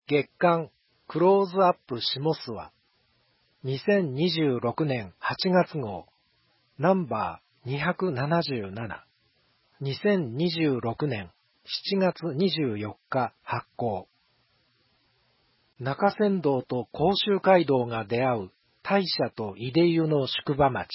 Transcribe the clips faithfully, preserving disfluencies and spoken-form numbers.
月刊クローズアップ下諏訪にせんにじゅうろくねんはちがつ号ナンバーにひゃくななじゅうなな、にせんにじゅうろくねんしちがつにじゅうよっか発行。中山道と甲州街道が出会う大社と出湯の宿場町。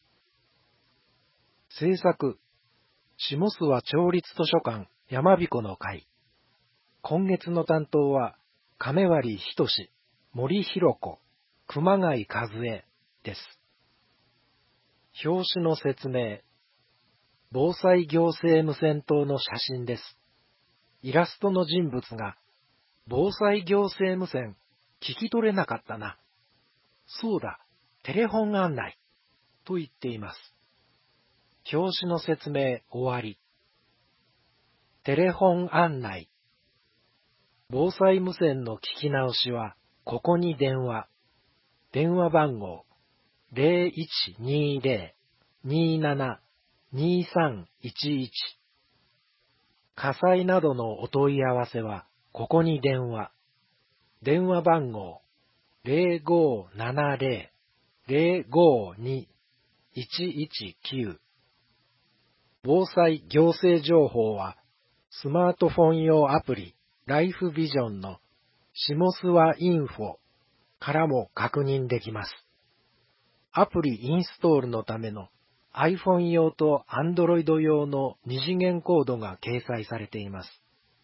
制作、下諏訪町立図書館山彦の会。今月の担当は亀割仁、森弘子、熊谷和恵です。表紙の説明。防災行政無線塔の写真です。イラストの人物が、防災行政無線、聞き取れなかったな。そうだ、テレフォン案内。と言っています。表紙の説明終わり。テレフォン案内。防災無線の聞き直しは、ここに電話。電話番号 ゼロいちにゼロ にーなな にーさんいちいち。火災などのお問い合わせは、ここに電話。電話番号 ゼロごーななゼロ ゼロごーに いちいちきゅう。防災行政情報は、スマートフォン用アプリライフビジョンの下諏訪インフォからも確認できます。アプリインストールのための iPhone 用と Android 用の二次元コードが掲載されています。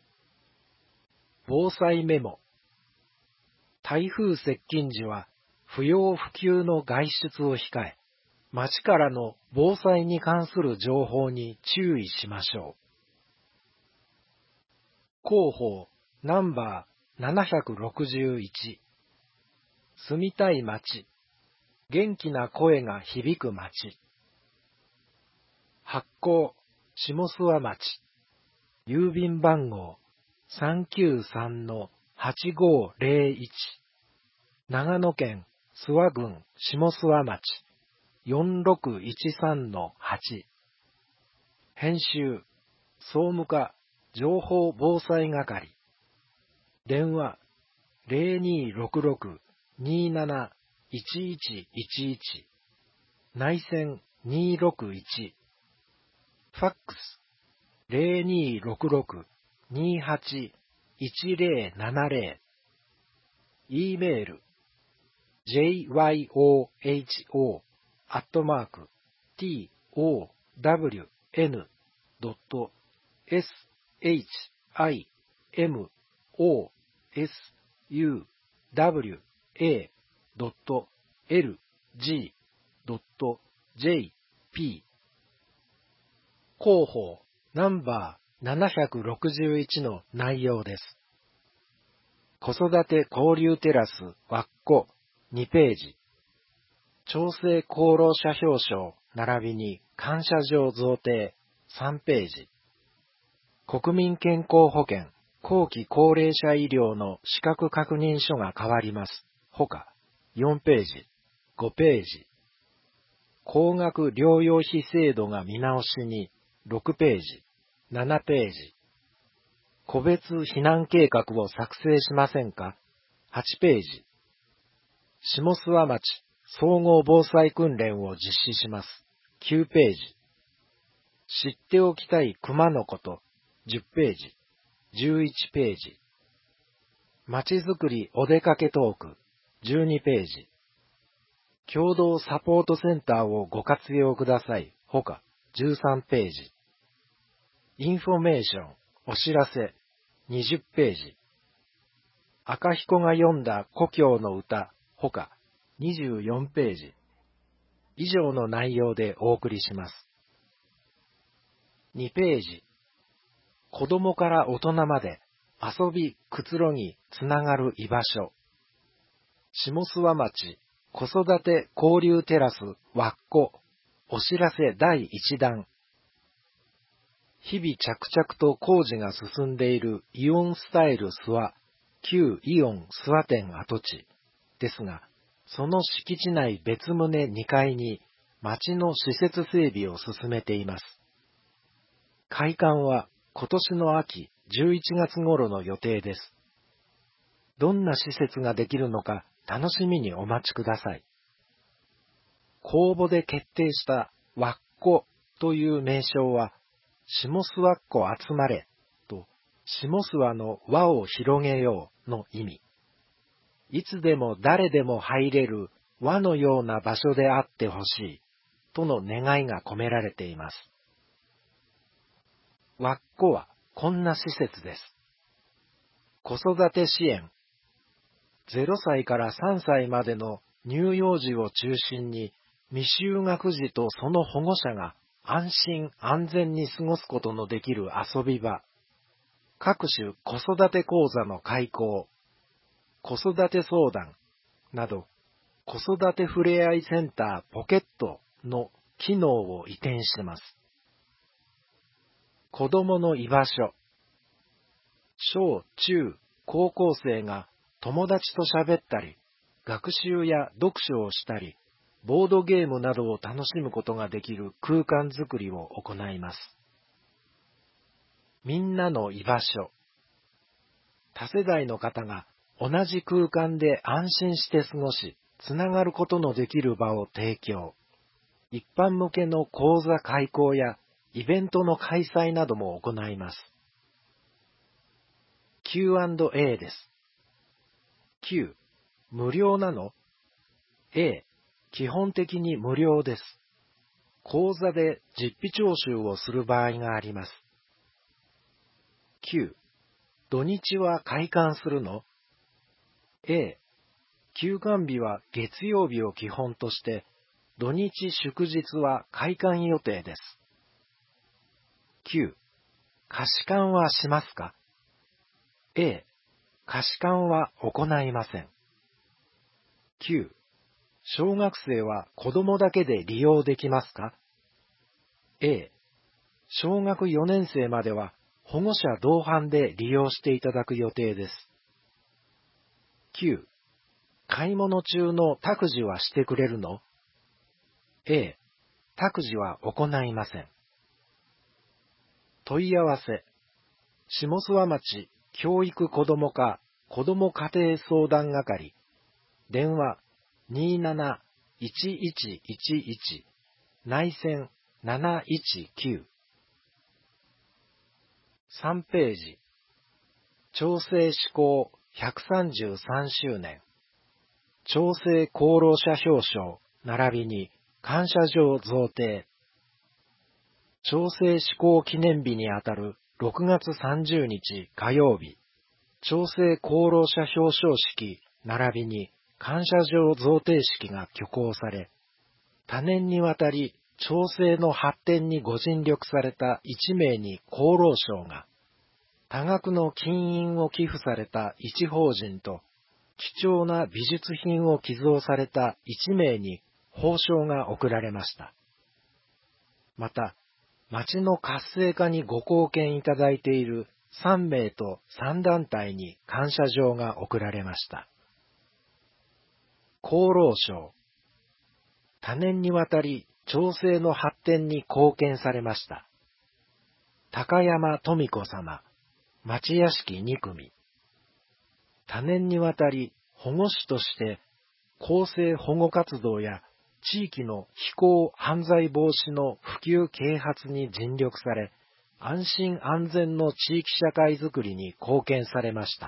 防災メモ。台風接近時は不要不急の外出を控え、街からの防災に関する情報に注意しましょう。広報ナンバーななひゃくろくじゅういち。住みたい街。元気な声が響く街。発行下諏訪町。郵便番号 さんきゅうさんのはちごーぜろいち。長野県諏訪郡下諏訪町 よんろくいちさんのはち。編集総務課情報防災係。電話 ゼロにーろくろく にーなな いちいちいちいち。内線にーろくいち。ファックス ゼロにーろくろく にーはち いちぜろななぜろ。E メール ジェイワイオーエイチオー アットマーク ティーオーダブリューエヌ ドット エスエイチアイエムオーエスユーダブリューエー ドット エルジー ドット ジェイピー。広報ナンバーななひゃくろくじゅういちの内容です。子育て交流テラスわっこにページ。調整功労者表彰並びに感謝状贈呈さんページ。国民健康保険後期高齢者医療の資格確認書が変わります。ほかよんページ、ごページ。高額療養費制度が見直しにろくページ、ななページ。個別避難計画を作成しませんかはちページ。下諏訪町総合防災訓練を実施します。きゅうページ。知っておきたい熊のことじゅっページ、じゅういちページ。まちづくりお出かけトークじゅうにページ。共同サポートセンターをご活用ください。ほかじゅうさんページ。インフォメーションお知らせにじゅっページ。赤彦が読んだ故郷の歌ほかにじゅうよんページ。以上の内容でお送りします。にページ。子供から大人まで遊び、くつろぎ、つながる居場所。下諏訪町子育て交流テラスわっこお知らせだいいちだん。日々着々と工事が進んでいるイオンスタイル諏訪旧イオン諏訪店跡地ですが、その敷地内別棟にかいに町の施設整備を進めています。開館は今年の秋じゅういちがつ頃の予定です。 どんな施設ができるのか楽しみにお待ちください。公募で決定したわっこという名称は、下諏訪っこ集まれと、下諏訪の輪を広げようの意味。いつでも誰でも入れる輪のような場所であってほしいとの願いが込められています。わっこはこんな施設です。子育て支援。ゼロさいからさんさいまでの乳幼児を中心に、未就学児とその保護者が安心安全に過ごすことのできる遊び場、各種子育て講座の開講、子育て相談など、子育てふれあいセンターポケットの機能を移転しています。子供の居場所。小中高校生が友達と喋ったり、学習や読書をしたり、ボードゲームなどを楽しむことができる空間づくりを行います。みんなの居場所。多世代の方が同じ空間で安心して過ごし、つながることのできる場を提供。一般向けの講座開講やイベントの開催なども行います。キューアンドエー です。Q、無料なの？ A、基本的に無料です。講座で実費徴収をする場合があります。Q、土日は開館するの？ A、休館日は月曜日を基本として、土日祝日は開館予定です。Q、貸し館はしますか？ A、貸し館は行いません。Q、小学生は子供だけで利用できますか？ A、小学よねん生までは保護者同伴で利用していただく予定です。Q、買い物中の託児はしてくれるの？ A、託児は行いません。問い合わせ。下諏訪町教育子ども課子ども家庭相談係。電話 にーなな いちいちいちいち 内線なないちきゅう。さんページ。調整施行ひゃくさんじゅうさんしゅうねん。調整功労者表彰並びに感謝状贈呈。調整施行記念日にあたるろくがつさんじゅうにち火曜日、調整功労者表彰式並びに感謝状贈呈式が挙行され、多年にわたり調整の発展にご尽力されたいちめいに功労賞が、多額の金印を寄付された一法人と、貴重な美術品を寄贈されたいちめいに褒章が贈られました。また、町の活性化にご貢献いただいているさんめいとさんだんたいに感謝状が贈られました。功労賞。多年にわたり町政の発展に貢献されました。高山富子様、町屋敷にくみ。多年にわたり保護司として公正保護活動や地域の非行犯罪防止の普及啓発に尽力され、安心安全の地域社会づくりに貢献されました。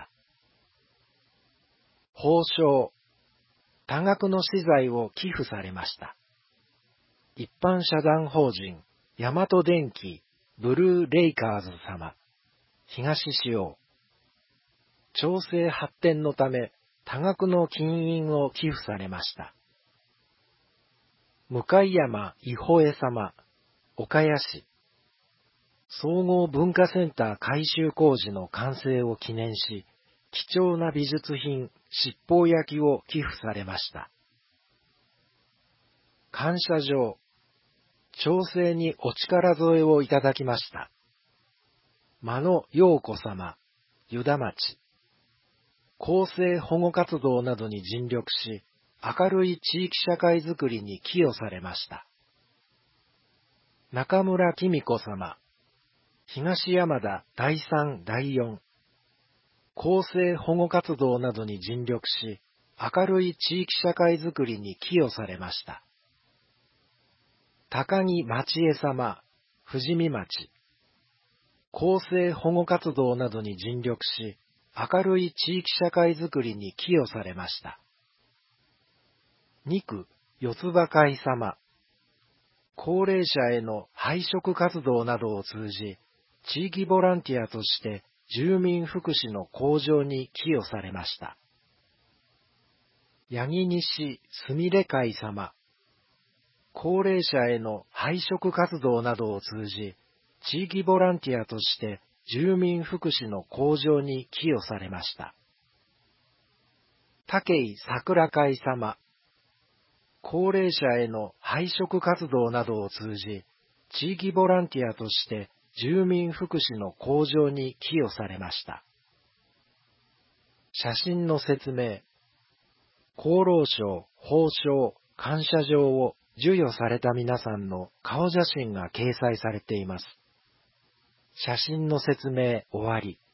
褒章。多額の資材を寄付されました。一般社団法人大和電機ブルーレイカーズ様、東市央。町政発展のため多額の金印を寄付されました。向山伊保江様、岡谷市。総合文化センター改修工事の完成を記念し、貴重な美術品、七宝焼を寄付されました。感謝状。町政にお力添えをいただきました。間野陽子様、湯田町。公正保護活動などに尽力し、明るい地域社会づくりに寄与されました。中村紀美子様、東山田だいさんだいよん。 公正保護活動などに尽力し、明るい地域社会づくりに寄与されました。高木町江様、富士見町。公正保護活動などに尽力し、明るい地域社会づくりに寄与されました。に区四つ葉会様。高齢者への配食活動などを通じ、地域ボランティアとして住民福祉の向上に寄与されました。八木西すみれ会様。高齢者への配食活動などを通じ、地域ボランティアとして住民福祉の向上に寄与されました。武井桜会様。高齢者への配食活動などを通じ、地域ボランティアとして住民福祉の向上に寄与されました。写真の説明。厚労省褒章感謝状を授与された皆さんの顔写真が掲載されています。写真の説明終わり。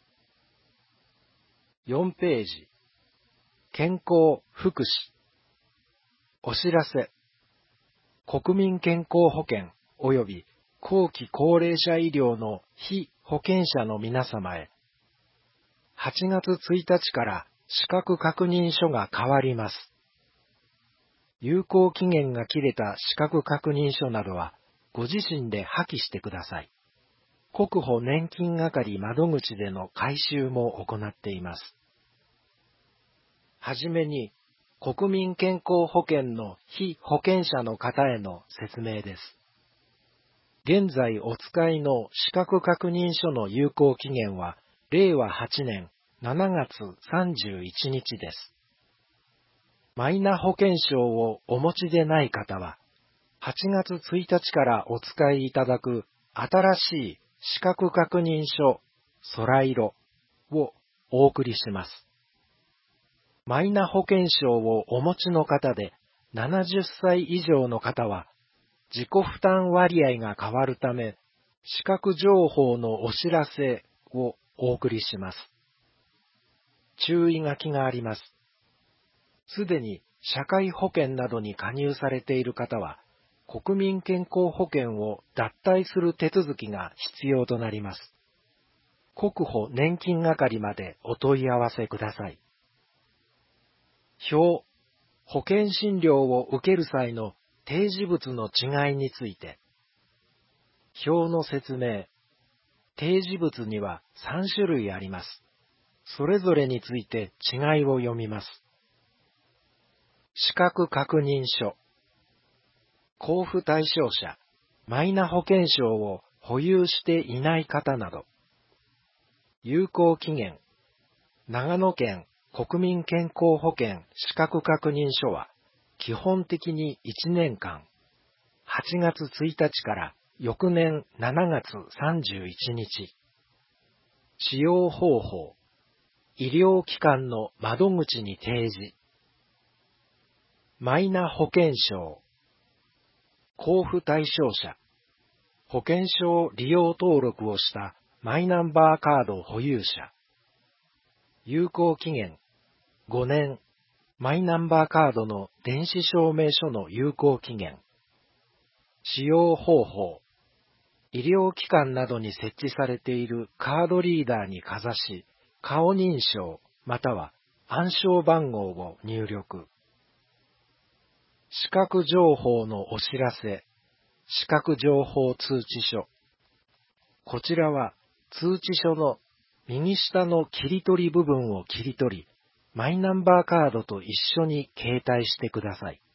よんページ。健康福祉。お知らせ。国民健康保険及び後期高齢者医療の被保険者の皆様へ。はちがつついたちから資格確認書が変わります。有効期限が切れた資格確認書などはご自身で破棄してください。国保年金係窓口での回収も行っています。はじめに、国民健康保険の被保険者の方への説明です。現在お使いの資格確認書の有効期限は、れいわはちねんしちがつさんじゅういちにちです。マイナ保険証をお持ちでない方は、はちがつついたちからお使いいただく新しい資格確認書空色をお送りします。マイナ保険証をお持ちの方でななじゅっさい以上の方は自己負担割合が変わるため資格情報のお知らせをお送りします。注意書きがあります。すでに社会保険などに加入されている方は国民健康保険を脱退する手続きが必要となります。国保年金係までお問い合わせください。表、保険診療を受ける際の提示物の違いについて。表の説明。提示物にはさんしゅるいあります。それぞれについて違いを読みます。資格確認書。交付対象者、マイナ保険証を保有していない方など。有効期限。長野県国民健康保険資格確認書は基本的にいちねんかん、はちがつついたちから翌年しちがつさんじゅういちにち。使用方法。医療機関の窓口に提示。マイナ保険証。交付対象者。保険証利用登録をしたマイナンバーカード保有者。有効期限。ごねん。マイナンバーカードの電子証明書の有効期限。使用方法。医療機関などに設置されているカードリーダーにかざし、顔認証または暗証番号を入力。資格情報のお知らせ。資格情報通知書。こちらは通知書の右下の切り取り部分を切り取り、マイナンバーカードと一緒に携帯してください。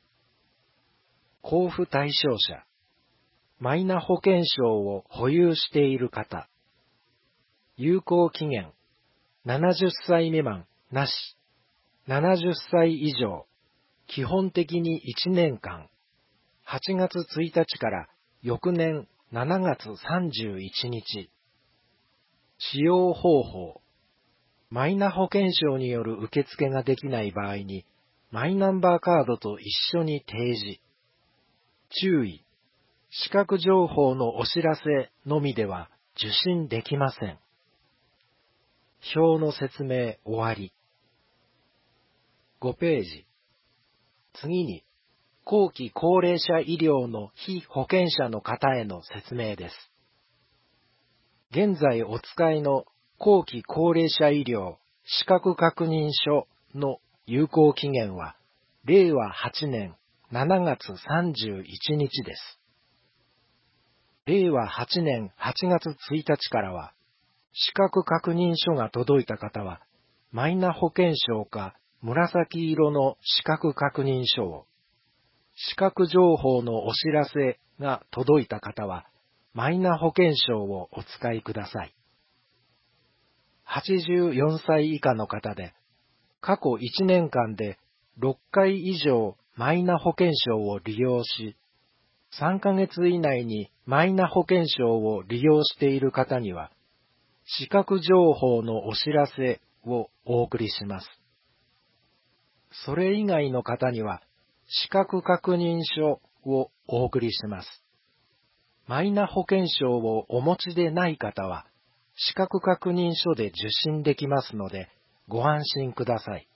交付対象者。マイナ保険証を保有している方。有効期限。ななじゅっさい未満、なし。ななじゅっさい以上。基本的にいちねんかん。はちがつついたちから翌年しちがつさんじゅういちにち。使用方法。マイナ保険証による受付ができない場合に、マイナンバーカードと一緒に提示。注意。資格情報のお知らせのみでは受診できません。 表の説明終わり。ごページ。次に、後期高齢者医療の被保険者の方への説明です。現在お使いの後期高齢者医療資格確認書の有効期限は、れいわはちねんしちがつさんじゅういちにちです。れいわはちねんはちがつついたちからは、資格確認書が届いた方は、マイナ保険証か紫色の資格確認書を、資格情報のお知らせが届いた方は、マイナ保険証をお使いください。はちじゅうよんさい以下の方で、過去いちねんかんでろっかい以上マイナ保険証を利用し、さんかげつ以内にマイナ保険証を利用している方には、資格情報のお知らせをお送りします。それ以外の方には、資格確認書をお送りします。マイナ保険証をお持ちでない方は、資格確認書で受診できますので、ご安心ください。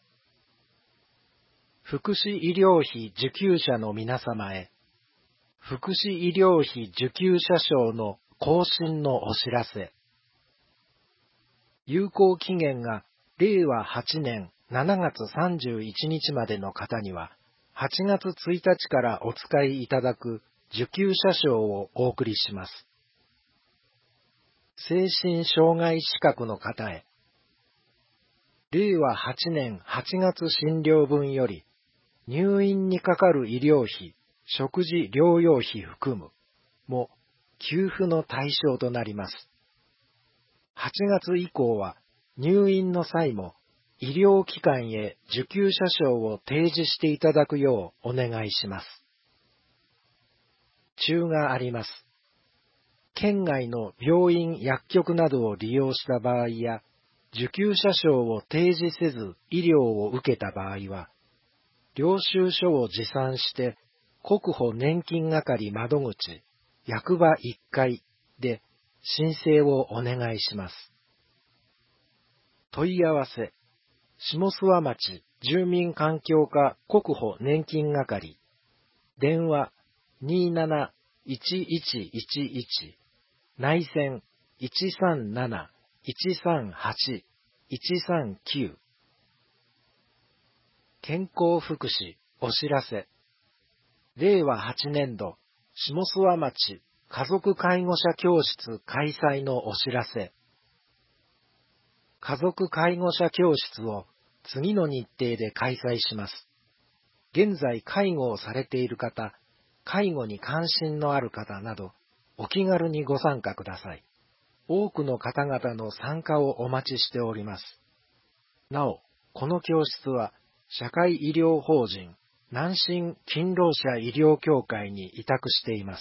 福祉医療費受給者の皆様へ、福祉医療費受給者証の更新のお知らせ。有効期限がれいわはちねんしちがつさんじゅういちにちまでの方には、はちがつついたちからお使いいただく受給者証をお送りします。精神障害資格の方へ、れいわはちねんはちがつ診療分より、入院にかかる医療費、食事療養費含むも給付の対象となります。はちがつ以降は入院の際も医療機関へ受給者証を提示していただくようお願いします。注があります。県外の病院、薬局などを利用した場合や、受給者証を提示せず医療を受けた場合は、領収書を持参して国保年金係窓口、役場いっかいで申請をお願いします。問い合わせ、下諏訪町住民環境課国保年金係、電話 にーなないちいちいちいち、内線 いちさんなないちさんはちいちさんきゅう。健康福祉お知らせ。れいわはちねんど下諏訪町家族介護者教室開催のお知らせ。家族介護者教室を次の日程で開催します。現在介護をされている方、介護に関心のある方など、お気軽にご参加ください。多くの方々の参加をお待ちしております。なお、この教室は、社会医療法人南進勤労者医療協会に委託しています。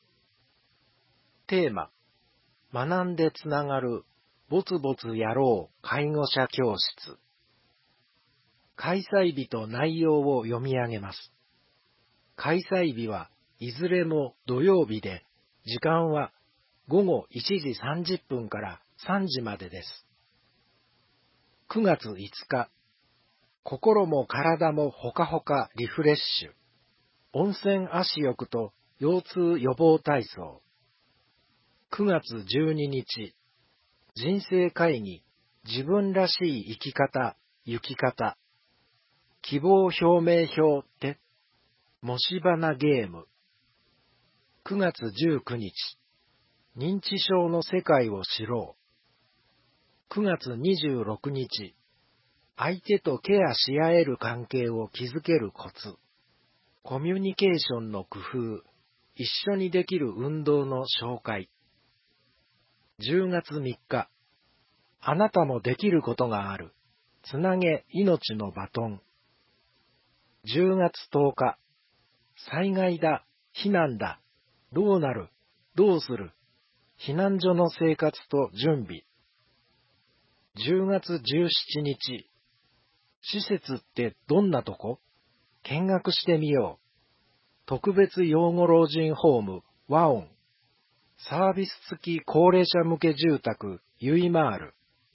テーマ、学んでつながる、ぼつぼつやろう介護者教室。開催日と内容を読み上げます。開催日はいずれも土曜日で、時間はごごいちじさんじゅっぷんからさんじまでです。くがついつか、心も体もほかほかリフレッシュ。温泉足浴と腰痛予防体操。くがつじゅうににち、人生会議、自分らしい生き方、行き方。希望表明表って、もし花ゲーム。くがつじゅうくにち、認知症の世界を知ろう。くがつにじゅうろくにち、相手とケアし合える関係を築けるコツ。コミュニケーションの工夫。一緒にできる運動の紹介。じゅうがつみっか、あなたもできることがある。つなげ命のバトン。じゅうがつとおか、災害だ、避難だ、どうなる、どうする、避難所の生活と準備。じゅうがつじゅうしちにち、施設ってどんなとこ？見学してみよう。特別養護老人ホーム、ワオン。サービス付き高齢者向け住宅、ユイマール。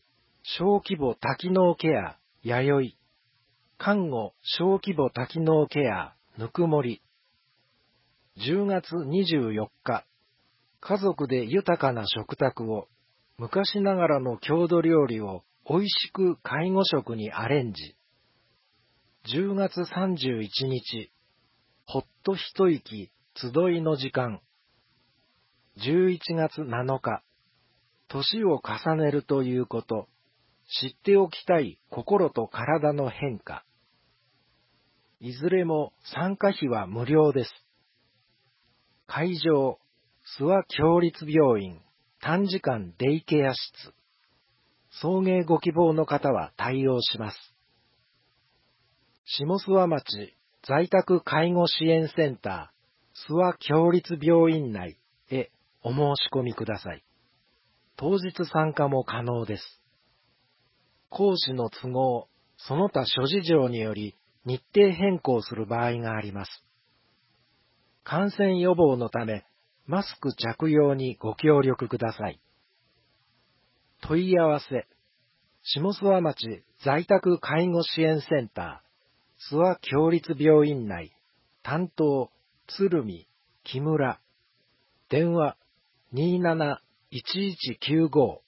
小規模多機能ケア、弥生。看護小規模多機能ケア、ぬくもり。じゅうがつにじゅうよっか、家族で豊かな食卓を、昔ながらの郷土料理を美味しく介護食にアレンジ。じゅうがつさんじゅういちにち、ほっと一息集いの時間。じゅういちがつなのか、年を重ねるということ、知っておきたい心と体の変化。いずれも参加費は無料です。会場、諏訪協立病院短時間デイケア室。送迎ご希望の方は対応します。下諏訪町在宅介護支援センター諏訪協立病院内へお申し込みください。当日参加も可能です。講師の都合、その他諸事情により日程変更する場合があります。感染予防のため、マスク着用にご協力ください。問い合わせ、下諏訪町在宅介護支援センター、諏訪協立病院内、担当、鶴見、木村、電話 にーなないちいちきゅうご。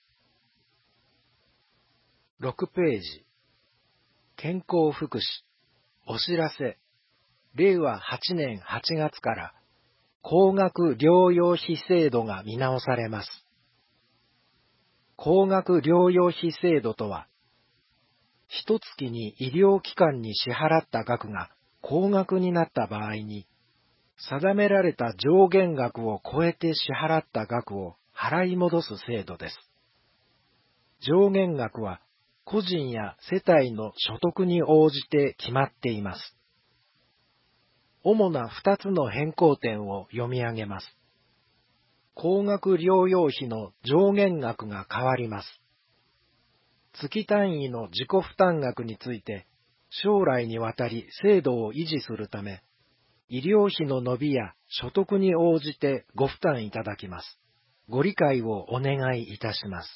ろくページ、健康福祉、お知らせ、れいわはちねんはちがつから高額療養費制度が見直されます。高額療養費制度とは、一月に医療機関に支払った額が高額になった場合に、定められた上限額を超えて支払った額を払い戻す制度です。上限額は個人や世帯の所得に応じて決まっています。主なふたつの変更点を読み上げます。高額療養費の上限額が変わります。月単位の自己負担額について、将来にわたり制度を維持するため、医療費の伸びや所得に応じてご負担いただきます。ご理解をお願いいたします。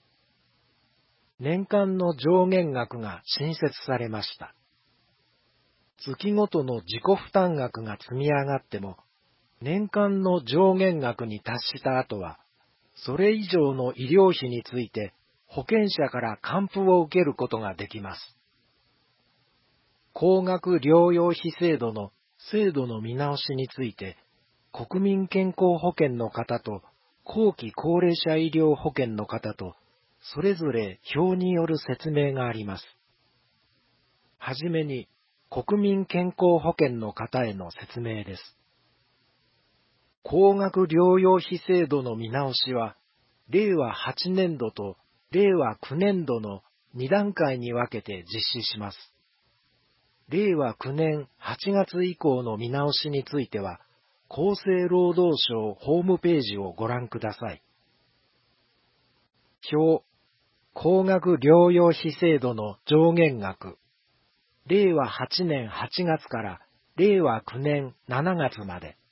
年間の上限額が新設されました。月ごとの自己負担額が積み上がっても、年間の上限額に達した後は、それ以上の医療費について保険者から還付を受けることができます。高額療養費制度の制度の見直しについて、国民健康保険の方と後期高齢者医療保険の方と、それぞれ表による説明があります。はじめに、国民健康保険の方への説明です。高額療養費制度の見直しは、れいわはちねんどとれいわきゅうねんどのにだんかいに分けて実施します。れいわきゅうねんはちがつ以降の見直しについては、厚生労働省ホームページをご覧ください。表、高額療養費制度の上限額、れいわはちねんはちがつかられいわきゅうねんしちがつまで。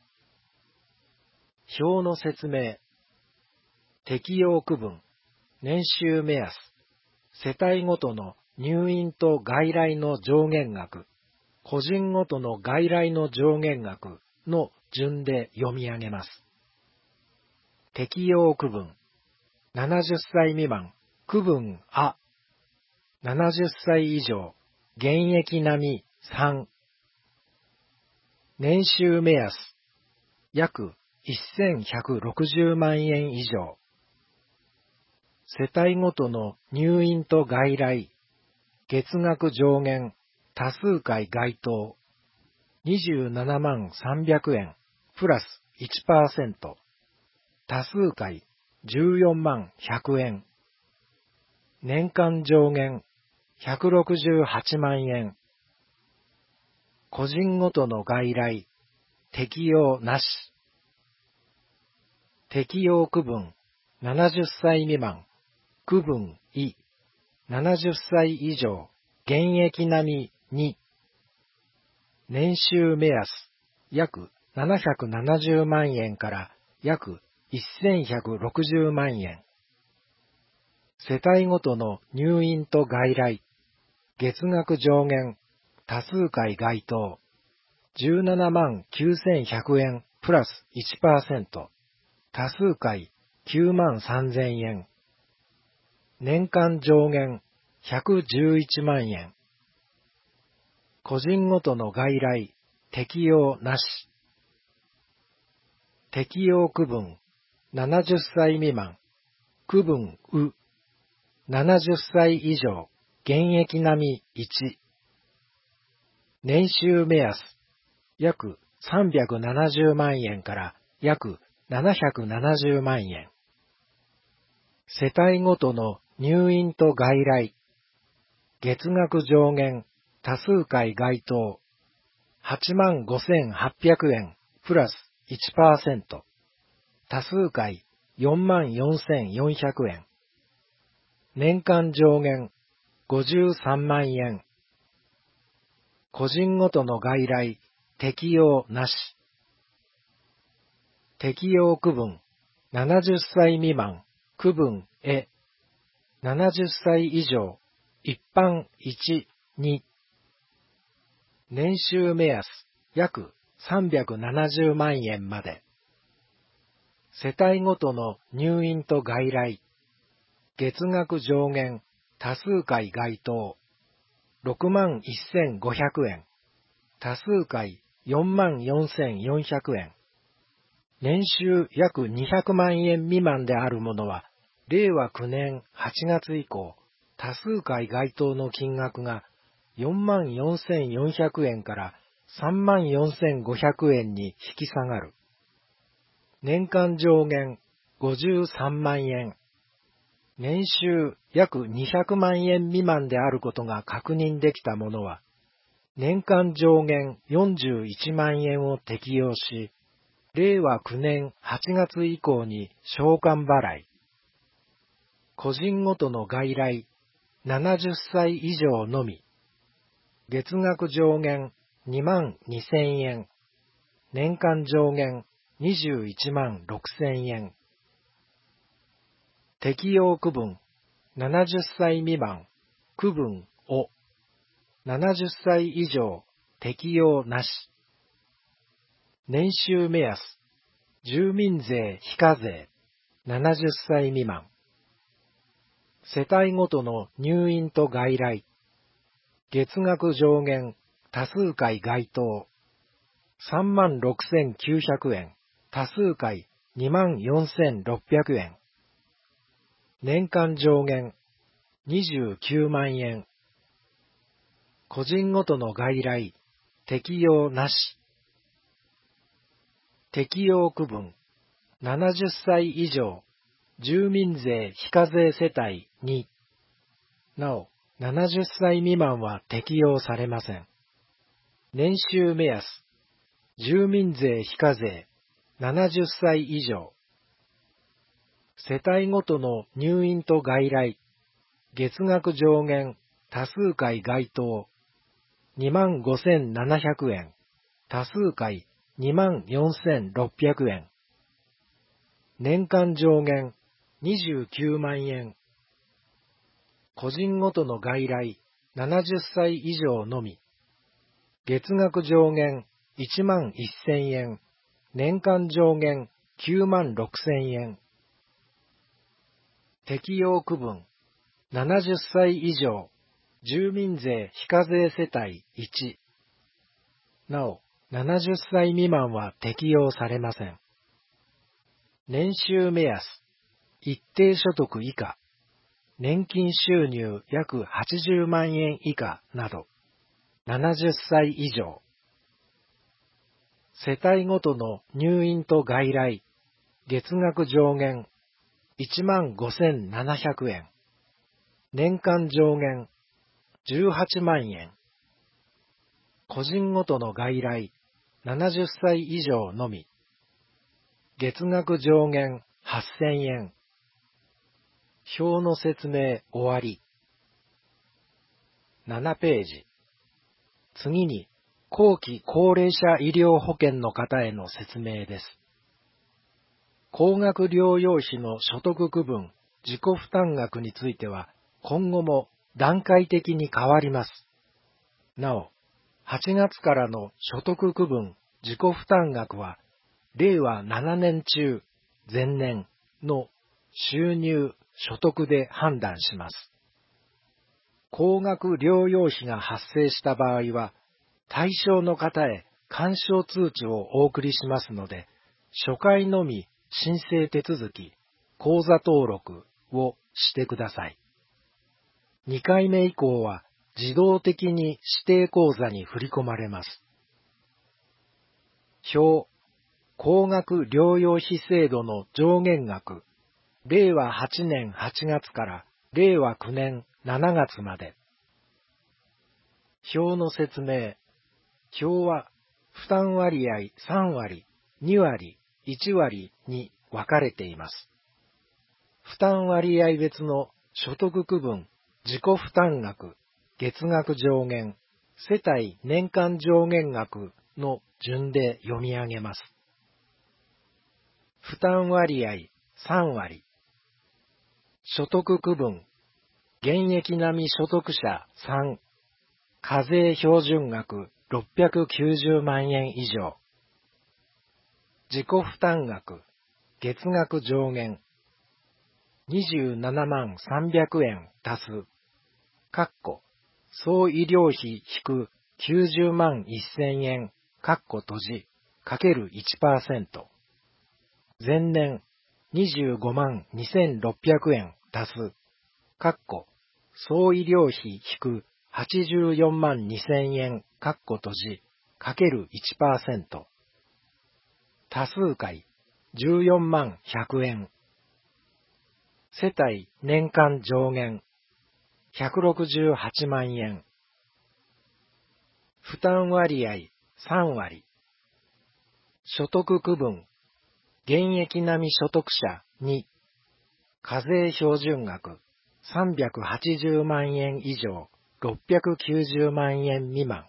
表の説明、適用区分、年収目安、世帯ごとの入院と外来の上限額、個人ごとの外来の上限額の順で読み上げます。適用区分、ななじゅっさい未満、区分あ、ななじゅっさい以上、現役並みさん、年収目安、約せんひゃくろくじゅうまんえん以上、世帯ごとの入院と外来、月額上限、多数回該当、にじゅうななまんさんびゃくえん、プラス いちパーセント、多数回じゅうよんまんひゃくえん、年間上限ひゃくろくじゅうはちまんえん、個人ごとの外来、適用なし、適用区分、ななじゅっさい未満、区分い、ななじゅっさい以上、現役並みに、年収目安、約ななひゃくななじゅうまんえんから約せんひゃくろくじゅうまんえん。 世帯ごとの入院と外来、月額上限、多数回該当、じゅうななまんきゅうせんひゃくえんプラス いちパーセント、多数回きゅうまんさんぜんえん、年間上限ひゃくじゅういちまんえん、個人ごとの外来、適用なし、適用区分、ななじゅっさい未満、区分う、ななじゅっさい以上、現役並みいち、年収目安、約さんびゃくななじゅうまんえんから約ななひゃくななじゅうまんえん。世帯ごとの入院と外来、月額上限、多数回該当、はちまんごせんはっぴゃくえんプラス いちパーセント、多数回よんまんよんせんよんひゃくえん、年間上限ごじゅうさんまんえん、個人ごとの外来、適用なし、適用区分、ななじゅっさい未満、区分え、ななじゅっさい以上、一般いち、に、年収目安、約さんびゃくななじゅうまんえんまで。世帯ごとの入院と外来、月額上限、多数回該当、ろくまんせんごひゃくえん、多数回よんまんよんせんよんひゃくえん。年収約にひゃくまんえん未満であるものは、れいわきゅうねんはちがつ以降、多数回該当の金額がよんまんよんせんよんひゃくえんからさんまんよんせんごひゃくえんに引き下がる。年間上限ごじゅうさんまんえん。年収約にひゃくまんえん未満であることが確認できたものは、年間上限よんじゅういちまんえんを適用し、れいわきゅうねんはちがつ以降に償還払い。個人ごとの外来、ななじゅっさい以上のみ。月額上限にまんにせんえん。年間上限にじゅういちまんろくせんえん。適用区分、ななじゅっさい未満、区分を、ななじゅっさい以上、適用なし。年収目安、住民税非課税、ななじゅっさい未満。世帯ごとの入院と外来、月額上限、多数回該当、さんまんろくせんきゅうひゃくえん、多数回にまんよんせんろっぴゃくえん。年間上限、にじゅうきゅうまんえん。個人ごとの外来、適用なし。適用区分、ななじゅっさい以上、住民税非課税世帯に。なお、ななじゅっさい未満は適用されません。年収目安、住民税非課税、ななじゅっさい以上。世帯ごとの入院と外来、月額上限、多数回該当、にまんごせんななひゃくえん、多数回にまんよんせんろっぴゃくえん。年間上限、にじゅうきゅうまんえん。個人ごとの外来、ななじゅっさい以上のみ。月額上限、いちまんせんえん。年間上限、きゅうまんろくせんえん。適用区分、ななじゅっさい以上、住民税非課税世帯いち。なお、ななじゅっさい未満は適用されません。年収目安、一定所得以下、年金収入約はちじゅうまんえん以下など、ななじゅっさい以上。世帯ごとの入院と外来、月額上限、いちまんごせんななひゃくえん。年間上限、じゅうはちまんえん。個人ごとの外来、ななじゅっさい以上のみ。月額上限はっせんえん。表の説明終わり。ななページ。次に、後期高齢者医療保険の方への説明です。高額療養費の所得区分、 自己負担額については今後も段階的に変わります。なお、はちがつからの所得区分自己負担額は、れいわななねん中前年の収入・所得で判断します。高額療養費が発生した場合は、対象の方へ勧奨通知をお送りしますので、初回のみ申請手続き、口座登録をしてください。にかいめ以降は自動的に指定口座に振り込まれます。表、高額療養費制度の上限額、れいわはちねんはちがつかられいわきゅうねんしちがつまで。表の説明。表は負担割合さんわり、にわり、いちわりに分かれています。負担割合別の所得区分、自己負担額、月額上限、世帯年間上限額の順で読み上げます。負担割合さんわり。所得区分、現役並み所得者さん、課税標準額ろっぴゃくきゅうじゅうまんえん以上。自己負担額、月額上限、にじゅうななまんさんびゃくえん足す、かっこ、総医療費引くきゅうじゅうまんせんえん、かっこ閉じ、かける いちパーセント。前年、にじゅうごまんにせんろっぴゃくえん足す、かっこ、総医療費引くはちじゅうよんまんにせんえん、かっこ閉じ、かける いちパーセント。多数回、じゅうよんまんひゃくえん。世帯年間上限、ひゃくろくじゅうはちまんえん。負担割合さんわり。所得区分、現役並み所得者に、課税標準額さんびゃくはちじゅうまんえん以上ろっぴゃくきゅうじゅうまんえん未満。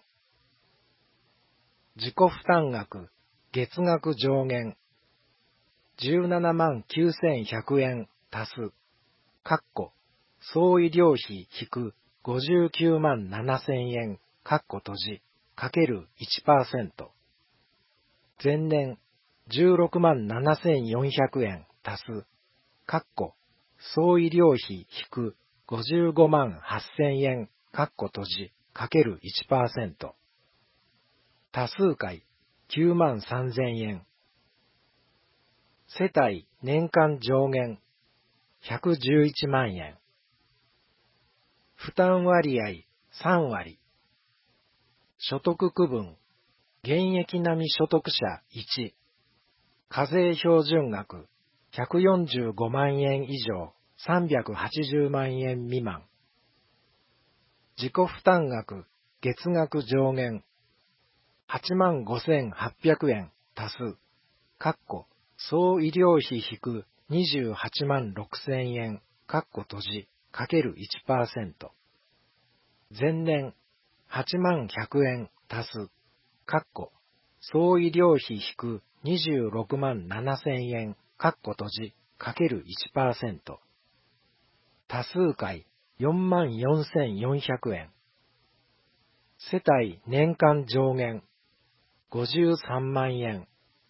自己負担額、月額上限、じゅうななまんきゅうせんひゃくえん足す、かっこ、総医療費引くごじゅうきゅうまんななせんえん、かっこ閉じ、かける いちパーセント。前年、じゅうろくまんななせんよんひゃくえん足す、かっこ、総医療費引くごじゅうごまんはっせんえん、かっこ閉じ、かける いちパーセント。多数回、きゅうまんさんぜんえん。世帯年間上限、ひゃくじゅういちまんえん。負担割合さんわり。所得区分、現役並み所得者いち。課税標準額ひゃくよんじゅうごまんえん以上さんびゃくはちじゅうまんえん未満。自己負担額月額上限はちまんごせんはっぴゃくえん足す、かっこ、総医療費引くにじゅうはちまんろくせんえん、かっこ閉じ、かける いちパーセント。前年、はちまんひゃくえん足す、かっこ、総医療費引くにじゅうろくまんななせんえん、かっこ閉じ、かける いちパーセント。多数回よんまんよんせんよんひゃくえん。世帯年間上限ごじゅうさんまんえん。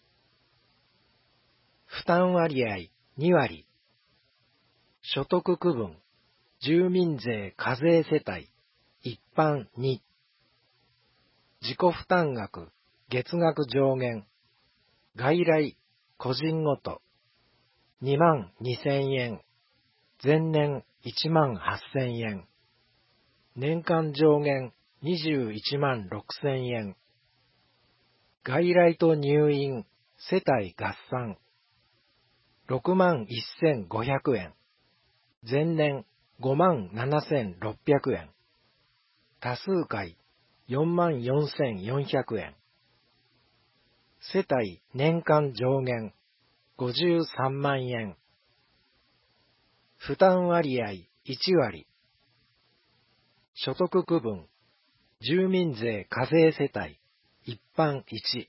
負担割合にわり。所得区分、住民税課税世帯、一般に。自己負担額、月額上限、外来、個人ごと、にまんにせんえん、前年いちまんはっせんえん、年間上限にじゅういちまんろくせんえん、外来と入院、世帯合算、ろくまんせんごひゃくえん、前年ごまんななせんろっぴゃくえん、多数回よんまんよんせんよんひゃくえん、世帯年間上限ごじゅうさんまんえん、負担割合いちわり、所得区分、住民税課税世帯、一般いち、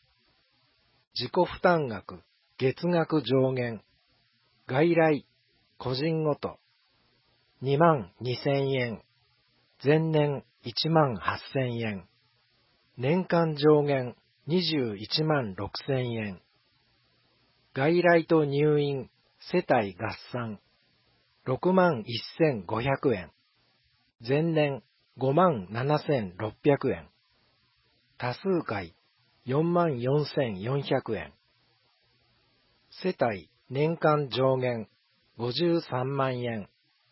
自己負担額月額上限、外来、 個人ごとにまんにせんえん、前年いちまんはっせんえん、年間上限にじゅういちまんろくせんえん、外来と入院、世帯合算ろくまんせんごひゃくえん、前年ごまんななせんろっぴゃくえん、多数回よんまんよんせんよんひゃくえん、世帯年間上限ごじゅうさんまんえん、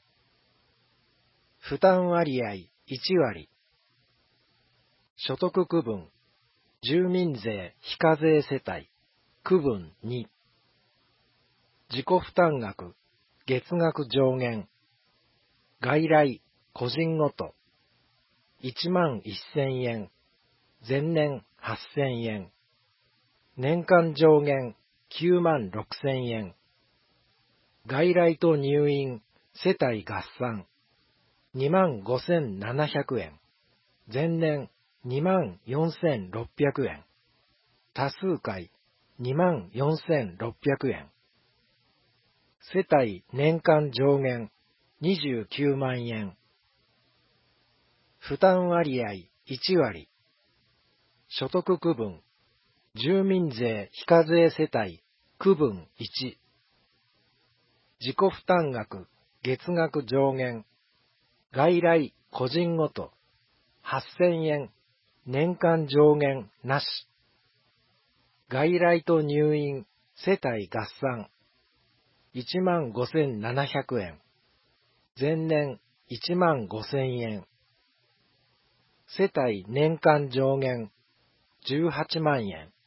負担割合いちわり、所得区分、住民税非課税世帯、区分に、自己負担額、月額上限、外来、個人ごと、いちまんせんえん、前年はっせんえん、年間上限きゅうまんろくせんえん、外来と入院、世帯合算にまんごせんななひゃくえん、前年にまんよんせんろっぴゃくえん、多数回にまんよんせんろっぴゃくえん、世帯年間上限にじゅうきゅうまんえん、負担割合いちわり、所得区分、住民税非課税世帯、区分いち、自己負担額、月額上限、外来個人ごと、はっせんえん、年間上限なし、外来と入院、世帯合算、いちまんごせんななひゃくえん、前年いちまんごせんえん、世帯年間上限じゅうはちまんえん。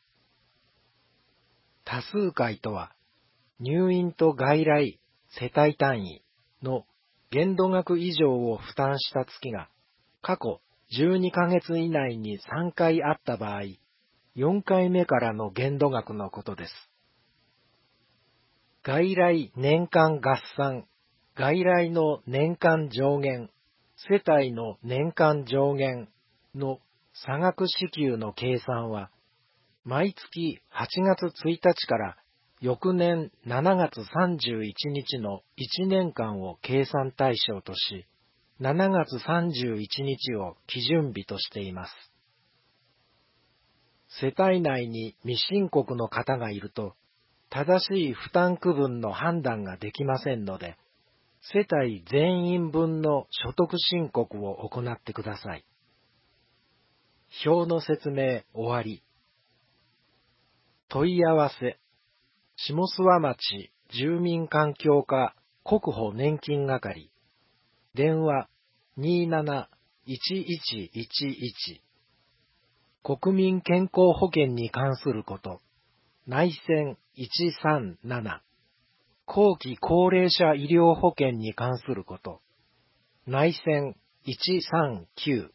多数回とは、入院と外来、世帯単位の限度額以上を負担した月が、過去じゅうにかげつ以内にさんかいあった場合、よんかいめからの限度額のことです。外来年間合算、外来の年間上限、世帯の年間上限の差額支給の計算は、毎月はちがつついたちから翌年しちがつさんじゅういちにちのいちねんかんを計算対象とし、しちがつさんじゅういちにちを基準日としています。世帯内に未申告の方がいると、正しい負担区分の判断ができませんので、世帯全員分の所得申告を行ってください。表の説明終わり。問い合わせ。下諏訪町住民環境課国保年金係。電話 にーなないちいちいちいち。国民健康保険に関すること。内線いちさんなな。後期高齢者医療保険に関すること。内線いちさんきゅう。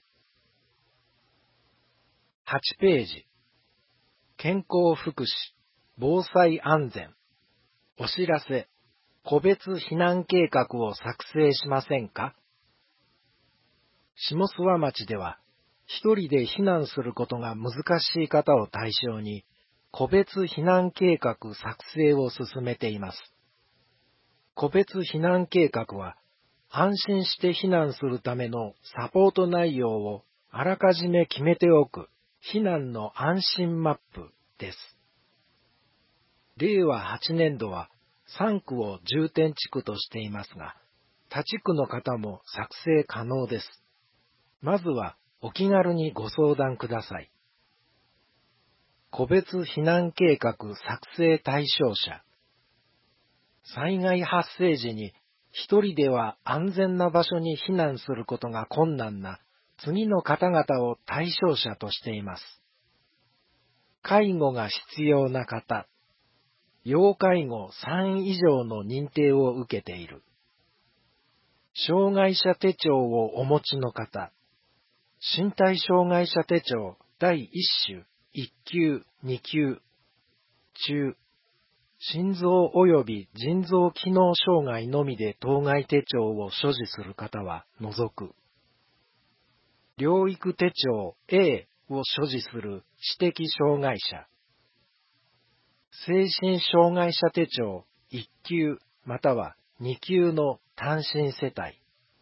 はちページ。健康福祉、防災安全。お知らせ。個別避難計画を作成しませんか？下諏訪町では、一人で避難することが難しい方を対象に、個別避難計画作成を進めています。個別避難計画は、安心して避難するためのサポート内容をあらかじめ決めておく避難の安心マップです。れいわはちねんどはさんくを重点地区としていますが、他地区の方も作成可能です。まずはお気軽にご相談ください。個別避難計画作成対象者。災害発生時に一人では安全な場所に避難することが困難な次の方々を対象者としています。介護が必要な方。要介護さんい上の認定を受けている。障害者手帳をお持ちの方。身体障害者手帳だいいっ種いっきゅうにきゅう中。心臓及び腎臓機能障害のみで当該手帳を所持する方は除く。療育手帳 A を所持する知的障害者。精神障害者手帳いっきゅうまたはに級の単身世帯。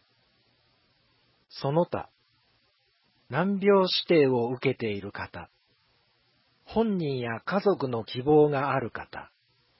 その他、難病指定を受けている方、本人や家族の希望がある方、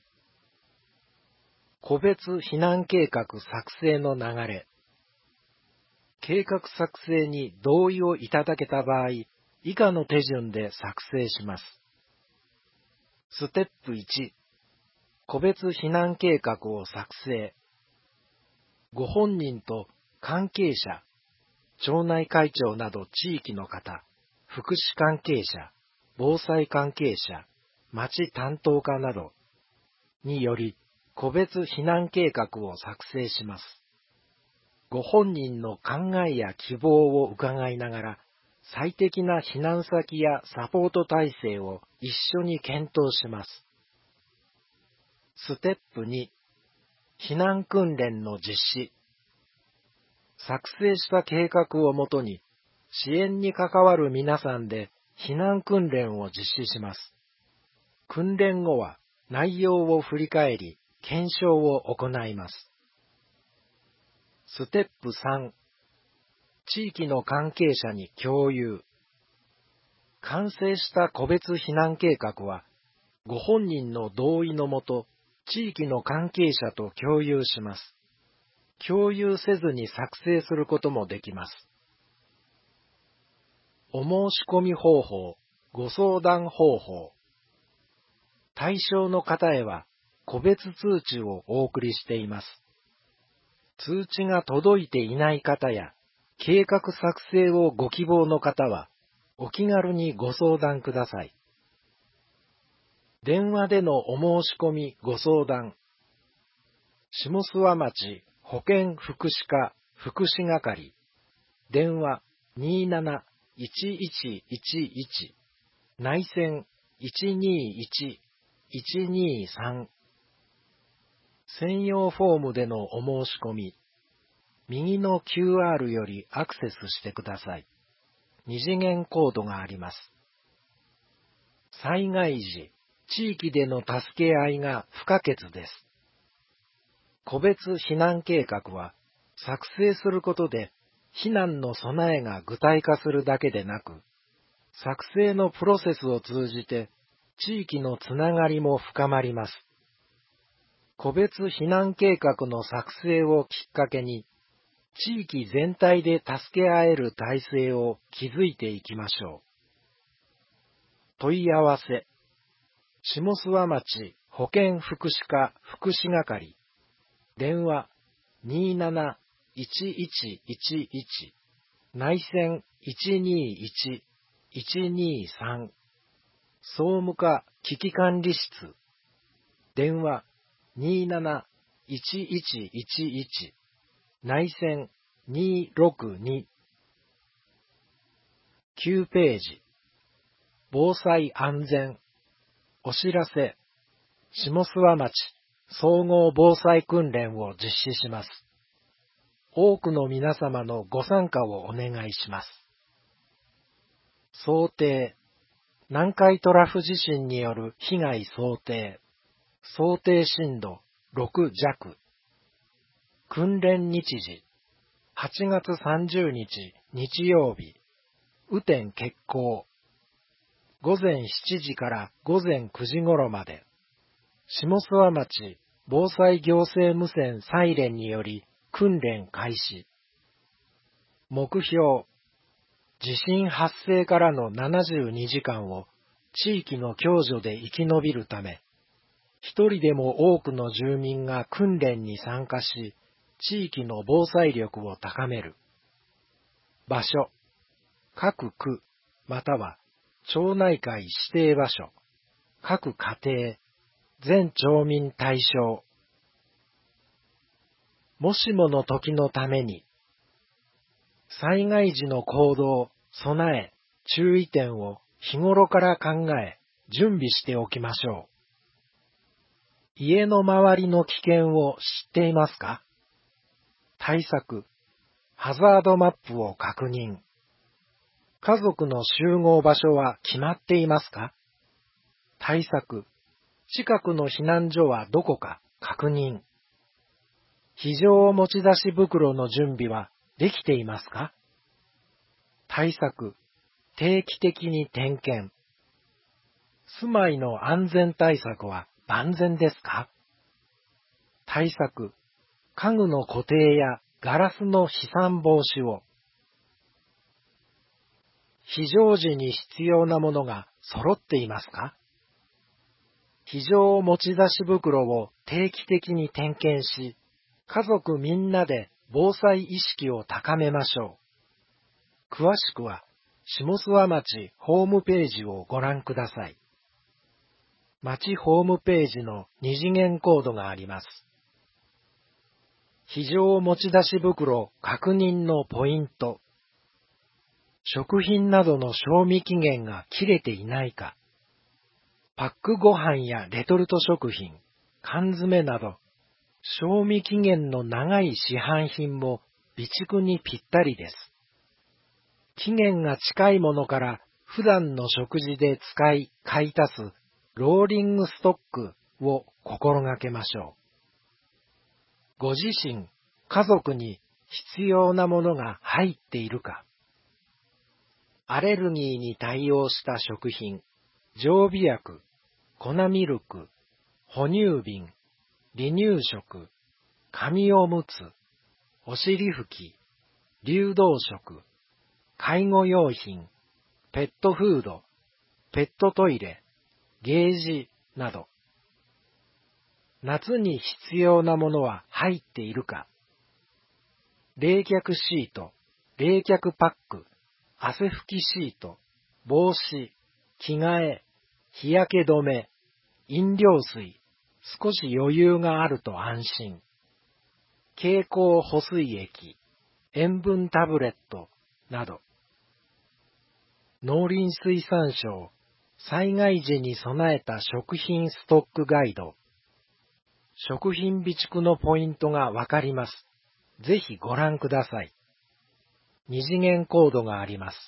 個別避難計画作成の流れ、計画作成に同意をいただけた場合、以下の手順で作成します。ステップいち、個別避難計画を作成。ご本人と関係者、町内会長など地域の方、福祉関係者、防災関係者、町担当課などにより個別避難計画を作成します。ご本人の考えや希望を伺いながら、最適な避難先やサポート体制を一緒に検討します。ステップに、避難訓練の実施。作成した計画をもとに、支援に関わる皆さんで避難訓練を実施します。訓練後は内容を振り返り、検証を行います。ステップさん、地域の関係者に共有。完成した個別避難計画は、ご本人の同意のもと、地域の関係者と共有します。共有せずに作成することもできます。お申し込み方法、ご相談方法。対象の方へは、個別通知をお送りしています。通知が届いていない方や、計画作成をご希望の方は、お気軽にご相談ください。電話でのお申し込みご相談。下諏訪町保健福祉課福祉係。電話 にーなな いちいちいちいち 内線 いちにいち いちにさん。専用フォームでのお申し込み。右の キューアール よりアクセスしてください。二次元コードがあります。災害時、地域での助け合いが不可欠です。個別避難計画は、作成することで、避難の備えが具体化するだけでなく、作成のプロセスを通じて、地域のつながりも深まります。個別避難計画の作成をきっかけに、地域全体で助け合える体制を築いていきましょう。問い合わせ。下諏訪町保健福祉課福祉係。電話 にーなな いちいちいちいち。内線 いちにいち いちにさん。総務課危機管理室。電話 にーなな いちいちいちいち。内線にーろくに。きゅうページ。防災安全。お知らせ。下諏訪町総合防災訓練を実施します。多くの皆様のご参加をお願いします。想定。南海トラフ地震による被害想定。想定震度ろく弱。訓練日時。はちがつさんじゅうにち日曜日。雨天決行。ごぜんしちじからごぜんくじ頃まで。下諏訪町防災行政無線サイレンにより訓練開始。目標。地震発生からのななじゅうにじかんを地域の共助で生き延びるため、一人でも多くの住民が訓練に参加し、地域の防災力を高める。場所。各区、または町内会指定場所。各家庭。全町民対象。もしもの時のために、災害時の行動、備え、注意点を日頃から考え、準備しておきましょう。家の周りの危険を知っていますか？対策、ハザードマップを確認。家族の集合場所は決まっていますか？対策、近くの避難所はどこか確認。 非常持ち出し袋の準備はできていますか？対策、定期的に点検。住まいの安全対策は万全ですか？対策、家具の固定やガラスの飛散防止を。非常時に必要なものが揃っていますか？非常持ち出し袋を定期的に点検し、家族みんなで防災意識を高めましょう。詳しくは、下諏訪町ホームページをご覧ください。町ホームページの二次元コードがあります。非常持ち出し袋確認のポイント。食品などの賞味期限が切れていないか。パックご飯やレトルト食品、缶詰など、賞味期限の長い市販品も備蓄にぴったりです。期限が近いものから普段の食事で使い買い足すローリングストックを心がけましょう。ご自身、家族に必要なものが入っているか。アレルギーに対応した食品、常備薬、粉ミルク、哺乳瓶、離乳食、紙おむつ、お尻拭き、流動食、介護用品、ペットフード、ペットトイレ、ゲージなど。夏に必要なものは入っているか。冷却シート、冷却パック、汗拭きシート、帽子、着替え、日焼け止め、飲料水、少し余裕があると安心。経口補水液、塩分タブレットなど。農林水産省災害時に備えた食品ストックガイド。食品備蓄のポイントがわかります。ぜひご覧ください。二次元コードがあります。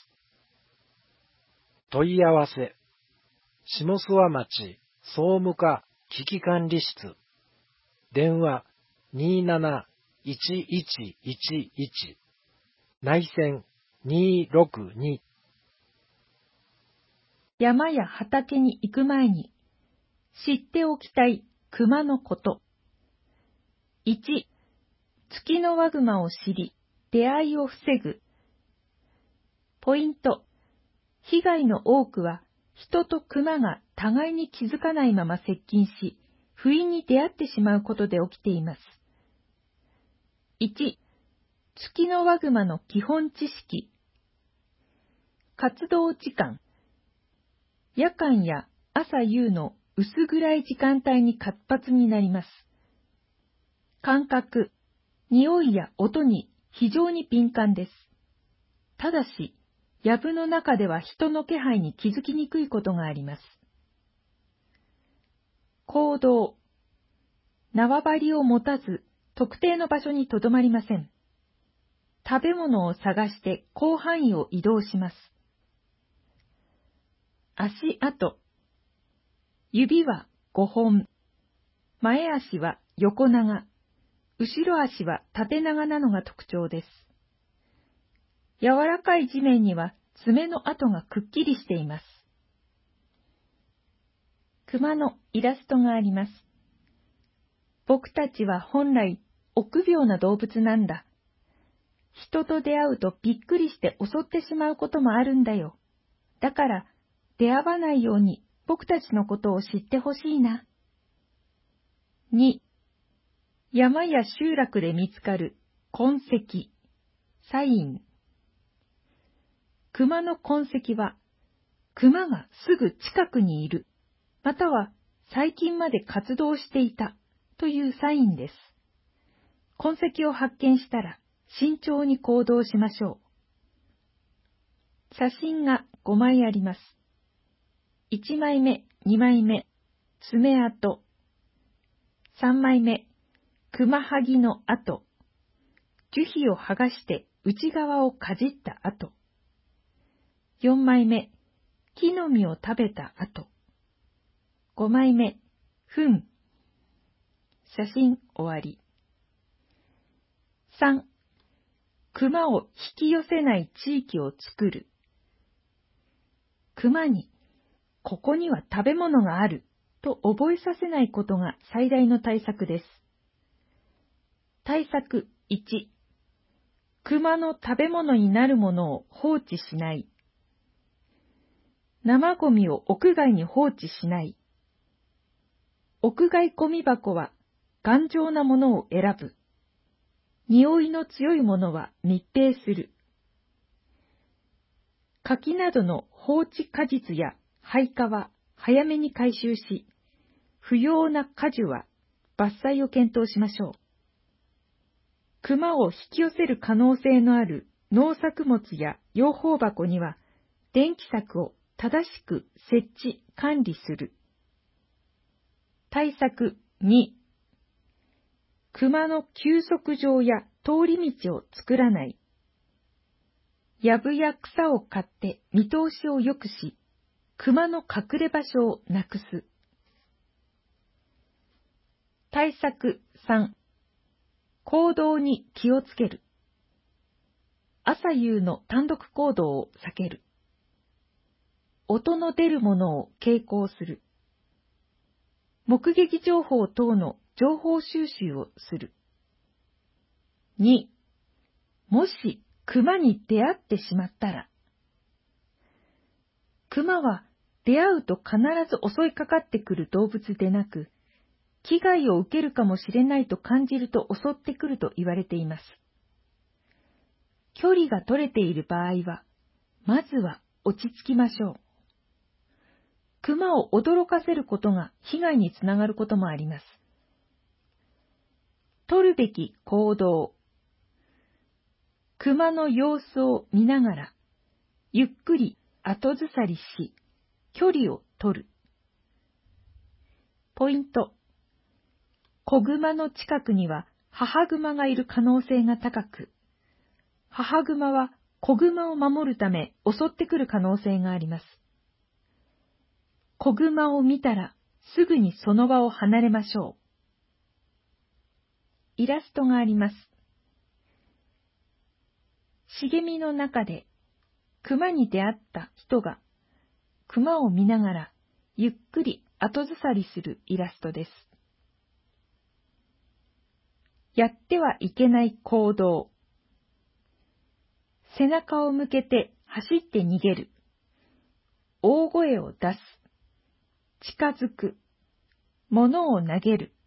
問い合わせ。下諏訪町総務課危機管理室。電話にーなないちいちいちいち。内線にーろくに。 山や畑に行く前に知っておきたい熊のこと。いち、ツキノワグマを知り、出会いを防ぐ。ポイント。被害の多くは人と熊が互いに気づかないまま接近し、不意に出会ってしまうことで起きています。いち、ツキノワグマの基本知識。活動時間。夜間や朝夕の薄暗い時間帯に活発になります。感覚、匂いや音に非常に敏感です。ただし、藪の中では人の気配に気づきにくいことがあります。行動、縄張りを持たず、特定の場所にとどまりません。食べ物を探して広範囲を移動します。足跡、指はごほん、前足は横長、後ろ足は縦長なのが特徴です。柔らかい地面には爪の跡がくっきりしています。熊のイラストがあります。僕たちは本来臆病な動物なんだ。人と出会うとびっくりして襲ってしまうこともあるんだよ。だから出会わないように僕たちのことを知ってほしいな。に、山や集落で見つかる痕跡、サイン。熊の痕跡は、熊がすぐ近くにいる、または最近まで活動していたというサインです。痕跡を発見したら慎重に行動しましょう。写真がごまいあります。いちまいめ、にまいめ、爪痕。さんまいめ、熊はぎの跡。樹皮を剥がして内側をかじった跡。よんまいめ、木の実を食べた跡。ごまいめ、糞。写真終わり。 さん、熊を引き寄せない地域を作る。熊に、ここには食べ物があると覚えさせないことが最大の対策です。対策いち、熊の食べ物になるものを放置しない。生ゴミを屋外に放置しない。屋外ゴミ箱は頑丈なものを選ぶ。匂いの強いものは密閉する。柿などの放置果実や廃果は早めに回収し、不要な果樹は伐採を検討しましょう。熊を引き寄せる可能性のある農作物や養蜂箱には、電気柵を正しく設置・管理する。対策に、熊の休息場や通り道を作らない。藪や草を刈って見通しを良くし、熊の隠れ場所をなくす。対策さん、行動に気をつける。朝夕の単独行動を避ける。音の出るものを携行する。目撃情報等の情報収集をする。に、もし熊に出会ってしまったら、熊は出会うと必ず襲いかかってくる動物でなく、危害を受けるかもしれないと感じると襲ってくると言われています。距離が取れている場合は、まずは落ち着きましょう。熊を驚かせることが被害につながることもあります。取るべき行動。熊の様子を見ながら、ゆっくり後ずさりし、距離を取る。ポイント。子熊の近くには母熊がいる可能性が高く、母熊は子熊を守るため襲ってくる可能性があります。子熊を見たらすぐにその場を離れましょう。イラストがあります。茂みの中で熊に出会った人が熊を見ながらゆっくり後ずさりするイラストです。やってはいけない行動。背中を向けて走って逃げる。大声を出す。近づく。物を投げる。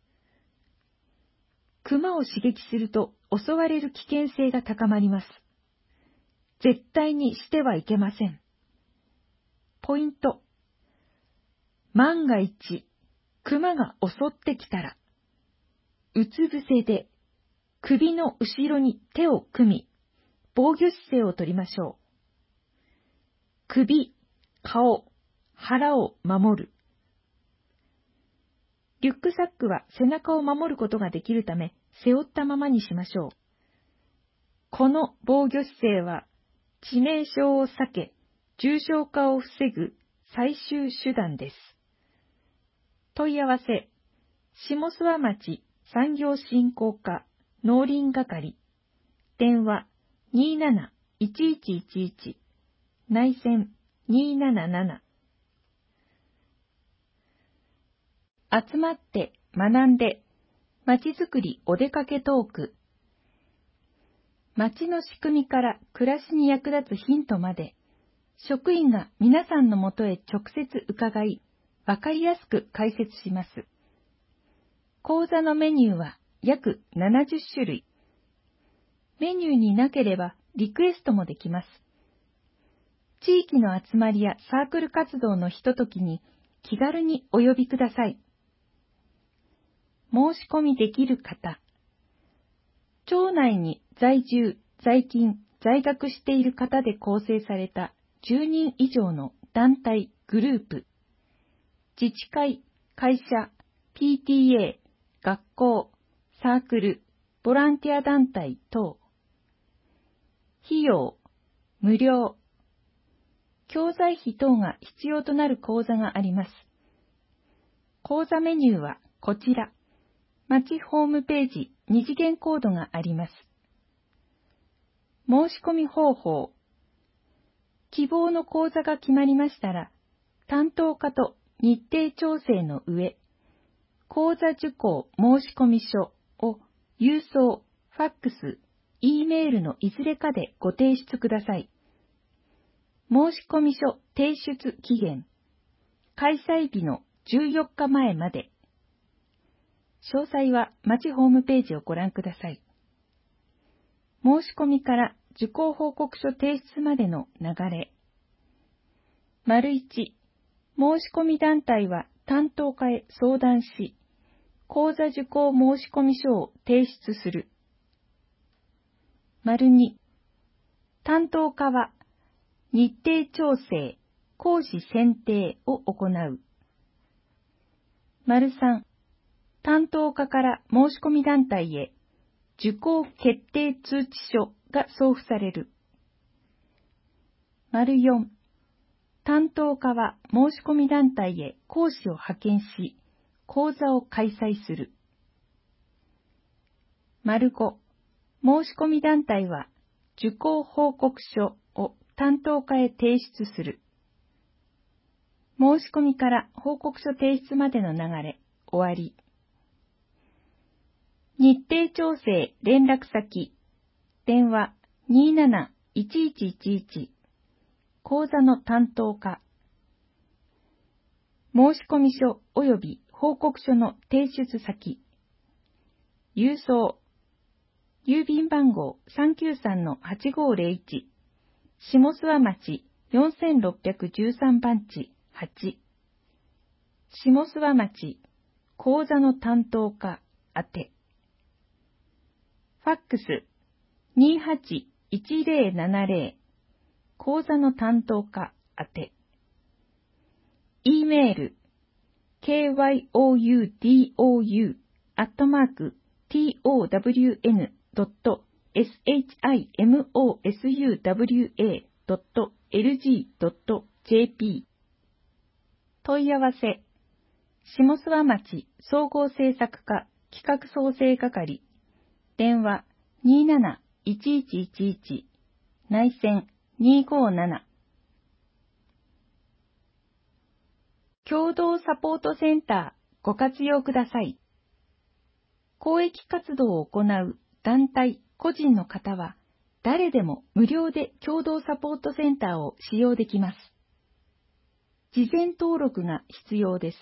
熊を刺激すると襲われる危険性が高まります。絶対にしてはいけません。ポイント。万が一、熊が襲ってきたら、うつ伏せで首の後ろに手を組み、防御姿勢をとりましょう。首、顔、腹を守る。リュックサックは背中を守ることができるため、背負ったままにしましょう。この防御姿勢は、致命傷を避け、重症化を防ぐ最終手段です。問い合わせ、下諏訪町産業振興課農林係、電話 にーなないちいちいちいち、内線にーなななな。集まって学んで、まちづくりお出かけトーク。町の仕組みから暮らしに役立つヒントまで、職員が皆さんのもとへ直接伺い、わかりやすく解説します。講座のメニューは約ななじゅっしゅるい。メニューになければリクエストもできます。地域の集まりやサークル活動のひとときに気軽にお呼びください。申し込みできる方。町内に在住、在勤、在学している方で構成されたじゅうにん以上の団体、グループ、自治会、会社、ピーティーエー、学校、サークル、ボランティア団体等。費用、無料。教材費等が必要となる講座があります。講座メニューはこちら。町ホームページ二次元コードがあります。 申し込み方法。希望の講座が決まりましたら、担当課と日程調整の上、講座受講申込書を郵送、ファックス、E メールのいずれかでご提出ください。申込書提出期限。開催日のじゅうよっかまえまで。詳細は町ホームページをご覧ください。申し込みから受講報告書提出までの流れ。丸いち、申し込み団体は担当課へ相談し、講座受講申込書を提出する。丸に、担当課は日程調整、講師選定を行う。丸さん、担当課から申し込み団体へ受講決定通知書が送付される。丸よん、担当課は申し込み団体へ講師を派遣し、講座を開催する。丸ご、申し込み団体は受講報告書を担当課へ提出する。申し込みから報告書提出までの流れ、終わり。日程調整連絡先、電話 にーなな いちいちいちいち、講座の担当課。申込書及び報告書の提出先。郵送。郵便番号 さんきゅうさんのはちごーぜろいち、下諏訪町よんろくいちさん番地はち。下諏訪町講座の担当課宛て。ファックス にーはちいちぜろななぜろ、講座の担当課宛て。E メール ケーワイオーユーディーオーユー アットマーク ティーオーダブリューエヌ ドット シモスワ ドット エルジー ドット ジェーピー 問い合わせ下諏訪町総合政策課企画創生係電話 にーなな いちいちいちいち 内線にーごーなな。共同サポートセンターご活用ください。公益活動を行う団体、個人の方は誰でも無料で共同サポートセンターを使用できます。事前登録が必要です。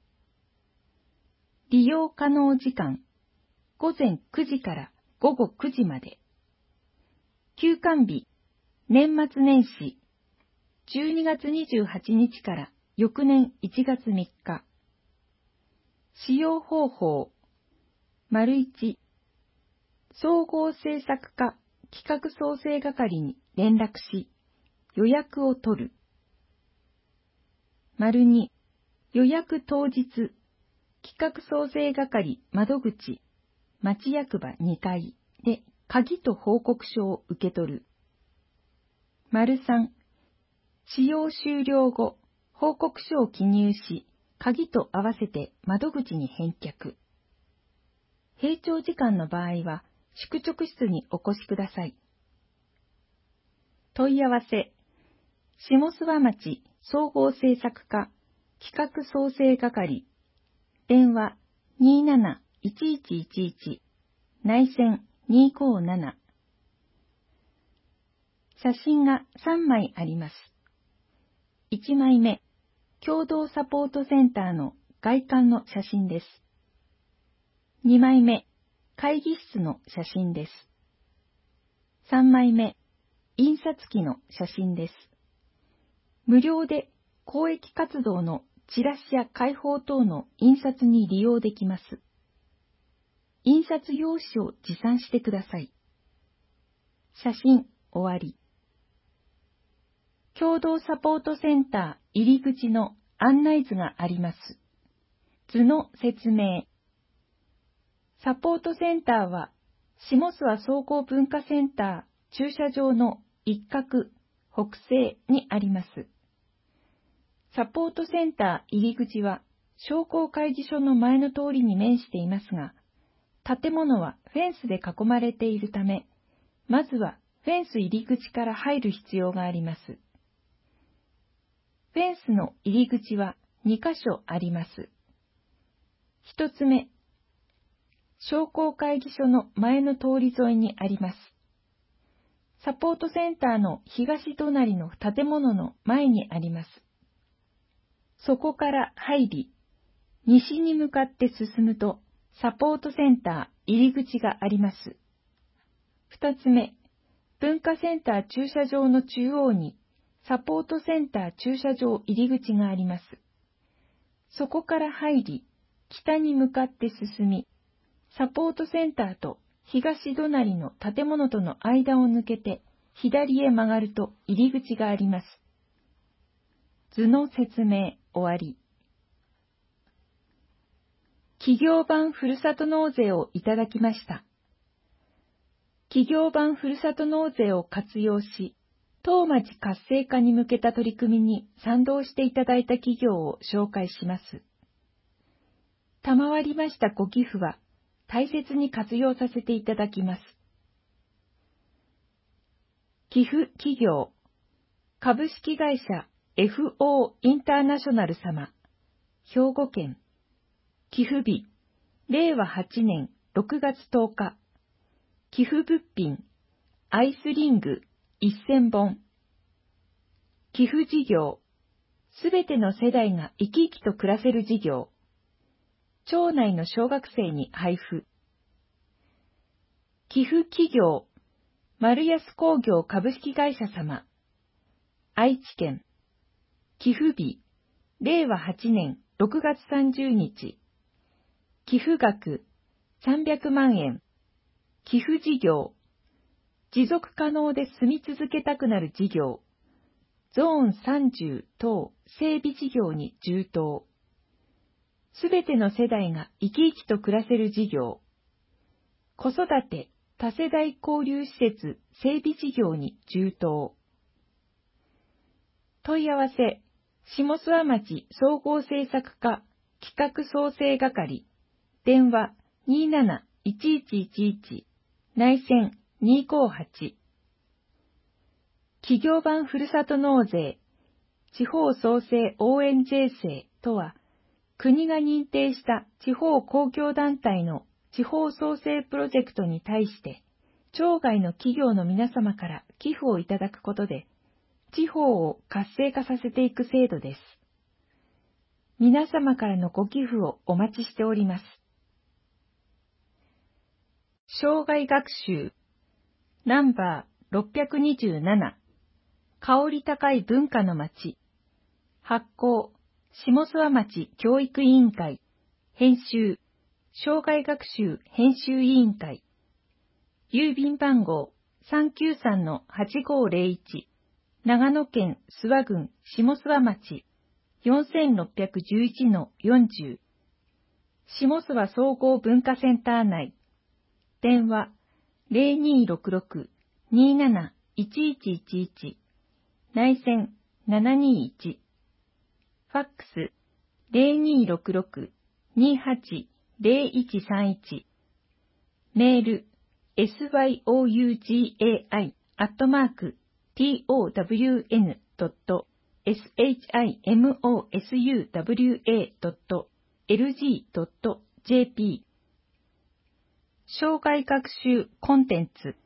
利用可能時間、ごぜんくじからごごくじまで。休館日、年末年始、じゅうにがつにじゅうはちにちから翌年いちがつみっか。使用方法、丸いち、総合政策課企画創生係に連絡し、予約を取る。丸に、予約当日、企画創生係窓口、町役場にかいで鍵と報告書を受け取る。丸さん、使用終了後、報告書を記入し、鍵と合わせて窓口に返却。閉庁時間の場合は、宿直室にお越しください。問い合わせ、下諏訪町総合政策課企画創生係電話 にーなな いちいちいちいち 内線にーごーなな。写真がさんまいあります。いちまいめ、共同サポートセンターの外観の写真です。にまいめ、会議室の写真です。さんまいめ、印刷機の写真です。無料で公益活動のチラシや会報等の印刷に利用できます。印刷用紙を持参してください。写真終わり。共同サポートセンター入り口の案内図があります。図の説明。サポートセンターは、下諏訪総合文化センター駐車場の一角、北西にあります。サポートセンター入り口は、商工会議所の前の通りに面していますが、建物はフェンスで囲まれているため、まずはフェンス入り口から入る必要があります。フェンスの入り口はにかしょあります。一つ目、商工会議所の前の通り沿いにあります。サポートセンターの東隣の建物の前にあります。そこから入り、西に向かって進むと、サポートセンター入り口があります。二つ目、文化センター駐車場の中央に、サポートセンター駐車場入り口があります。そこから入り、北に向かって進み、サポートセンターと東隣の建物との間を抜けて、左へ曲がると入り口があります。図の説明終わり。企業版ふるさと納税をいただきました。企業版ふるさと納税を活用し、当町活性化に向けた取り組みに賛同していただいた企業を紹介します。賜りましたご寄付は大切に活用させていただきます。寄付企業、株式会社 エフオー インターナショナル様、兵庫県。寄付日、れいわはちねんろくがつとおか。寄付物品、アイスリングせんぼん。寄付事業、すべての世代が生き生きと暮らせる事業。町内の小学生に配布。寄付企業、丸安工業株式会社様。愛知県。寄付日、れいわはちねんろくがつさんじゅうにち。寄付額、さんびゃくまんえん。寄付事業、持続可能で住み続けたくなる事業。ゾーンさんじゅう等整備事業に充当。すべての世代が生き生きと暮らせる事業。子育て多世代交流施設整備事業に充当。問い合わせ、下諏訪町総合政策課企画創生係、電話にーなないちいちいちいち、内線にーごーはち。企業版ふるさと納税、地方創生応援税制とは、国が認定した地方公共団体の地方創生プロジェクトに対して、町外の企業の皆様から寄付をいただくことで、地方を活性化させていく制度です。皆様からのご寄付をお待ちしております。生涯学習ナンバーろっぴゃくにじゅうなな、香り高い文化の街、発行下諏訪町教育委員会、編集生涯学習編集委員会、郵便番号 さんきゅうさんのはちごーぜろいち、長野県諏訪郡下諏訪町 よんろくいちいちのよんじゅう、下諏訪総合文化センター内、電話 ゼロにーろくろく にーなないちいちいちいち、内線ななにーいち、ファックス ゼロにーろくろく にーはち ゼロいちさんいち、メール エスワイオーユージーエーアイ アットマーク ティーオーダブリューエヌ ドット シモスワ ドット エルジー ドット ジェーピー 生涯学習コンテンツ。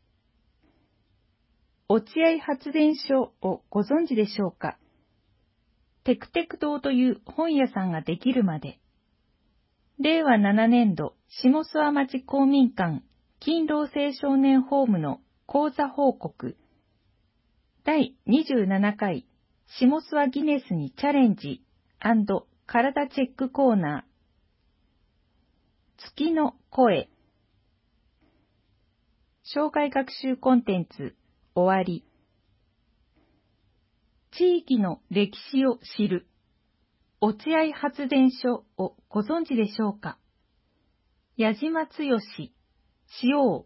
落合発電所をご存知でしょうか。テクテク堂という本屋さんができるまで。れいわななねんど下諏訪町公民館勤労青少年ホームの講座報告。だいにじゅうななかい下諏訪ギネスにチャレンジ&体チェックコーナー。月の声。生涯学習コンテンツ終わり。地域の歴史を知る。落合発電所をご存知でしょうか。矢島剛、しおう。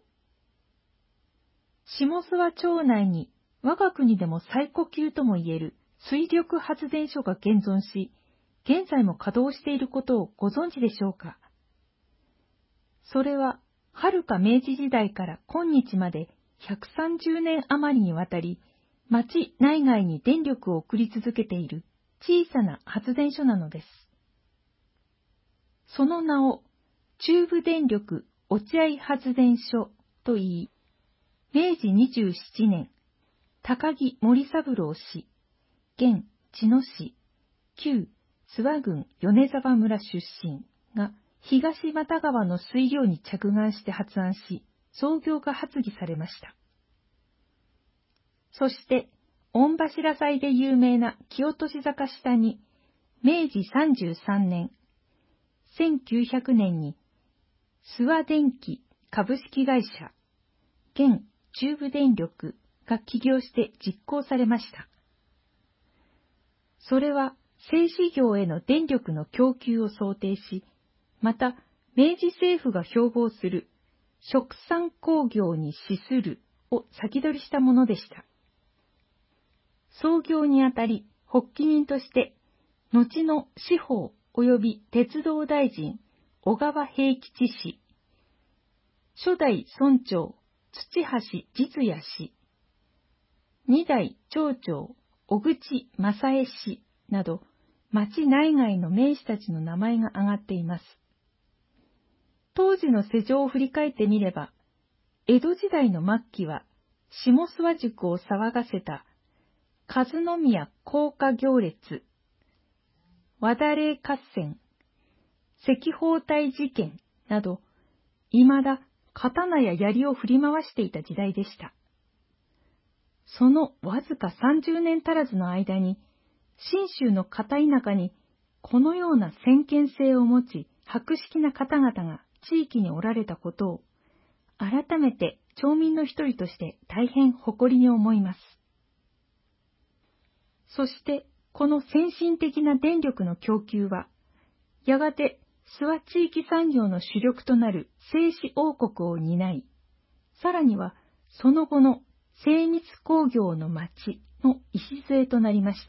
下諏訪町内に我が国でも最古級ともいえる水力発電所が現存し、現在も稼働していることをご存知でしょうか。それは、はるか明治時代から今日までひゃくさんじゅうねん余りにわたり、町内外に電力を送り続けている小さな発電所なのです。その名を中部電力落合発電所と言い、めいじにじゅうななねん、高木森三郎氏、現茅野市、旧諏訪郡米沢村出身が東又川の水量に着岸して発案し、創業が発議されました。そして、御柱祭で有名な清俊坂下に、めいじさんじゅうさんねん、せんきゅうひゃくねんに、諏訪電機株式会社、現中部電力が起業して実行されました。それは、製紙業への電力の供給を想定し、また、明治政府が標榜する、殖産工業に資するを先取りしたものでした。創業にあたり、発起人として、後の司法及び鉄道大臣、小川平吉氏、初代村長、土橋実也氏、二代町長、小口正江氏など、町内外の名士たちの名前が挙がっています。当時の世情を振り返ってみれば、江戸時代の末期は、下諏訪宿を騒がせた、和宮高架行列、和田霊合戦、赤包帯事件など、未だ刀や槍を振り回していた時代でした。そのわずかさんじゅうねん足らずの間に、信州の片田舎にこのような先見性を持ち、博識な方々が地域におられたことを、改めて町民の一人として大変誇りに思います。そして、この先進的な電力の供給は、やがて諏訪地域産業の主力となる製紙王国を担い、さらにはその後の精密工業の町の礎となりました。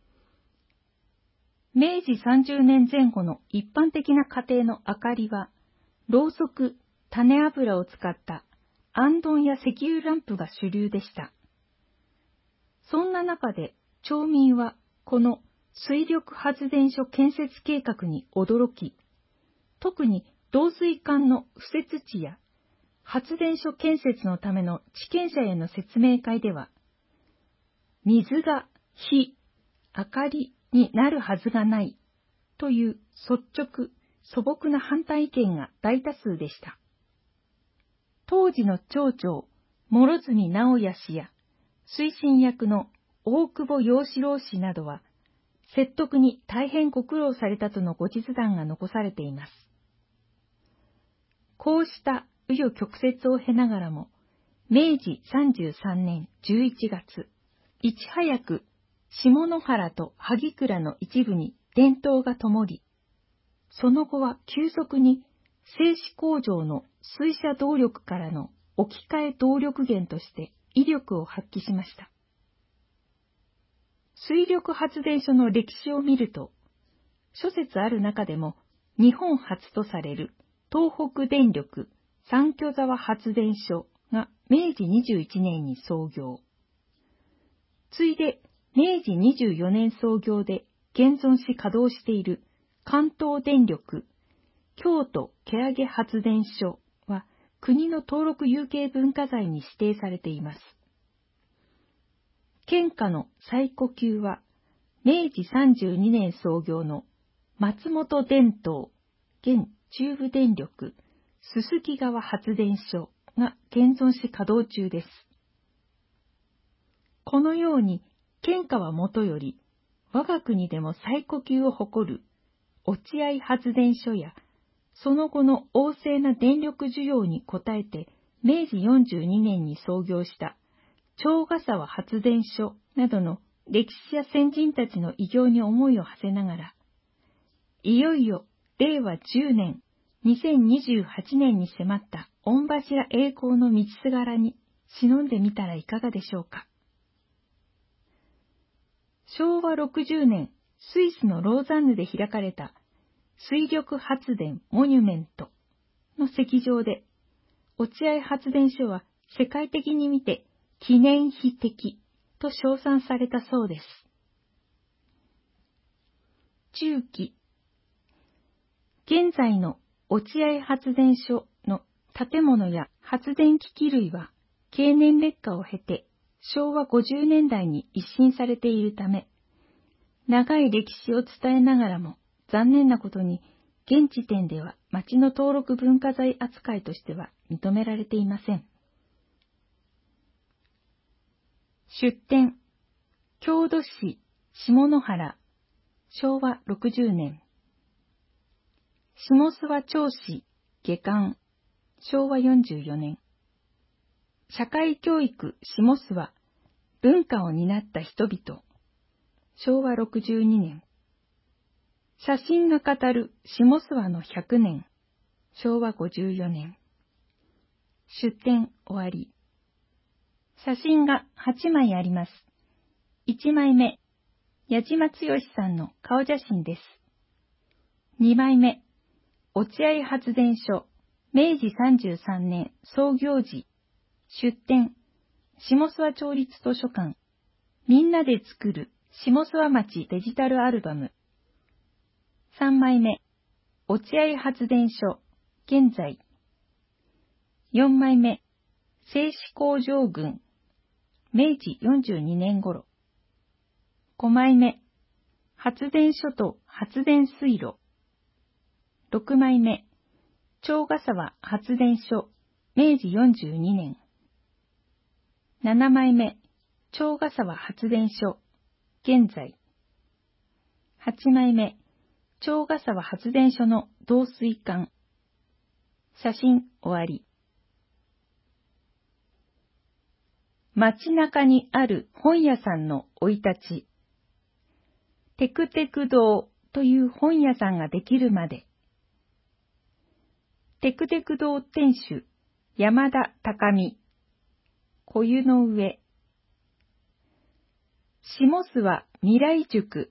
めいじさんじゅうねんぜん後の一般的な家庭の明かりは、ろうそく、種油を使ったあんどんや石油ランプが主流でした。そんな中で町民はこの水力発電所建設計画に驚き、特に導水管の敷設地や発電所建設のための地権者への説明会では、水が火、明かりになるはずがないという率直、素朴な反対意見が大多数でした。当時の町長、諸角直也氏や推進役の大久保洋四郎氏などは、説得に大変ご苦労されたとの後日談が残されています。こうした紆余曲折を経ながらも、めいじさんじゅうさんねんじゅういちがつ、いち早く下野原と萩倉の一部に電灯が灯り、その後は急速に製紙工場の水車動力からの置き換え動力源として威力を発揮しました。水力発電所の歴史を見ると、諸説ある中でも日本初とされる東北電力三居沢発電所がめいじにじゅういちねんに創業。次いでめいじにじゅうよねん創業で現存し稼働している関東電力京都蹴上発電所は国の登録有形文化財に指定されています。県下の最古級はめいじさんじゅうにねん創業の松本電灯現中部電力すすき川発電所が現存し稼働中です。このように県下はもとより我が国でも最古級を誇る落合発電所やその後の旺盛な電力需要に応えてめいじよんじゅうにねんに創業した長ヶ沢発電所などの歴史や先人たちの偉業に思いを馳せながら、いよいよれいわじゅうねん、にせんにじゅうはちねんに迫った御柱栄光の道すがらに忍んでみたらいかがでしょうか。しょうわろくじゅうねん、スイスのローザンヌで開かれた水力発電モニュメントの石上で、落合発電所は世界的に見て記念碑的と称賛されたそうです。中期。現在の落合発電所の建物や発電機器類は経年劣化を経てしょうわごじゅうねんだいに一新されているため、長い歴史を伝えながらも残念なことに現時点では町の登録文化財扱いとしては認められていません。出典、郷土史下野原、しょうわろくじゅうねん。下諏訪町史下巻、しょうわよんじゅうよねん。社会教育下諏訪、文化を担った人々、しょうわろくじゅうにねん。写真が語る下諏訪のひゃくねん、しょうわごじゅうよねん。出典終わり。写真がはちまいあります。いちまいめ、矢島剛さんの顔写真です。にまいめ、落合発電所、めいじさんじゅうさんねん創業時、出典、下諏訪町立図書館、みんなで作る下諏訪町デジタルアルバム。さんまいめ、落合発電所、現在。よんまいめ、製紙工場群、めいじよんじゅうにねん頃。ごまいめ、発電所と発電水路。ろくまいめ、長ヶ沢発電所、めいじよんじゅうにねん。ななまいめ、長ヶ沢発電所、現在。はちまいめ、長ヶ沢発電所の導水管。写真終わり。街中にある本屋さんの生い立ち。テクテク堂という本屋さんができるまで。テクテク堂店主、山田高美。小湯の上。下諏訪未来塾。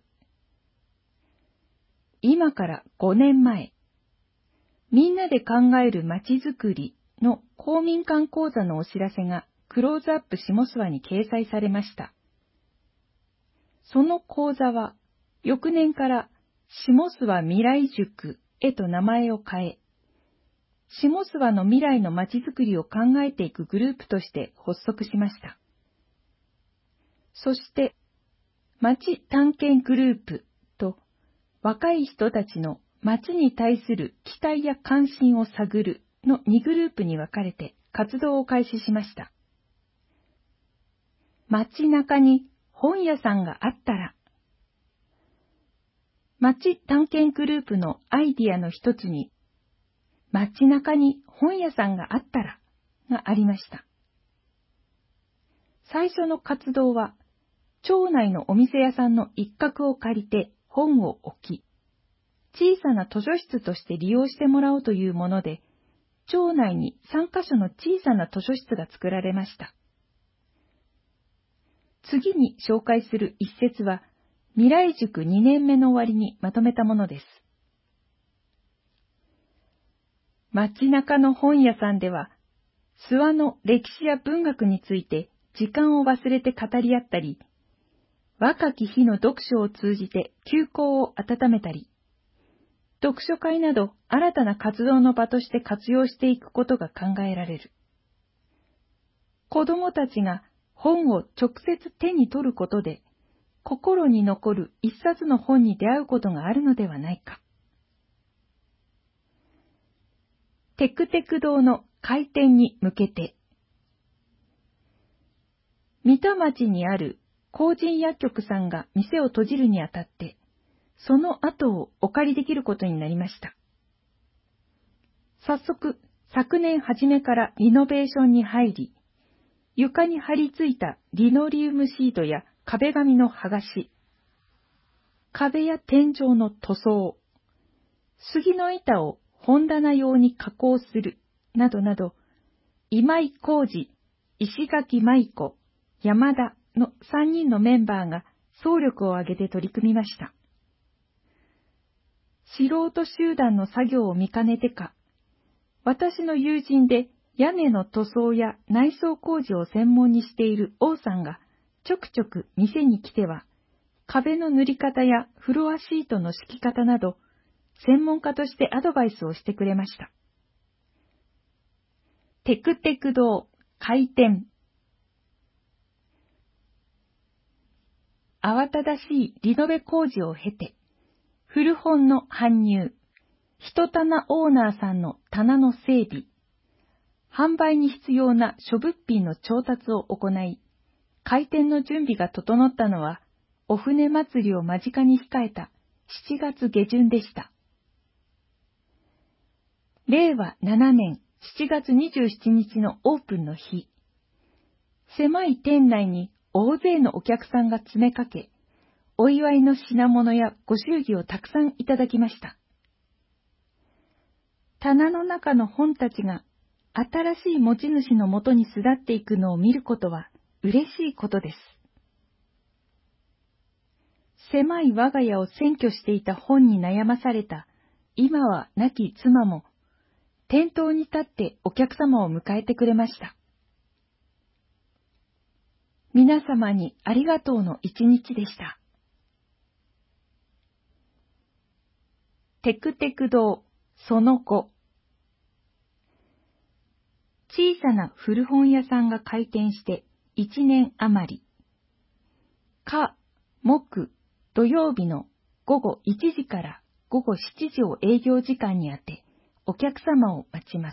今からごねんまえ、みんなで考えるまちづくりの公民館講座のお知らせがクローズアップ下諏訪に掲載されました。その講座は翌年から下諏訪未来塾へと名前を変え、下諏訪の未来のまちづくりを考えていくグループとして発足しました。そして、まち探検グループと若い人たちの街に対する期待や関心を探るのにグループに分かれて活動を開始しました。街中に本屋さんがあったら、街探検グループのアイディアの一つに、街中に本屋さんがあったらがありました。最初の活動は、町内のお店屋さんの一角を借りて本を置き、小さな図書室として利用してもらおうというもので、町内にさんかしょの小さな図書室が作られました。次に紹介する一節は、未来塾にねんめの終わりにまとめたものです。街中の本屋さんでは、諏訪の歴史や文学について時間を忘れて語り合ったり、若き日の読書を通じて旧交を温めたり、読書会など新たな活動の場として活用していくことが考えられる。子供たちが本を直接手に取ることで、心に残る一冊の本に出会うことがあるのではないか。テクテク堂の開店に向けて、三田町にある法人薬局さんが店を閉じるにあたって、その後をお借りできることになりました。早速、昨年初めからリノベーションに入り、床に張り付いたリノリウムシートや壁紙の剥がし、壁や天井の塗装、杉の板を本棚用に加工する、などなど、今井浩二、石垣舞子、山田のさんにんのメンバーが総力を挙げて取り組みました。素人集団の作業を見かねてか、私の友人で屋根の塗装や内装工事を専門にしている王さんがちょくちょく店に来ては、壁の塗り方やフロアシートの敷き方など、専門家としてアドバイスをしてくれました。テクテク堂開店。慌ただしいリノベ工事を経て、古本の搬入、一棚オーナーさんの棚の整備、販売に必要な諸物品の調達を行い、開店の準備が整ったのは、お船祭りを間近に控えたしちがつ下旬でした。れいわななねんしちがつにじゅうしちにちのオープンの日、狭い店内に大勢のお客さんが詰めかけ、お祝いの品物やご祝儀をたくさんいただきました。棚の中の本たちが新しい持ち主のもとに巣立っていくのを見ることは嬉しいことです。狭い我が家を占拠していた本に悩まされた今は亡き妻も、店頭に立ってお客様を迎えてくれました。皆様にありがとうの一日でした。テクテク堂その後。小さな古本屋さんが開店して一年余り。火、木、土曜日の午後いちじから午後しちじを営業時間にあて、お客様を待ちます。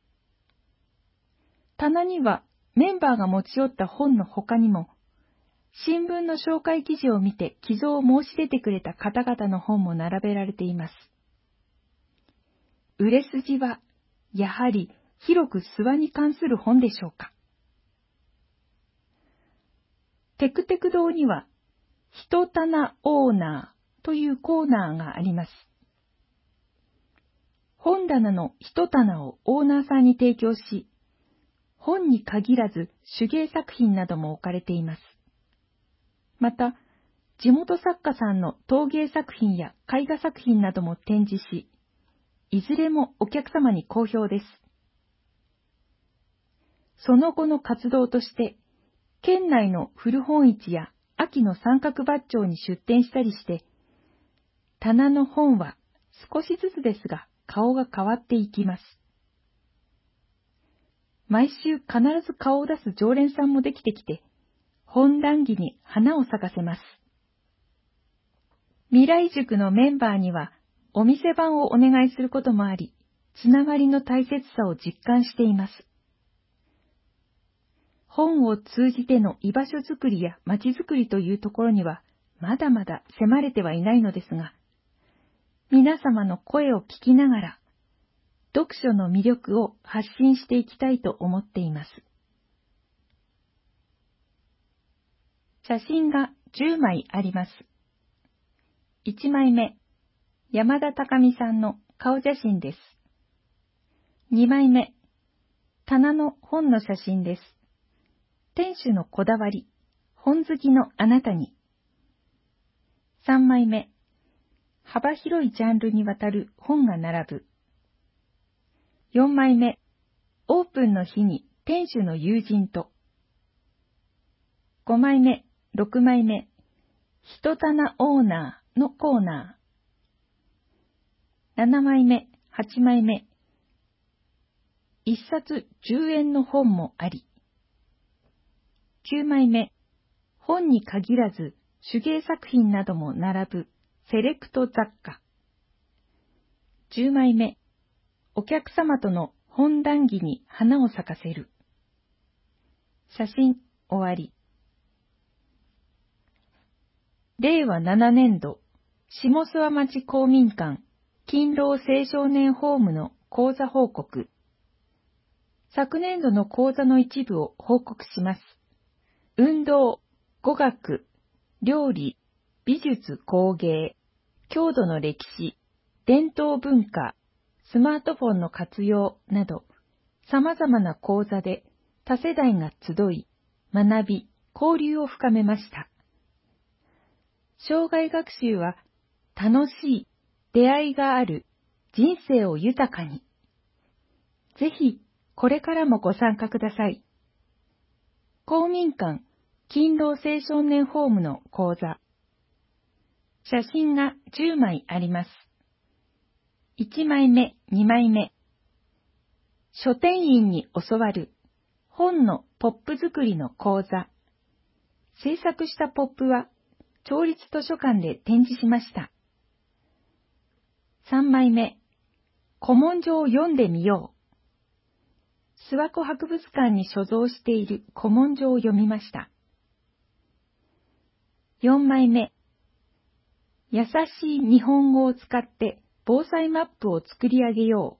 棚にはメンバーが持ち寄った本の他にも、新聞の紹介記事を見て寄贈を申し出てくれた方々の本も並べられています。売れ筋は、やはり広く諏訪に関する本でしょうか。テクテク堂には、一棚オーナーというコーナーがあります。本棚の一棚をオーナーさんに提供し、本に限らず手芸作品なども置かれています。また、地元作家さんの陶芸作品や絵画作品なども展示し、いずれもお客様に好評です。その後の活動として、県内の古本市や秋の三角バッチョに出店したりして、棚の本は少しずつですが顔が変わっていきます。毎週必ず顔を出す常連さんもできてきて、本談義に花を咲かせます。未来塾のメンバーにはお店番をお願いすることもあり、つながりの大切さを実感しています。本を通じての居場所づくりや街づくりというところにはまだまだ迫れてはいないのですが、皆様の声を聞きながら、読書の魅力を発信していきたいと思っています。写真がじゅうまいあります。いちまいめ、山田隆美さんの顔写真です。にまいめ、棚の本の写真です。店主のこだわり、本好きのあなたに。さんまいめ、幅広いジャンルにわたる本が並ぶ。よんまいめ、オープンの日に店主の友人と。ごまいめ、ろくまいめ、一棚オーナーのコーナー。ななまいめ、はちまいめ、一冊じゅうえんの本もあり。きゅうまいめ、本に限らず手芸作品なども並ぶセレクト雑貨。じゅうまいめ、お客様との本談義に花を咲かせる。写真終わり。れいわななねんど、下諏訪町公民館勤労青少年ホームの講座報告。昨年度の講座の一部を報告します。運動、語学、料理、美術工芸、郷土の歴史、伝統文化、スマートフォンの活用など、様々な講座で多世代が集い、学び、交流を深めました。生涯学習は楽しい、出会いがある、人生を豊かに。ぜひこれからもご参加ください。公民館勤労青少年ホームの講座。写真がじゅうまいあります。いちまいめ、にまいめ。書店員に教わる本のポップ作りの講座。制作したポップは町立図書館で展示しました。さんまいめ、古文書を読んでみよう。諏訪湖博物館に所蔵している古文書を読みました。よんまいめ、優しい日本語を使って防災マップを作り上げよう。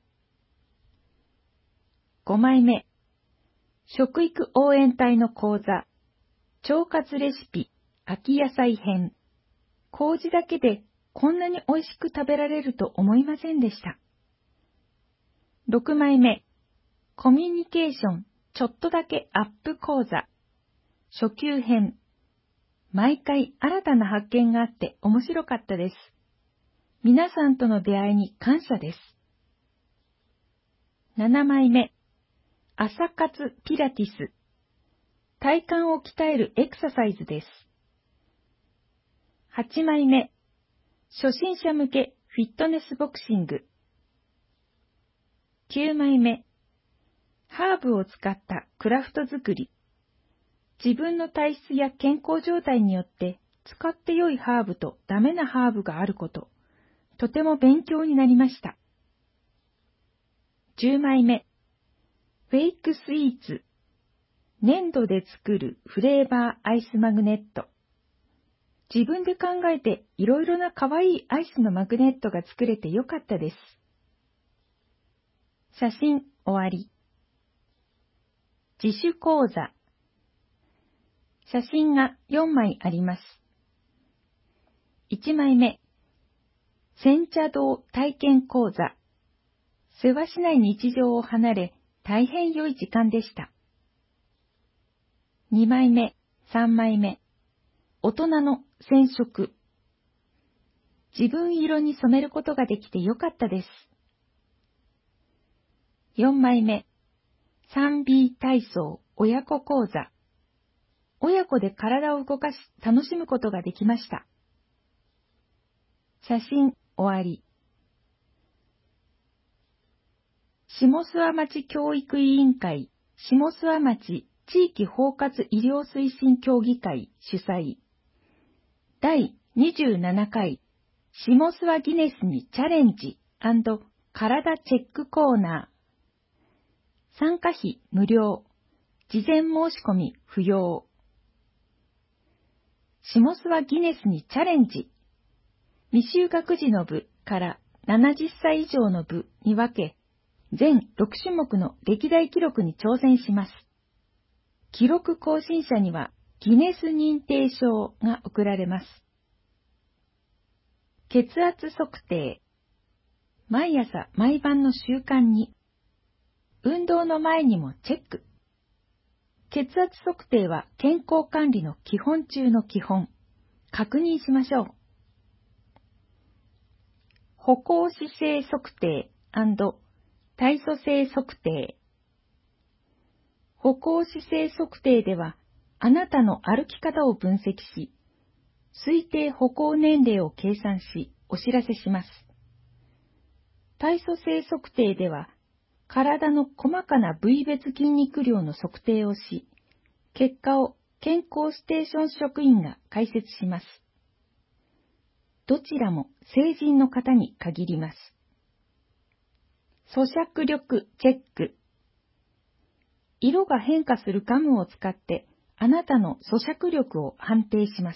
ごまいめ、食育応援隊の講座、腸活レシピ、秋野菜編。麹だけでこんなに美味しく食べられると思いませんでした。ろくまいめ、コミュニケーションちょっとだけアップ講座、初級編。毎回新たな発見があって面白かったです。皆さんとの出会いに感謝です。ななまいめ、朝活ピラティス。体幹を鍛えるエクササイズです。はちまいめ、初心者向けフィットネスボクシング。きゅうまいめ、ハーブを使ったクラフト作り。自分の体質や健康状態によって使って良いハーブとダメなハーブがあること、とても勉強になりました。じゅうまいめ、フェイクスイーツ。粘土で作るフレーバーアイスマグネット。自分で考えていろいろなかわいいアイスのマグネットが作れてよかったです。写真終わり。自主講座。写真がよんまいあります。いちまいめ、煎茶道体験講座。せわしない日常を離れ、大変良い時間でした。にまいめ、さんまいめ、大人の染色。自分色に染めることができてよかったです。よんまいめ、スリービー 体操親子講座。親子で体を動かし楽しむことができました。写真終わり。下諏訪町教育委員会下諏訪町地域包括医療推進協議会主催だいにじゅうななかい下諏訪ギネスにチャレンジ&体チェックコーナー。参加費無料。事前申し込み不要。下諏訪ギネスにチャレンジ。未就学児の部からななじゅっさい以上の部に分け、全ろくしゅもくの歴代記録に挑戦します。記録更新者にはギネス認定証が贈られます。血圧測定。毎朝毎晩の習慣に。運動の前にもチェック。血圧測定は健康管理の基本中の基本。確認しましょう。歩行姿勢測定&体組成測定。歩行姿勢測定では、あなたの歩き方を分析し、推定歩行年齢を計算し、お知らせします。体組成測定では、体の細かな部位別筋肉量の測定をし、結果を健康ステーション職員が解説します。どちらも成人の方に限ります。咀嚼力チェック。色が変化するガムを使ってあなたの咀嚼力を判定します。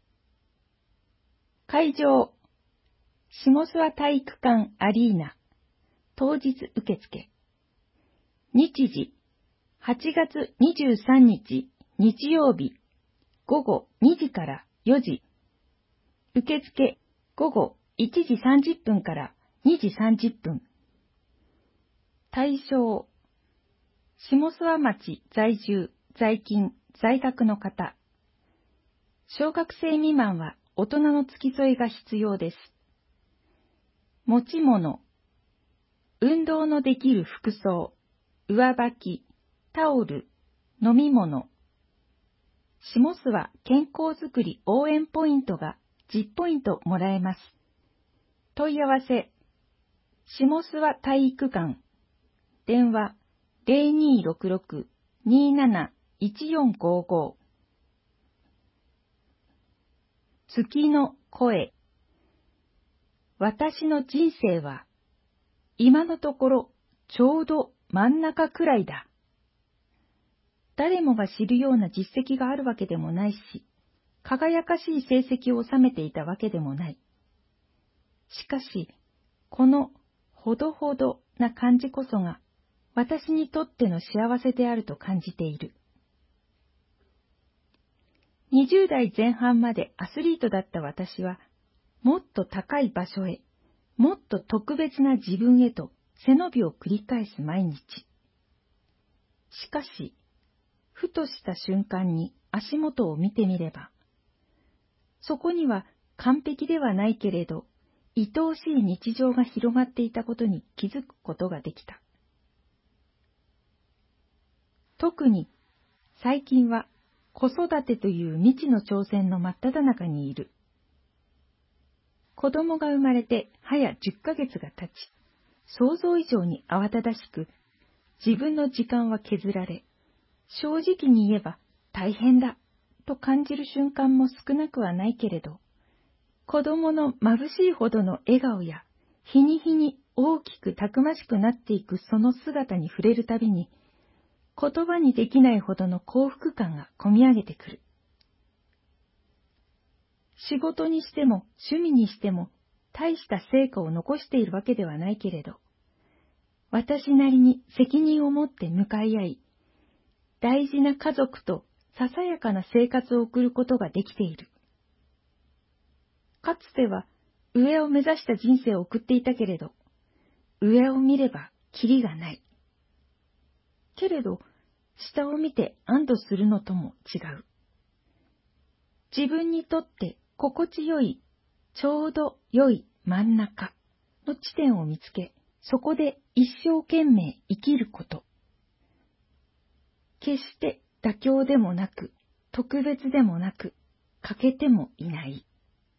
会場、下諏訪体育館アリーナ、当日受付。日時、はちがつにじゅうさんにち日曜日、ごごにじからよじ。受付、ごごいちじさんじゅっぷんからにじさんじゅっぷん。対象、下諏訪町在住、在勤、在学の方。小学生未満は大人の付き添いが必要です。持ち物、運動のできる服装、 上履き、タオル、飲み物。下諏訪健康づくり応援ポイントがじゅっポイントもらえます。問い合わせ、下諏訪体育館、電話 ゼロにーろくろく にーなないちよんごご。月の声。私の人生は今のところちょうど真ん中くらいだ。誰もが知るような実績があるわけでもないし、輝かしい成績を収めていたわけでもない。しかし、このほどほどな感じこそが私にとっての幸せであると感じている。にじゅうだいぜん半までアスリートだった私は、もっと高い場所へ、もっと特別な自分へと背伸びを繰り返す毎日。しかし、ふとした瞬間に足元を見てみれば、そこには完璧ではないけれど、愛おしい日常が広がっていたことに気づくことができた。特に最近は子育てという未知の挑戦の真っ只中にいる。子供が生まれて早じゅっかげつが経ち、想像以上に慌ただしく、自分の時間は削られ、正直に言えば大変だと感じる瞬間も少なくはないけれど、子供の眩しいほどの笑顔や日に日に大きくたくましくなっていくその姿に触れるたびに、言葉にできないほどの幸福感がこみ上げてくる。仕事にしても趣味にしても大した成果を残しているわけではないけれど、私なりに責任を持って向かい合い、大事な家族とささやかな生活を送ることができている。かつては上を目指した人生を送っていたけれど、上を見ればキリがない。けれど、下を見て安堵するのとも違う。自分にとって心地よい、ちょうど良い真ん中の地点を見つけ、そこで一生懸命生きること。決して妥協でもなく、特別でもなく、欠けてもいない。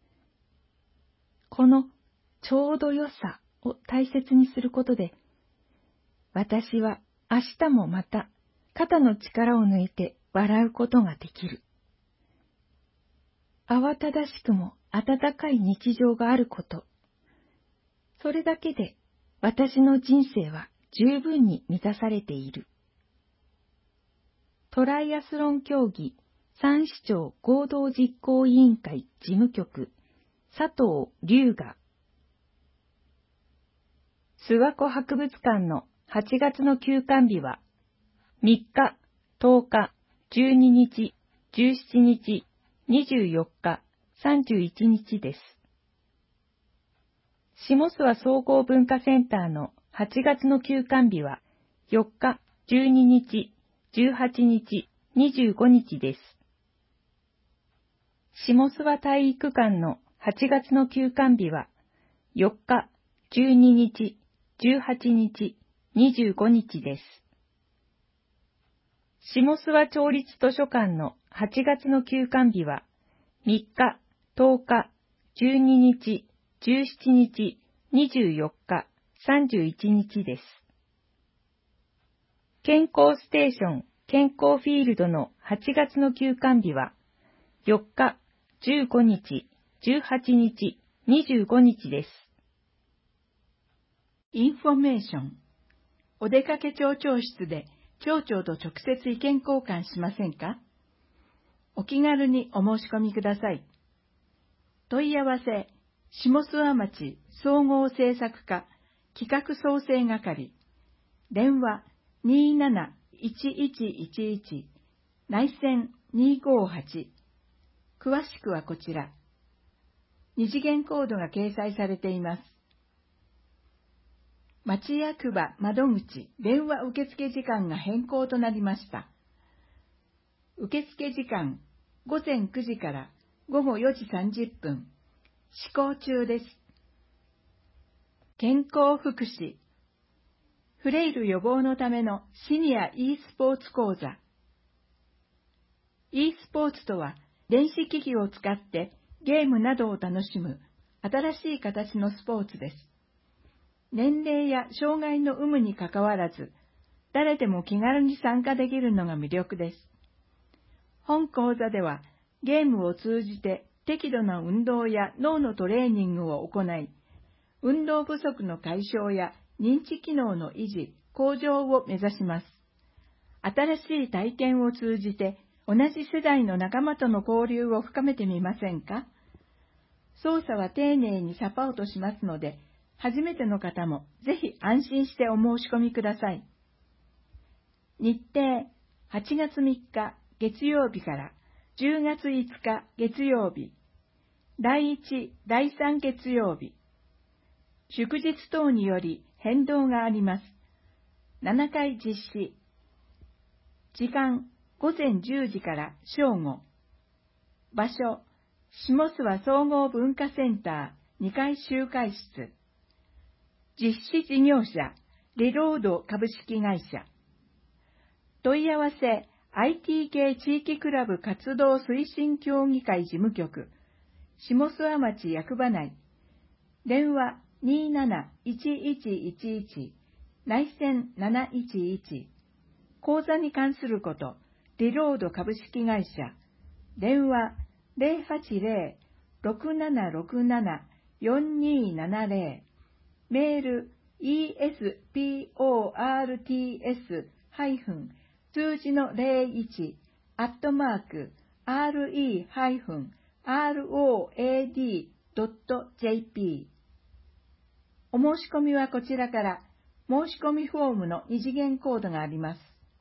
このちょうど良さを大切にすることで、私は明日もまた肩の力を抜いて笑うことができる。慌ただしくも温かい日常があること。それだけで私の人生は十分に満たされている。トライアスロン競技三市町合同実行委員会事務局佐藤龍が、諏訪湖博物館のはちがつの休館日はみっか、とおか、じゅうににち、じゅうしちにち、にじゅうよっか、さんじゅういちにちです。下諏訪総合文化センターのはちがつの休館日はよっか、じゅうににち、じゅうはちにち、にじゅうごにちです。下諏訪体育館のはちがつの休館日はよっか、じゅうににち、じゅうはちにち、にじゅうごにちです。下諏訪町立図書館のはちがつの休館日はみっか、とおか、じゅうににち、じゅうしちにち、にじゅうよっか、さんじゅういちにちです。健康ステーション健康フィールドのはちがつの休館日はよっか、じゅうごにち、じゅうはちにち、にじゅうごにちです。 インフォメーション。お出かけ町長室で町長と直接意見交換しませんか？お気軽にお申し込みください。問い合わせ、下諏訪町総合政策課企画創生係、電話 にーなないちいちいちいち、内線にーごーはち、詳しくはこちら。二次元コードが掲載されています。町役場窓口電話受付時間が変更となりました。受付時間、ごぜんくじからごごよじさんじゅっぷん、施行中です。健康福祉。 フレイル予防のためのシニア e スポーツ講座。e スポーツとは、電子機器を使ってゲームなどを楽しむ新しい形のスポーツです。年齢や障害の有無にかかわらず、誰でも気軽に参加できるのが魅力です。本講座では、ゲームを通じて適度な運動や脳のトレーニングを行い、運動不足の解消や認知機能の維持、向上を目指します。新しい体験を通じて、同じ世代の仲間との交流を深めてみませんか？操作は丁寧にサポートしますので、初めての方もぜひ安心してお申し込みください。日程、はちがつみっか月曜日からじゅうがついつか月曜日、だいいち、だいさん月曜日。祝日等により変動があります。ななかい実施。時間、ごぜんじゅうじから正午。場所、下諏訪総合文化センターにかい集会室。実施事業者、リロード株式会社。問い合わせ、アイティー 系地域クラブ活動推進協議会事務局、下諏訪町役場内。電話 にーなないちいちいちいち、内線なないちいち。講座に関すること、リロード株式会社。電話 ゼロはちゼロ ろくななろくなな よんにーななゼロ。メール イーエスポートス 数字のゼロいちアットマーク アールイー アールオーエーディー ドット ジェーピー。お申し込みはこちらから申し込みフォームの二次元コードがあります。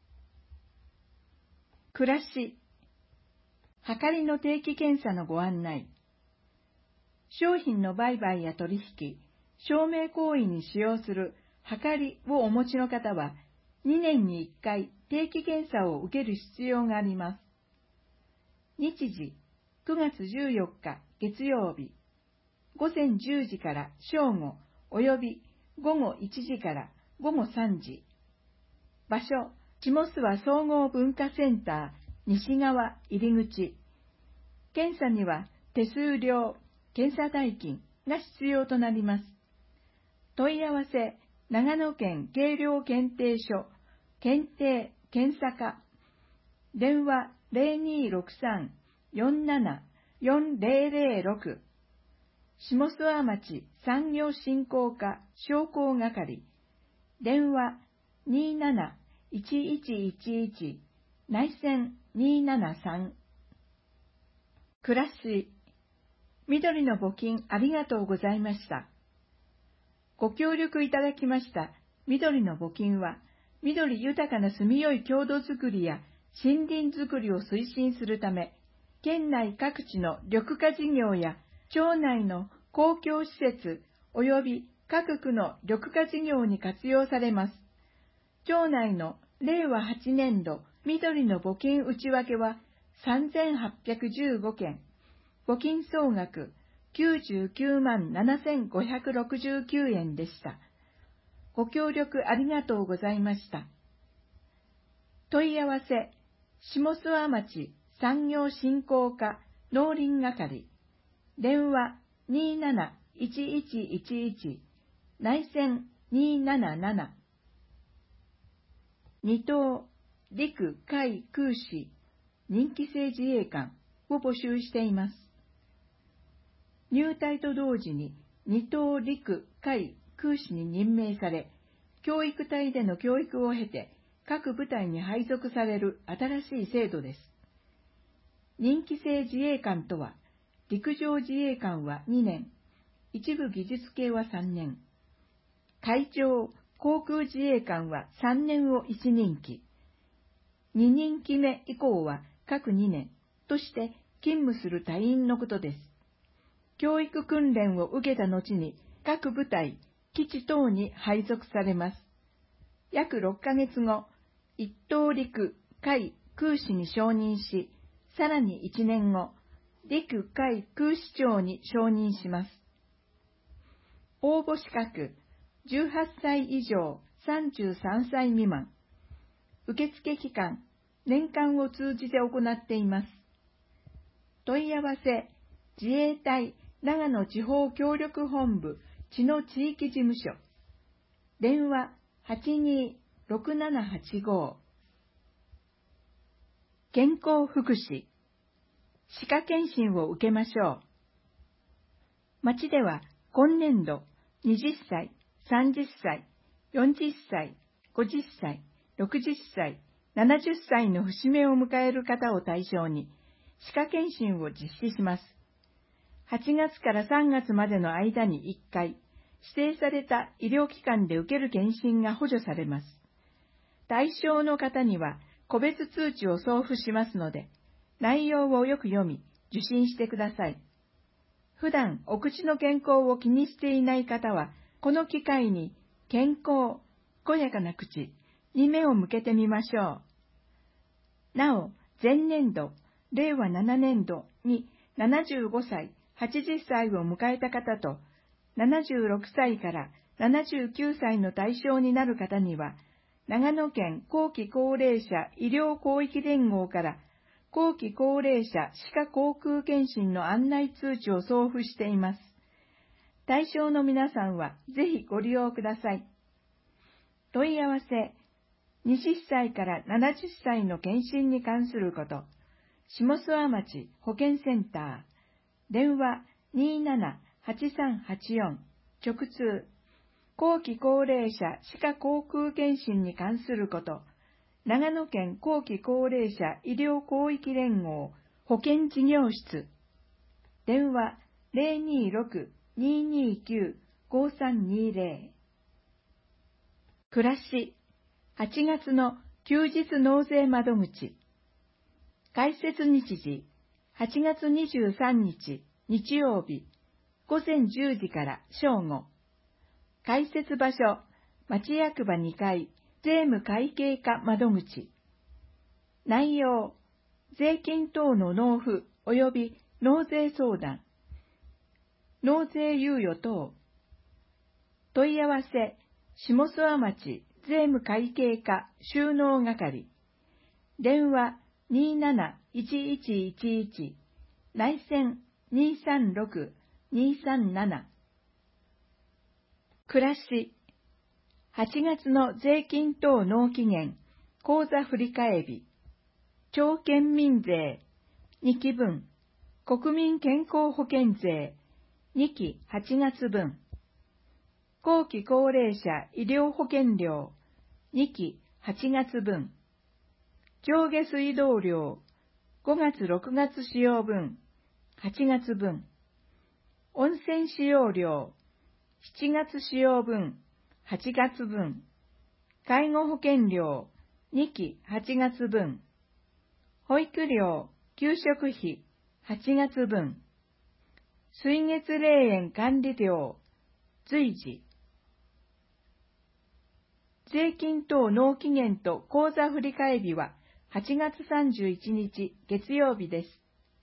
暮らし、はかりの定期検査のご案内。商品の売買や取引、証明行為に使用するはかりをお持ちの方は、にねんにいっかい定期検査を受ける必要があります。日時、くがつじゅうよっか月曜日、ごぜんじゅうじから正午およびごごいちじからごごさんじ。場所、下諏訪総合文化センター西側入り口。検査には手数料、検査代金が必要となります。問い合わせ、長野県計量検定所、検定検査課。電話ゼロにーろくさん よんなな よんゼロゼロろく。下諏訪町産業振興課商工係。電話にーなないちいちいちいち、内線にーななさん。暮らし、緑の募金ありがとうございました。ご協力いただきました緑の募金は、緑豊かな住みよい郷土づくりや森林づくりを推進するため、県内各地の緑化事業や町内の公共施設及び各区の緑化事業に活用されます。町内のれいわはちねんど緑の募金内訳はさんぜんはっぴゃくじゅうごけん、募金総額きゅうじゅうきゅうまんななせんごひゃくろくじゅうきゅうえんでした。ご協力ありがとうございました。問い合わせ、下諏訪町産業振興課農林係。電話にーなないちいちいちいち、内線にーなななな。二等、陸海空士、任期制自衛官を募集しています。入隊と同時に二等陸海空士に任命され、教育隊での教育を経て各部隊に配属される新しい制度です。任期制自衛官とは、陸上自衛官はにねん、一部技術系はさんねん、海上航空自衛官はさんねんをいちにんき、ににんきめ以降は各にねんとして勤務する隊員のことです。教育訓練を受けた後に各部隊、基地等に配属されます。約ろっかげつご、一等陸海空士に昇任し、さらにいちねんご、陸海空士長に昇任します。応募資格、じゅうはっさい以上さんじゅうさんさい未満。受付期間、年間を通じて行っています。問い合わせ、自衛隊長野地方協力本部茅野地域事務所。電話はちにーろくななはちご。健康福祉。歯科検診を受けましょう。町では今年度はたち、さんじゅっさい、よんじゅっさい、ごじゅっさい、ろくじゅっさい、ななじゅっさいの節目を迎える方を対象に歯科検診を実施します。はちがつからさんがつまでの間にいっかい、指定された医療機関で受ける検診が補助されます。対象の方には個別通知を送付しますので、内容をよく読み、受診してください。普段お口の健康を気にしていない方は、この機会に健康、健やかな口に目を向けてみましょう。なお、前年度、れいわななねんどにななじゅうごさい、はちじゅっさいを迎えた方と、ななじゅうろくさいからななじゅうきゅうさいの対象になる方には、長野県後期高齢者医療広域連合から後期高齢者歯科口腔検診の案内通知を送付しています。対象の皆さんはぜひご利用ください。問い合わせ、はたちからななじゅっさいの検診に関すること、下諏訪町保健センター、電話にーななはちさんはちよん、直通、後期高齢者歯科口腔検診に関すること、長野県後期高齢者医療広域連合保健事業室、電話ぜろにーろく にーにーきゅう ごさんにーぜろ。暮らし、はちがつの休日納税窓口。開設日時、はちがつにじゅうさんにち日曜日、ごぜんじゅうじから正午。開設場所、町役場にかい、税務会計課窓口。内容、税金等の納付及び納税相談、納税猶予等。問い合わせ、下諏訪町税務会計課収納係。電話にーなないちいちいちいち、内線にーさんろく にーさんなな。暮らし、はちがつの税金等納期限、口座振替日、町県民税、にきぶん、国民健康保険税、にきはちがつぶん、後期高齢者医療保険料、にきはちがつぶん、上下水道料、ごがつろくがつ使用分、はちがつぶん、温泉使用料、しちがつ使用分、はちがつぶん、介護保険料、にきはちがつぶん、保育料、給食費、はちがつぶん、水月霊園管理料、随時。税金等納期限と口座振替日ははちがつさんじゅういちにち月曜日です。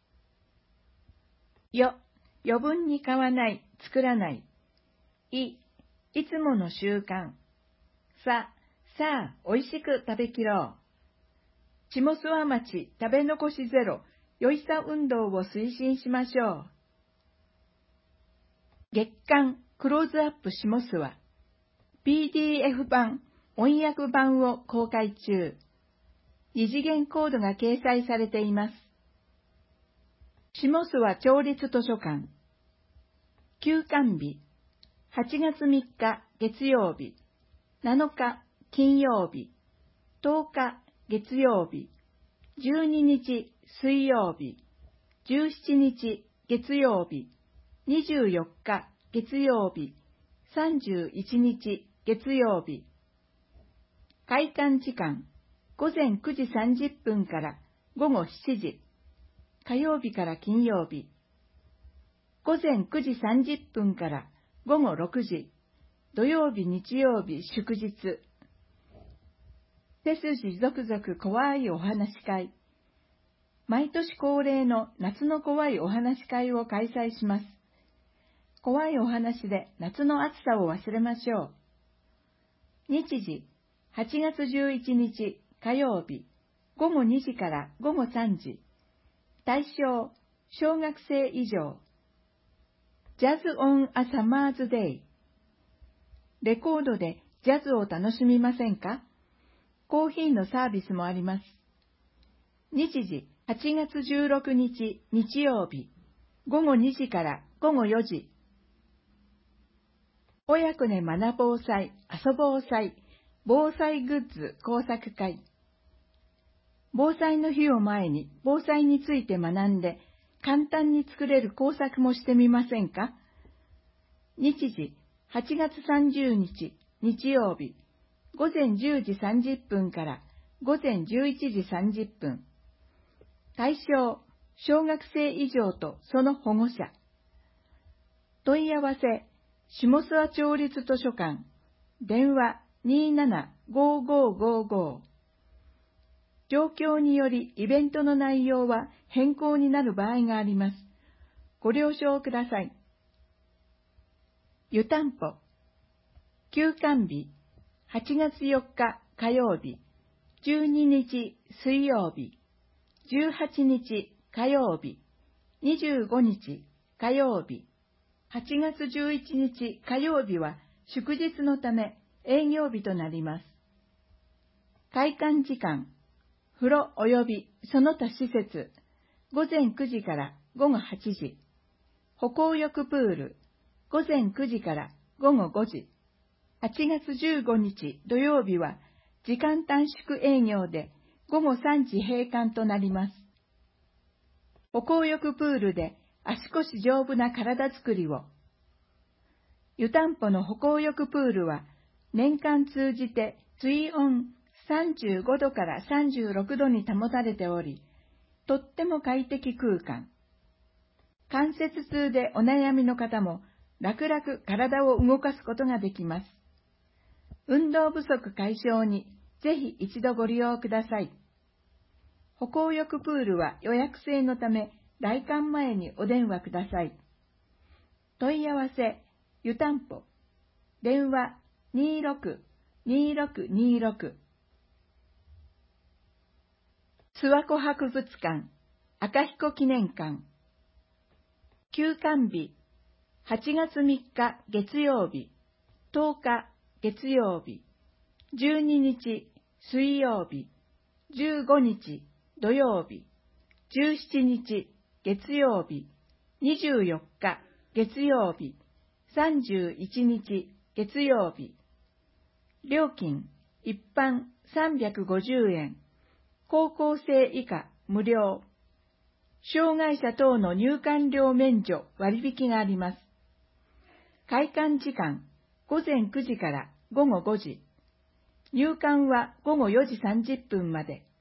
よ、余分に買わない、作らない。い、いつもの習慣。さ、さあ、おいしく食べきろう。下諏訪町食べ残しゼロ、よいさ運動を推進しましょう。月刊クローズアップ下諏訪 ピーディーエフ 版、翻訳版を公開中。二次元コードが掲載されています。下諏訪町立図書館。休館日、はちがつみっか月曜日、なのか金曜日、とおか月曜日、じゅうににち水曜日、じゅうしちにち月曜日、にじゅうよっか月曜日、さんじゅういちにち月曜日。開館時間、ごぜんくじさんじゅっぷんからごごしちじ、火曜日から金曜日。ごぜんくじさんじゅっぷんからごごろくじ、土曜日日曜日祝日。背筋ゾクゾク怖いお話会。毎年恒例の夏の怖いお話会を開催します。怖いお話で夏の暑さを忘れましょう。 日時、はちがつじゅういちにち火曜日、ごごにじからごごさんじ。対象、小学生以上。ジャズオンアサマーズデイ。レコードでジャズを楽しみませんか？コーヒーのサービスもあります。日時、はちがつじゅうろくにち日曜日、ごごにじからごごよじ。親子で学ぼう祭、遊ぼう祭、防災グッズ工作会。防災の日を前に防災について学んで、簡単に作れる工作もしてみませんか？日時、はちがつさんじゅうにち日曜日、ごぜんじゅうじさんじゅっぷんからごぜんじゅういちじさんじゅっぷん。対象、小学生以上とその保護者。問い合わせ、下諏訪町立図書館、電話 にーななごーごーごーごー。状況によりイベントの内容は変更になる場合があります。ご了承ください。湯たんぽ。休館日、はちがつよっか火曜日、じゅうににち水曜日、じゅうはちにち火曜日、にじゅうごにち火曜日、はちがつじゅういちにち火曜日は祝日のため営業日となります。開館時間、風呂及びその他施設、ごぜんくじからごごはちじ、歩行浴プール、ごぜんくじからごごごじ、はちがつじゅうごにち土曜日は時間短縮営業でごごさんじ閉館となります。歩行浴プールで足腰丈夫な体づくりを。湯たんぽの歩行浴プールは年間通じて水温さんじゅうごどからさんじゅうろくどに保たれており、とっても快適空間。関節痛でお悩みの方も楽々体を動かすことができます。運動不足解消にぜひ一度ご利用ください。歩行浴プールは予約制のため来館前にお電話ください。問い合わせ、湯たんぽ。電話 にーろく にーろくにーろく。諏訪湖博物館、赤彦記念館。休館日、はちがつみっか月曜日、とおか月曜日、じゅうににち水曜日、じゅうごにち土曜日、じゅうしちにち月曜日、にじゅうよっか月曜日、さんじゅういちにち月曜日。料金、一般さんびゃくごじゅうえん、高校生以下無料。障害者等の入館料免除割引があります。開館時間、ごぜんくじからごごごじ。入館はごごよじさんじゅっぷんまで。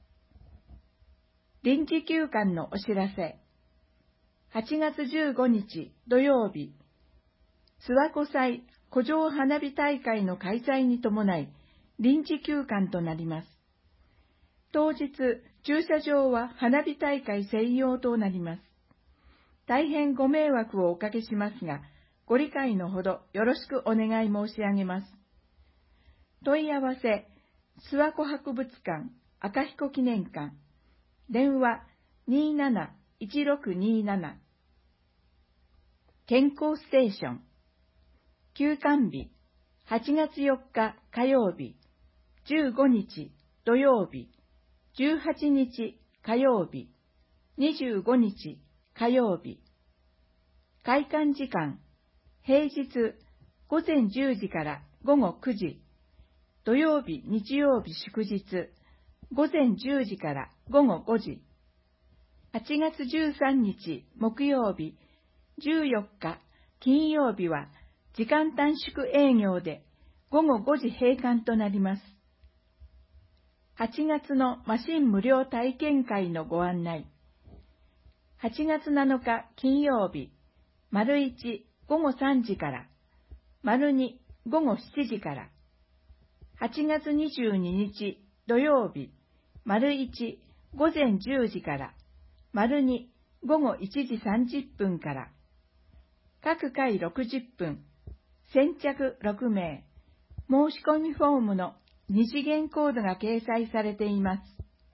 臨時休館のお知らせ。はちがつじゅうごにち土曜日、諏訪湖祭湖上花火大会の開催に伴い臨時休館となります。当日、駐車場は花火大会専用となります。大変ご迷惑をおかけしますが、ご理解のほどよろしくお願い申し上げます。問い合わせ、諏訪湖博物館赤彦記念館、電話 にーなないちろくにーなな。健康ステーション。休館日、はちがつよっか火曜日、じゅうごにち土曜日、じゅうはちにち火曜日、にじゅうごにち火曜日。開館時間、平日ごぜんじゅうじからごごくじ、土曜日日曜日祝日ごぜんじゅうじからごごごじ。はちがつじゅうさんにち木曜日、じゅうよっか金曜日は時間短縮営業でごごごじ閉館となります。はちがつのマシン無料体験会のご案内。はちがつなのか金曜日、丸いちごごさんじから、丸にごごしちじから。はちがつにじゅうににち土曜日、丸いちごぜんじゅうじから、丸にごごいちじさんじゅっぷんから。各回ろくじゅっぷん、先着ろくめい、 申し込みフォームの二次元コードが掲載されています。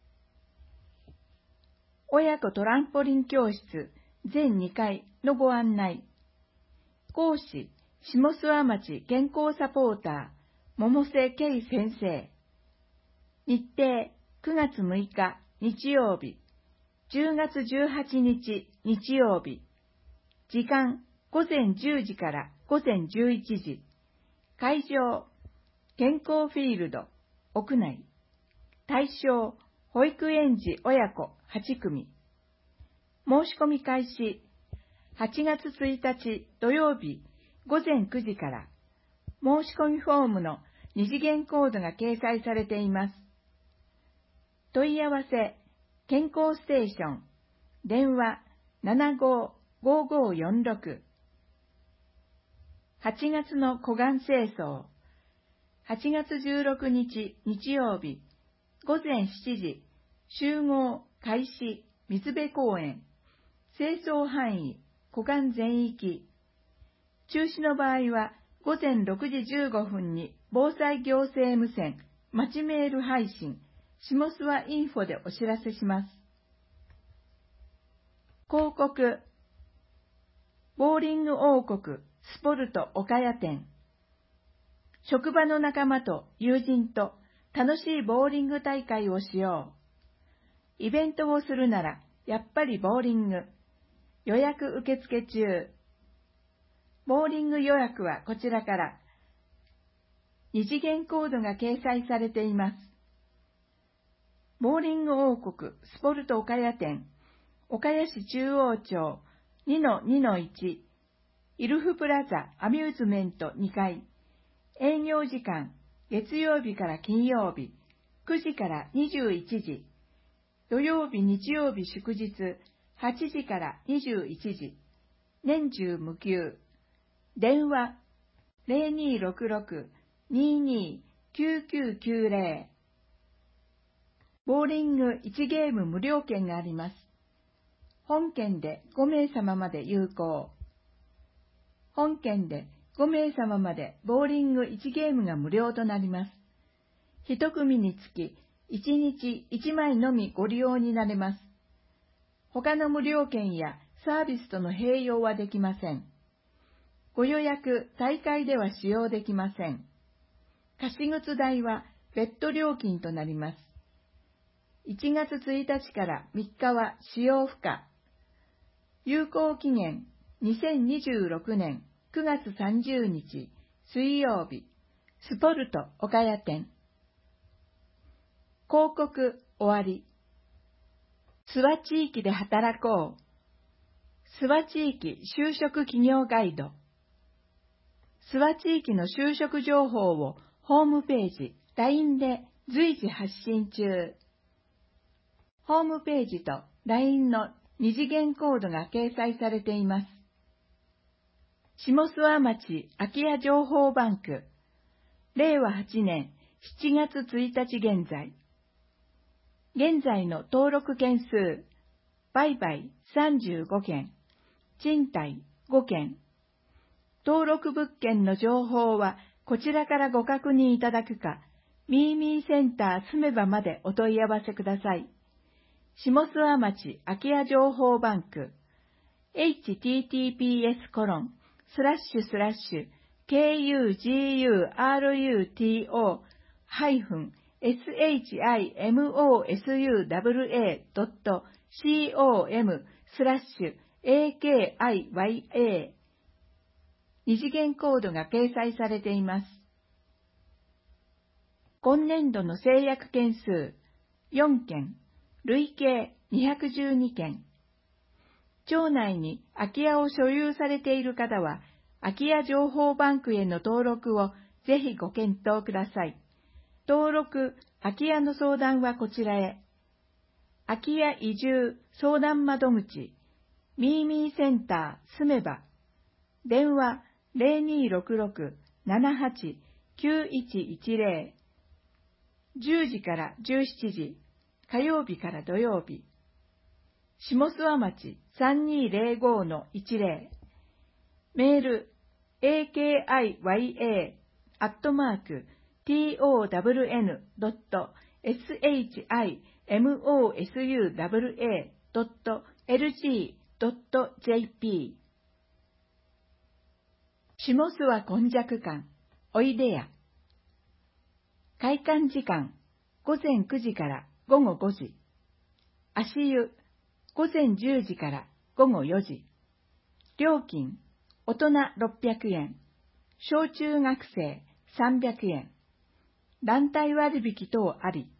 親子トランポリン教室全にかいのご案内。講師、下諏訪町健康サポーター、百瀬圭先生。日程、くがつむいか日曜日、じゅうがつじゅうはちにち日曜日。時間、ごぜんじゅうじからごぜんじゅういちじ。会場、健康フィールド、屋内。対象、保育園児親子はちくみ。申し込み開始、はちがつついたち土曜日ごぜんくじから、申し込みフォームの二次元コードが掲載されています。問い合わせ、健康ステーション、電話 ななごーごーごーよんろく。はちがつの湖岸清掃、はちがつじゅうろくにち日曜日、ごぜんしちじ、集合開始水辺公園、清掃範囲、湖岸全域。中止の場合は、ごぜんろくじじゅうごふんに防災行政無線、町メール配信、下諏訪インフォでお知らせします。広告、ボーリング王国スポルト岡谷店。職場の仲間と友人と楽しいボーリング大会をしよう。イベントをするならやっぱりボーリング。予約受付中。ボーリング予約はこちらから。二次元コードが掲載されています。ボーリング王国スポルト岡谷店、岡谷市中央町 にのにのいち、イルフプラザアミューズメントにかい。営業時間、月曜日から金曜日、くじからにじゅういちじ。土曜日、日曜日祝日、はちじからにじゅういちじ。年中無休。電話 ゼロにーろくろく にーにーきゅうきゅうきゅうゼロ。ボーリングいちゲーム無料券があります。本件でごめいさままで有効。本件でごめいさままでボーリングいちゲームが無料となります。いち組につきいちにちいちまいのみご利用になれます。他の無料券やサービスとの併用はできません。ご予約、大会では使用できません。貸口代は別途料金となります。いちがつついたちからみっかは使用不可。有効期限にせんにじゅうろくねんくがつさんじゅうにち水曜日、スポルト岡谷店。広告終わり。諏訪地域で働こう。諏訪地域就職企業ガイド。諏訪地域の就職情報をホームページ、ライン で随時発信中。ホームページと ライン の二次元コードが掲載されています。下諏訪町空き家情報バンク、れいわはちねんしちがつついたち現在。現在の登録件数、売買さんじゅうごけん、賃貸ごけん。登録物件の情報はこちらからご確認いただくか、ミーミーセンター住めばまでお問い合わせください。下諏訪町空き家情報バンク、エイチティーティーピーエスコロンスラッシュスラッシュケーユージーユーアールユーティーオーハイフンエスエイチアイエムオーエスユーダブリューエードットコムスラッシュエーケーアイワイエー。二次元コードが掲載されています。今年度の成約件数よんけん、累計にひゃくじゅうにけん。町内に空き家を所有されている方は、空き家情報バンクへの登録をぜひご検討ください。登録、空き家の相談はこちらへ。空き家移住相談窓口、ミーミーセンター住めば、電話ゼロにーろくろく ななはち きゅういちいちゼロ、じゅうじからじゅうしちじ、火曜日から土曜日。下諏訪町さんにーゼロごのいちゼロ。メール エーケーアイワイエーアットマーク、トウンン ドット シモスアー ドット エルジー ドット ジェーピー。下諏訪今昔館、おいでや。開館時間、午前くじから午後ごじ。足湯、午前じゅうじから午後よじ。料金、大人ろっぴゃくえん、小中学生さんびゃくえん。団体割引等あり。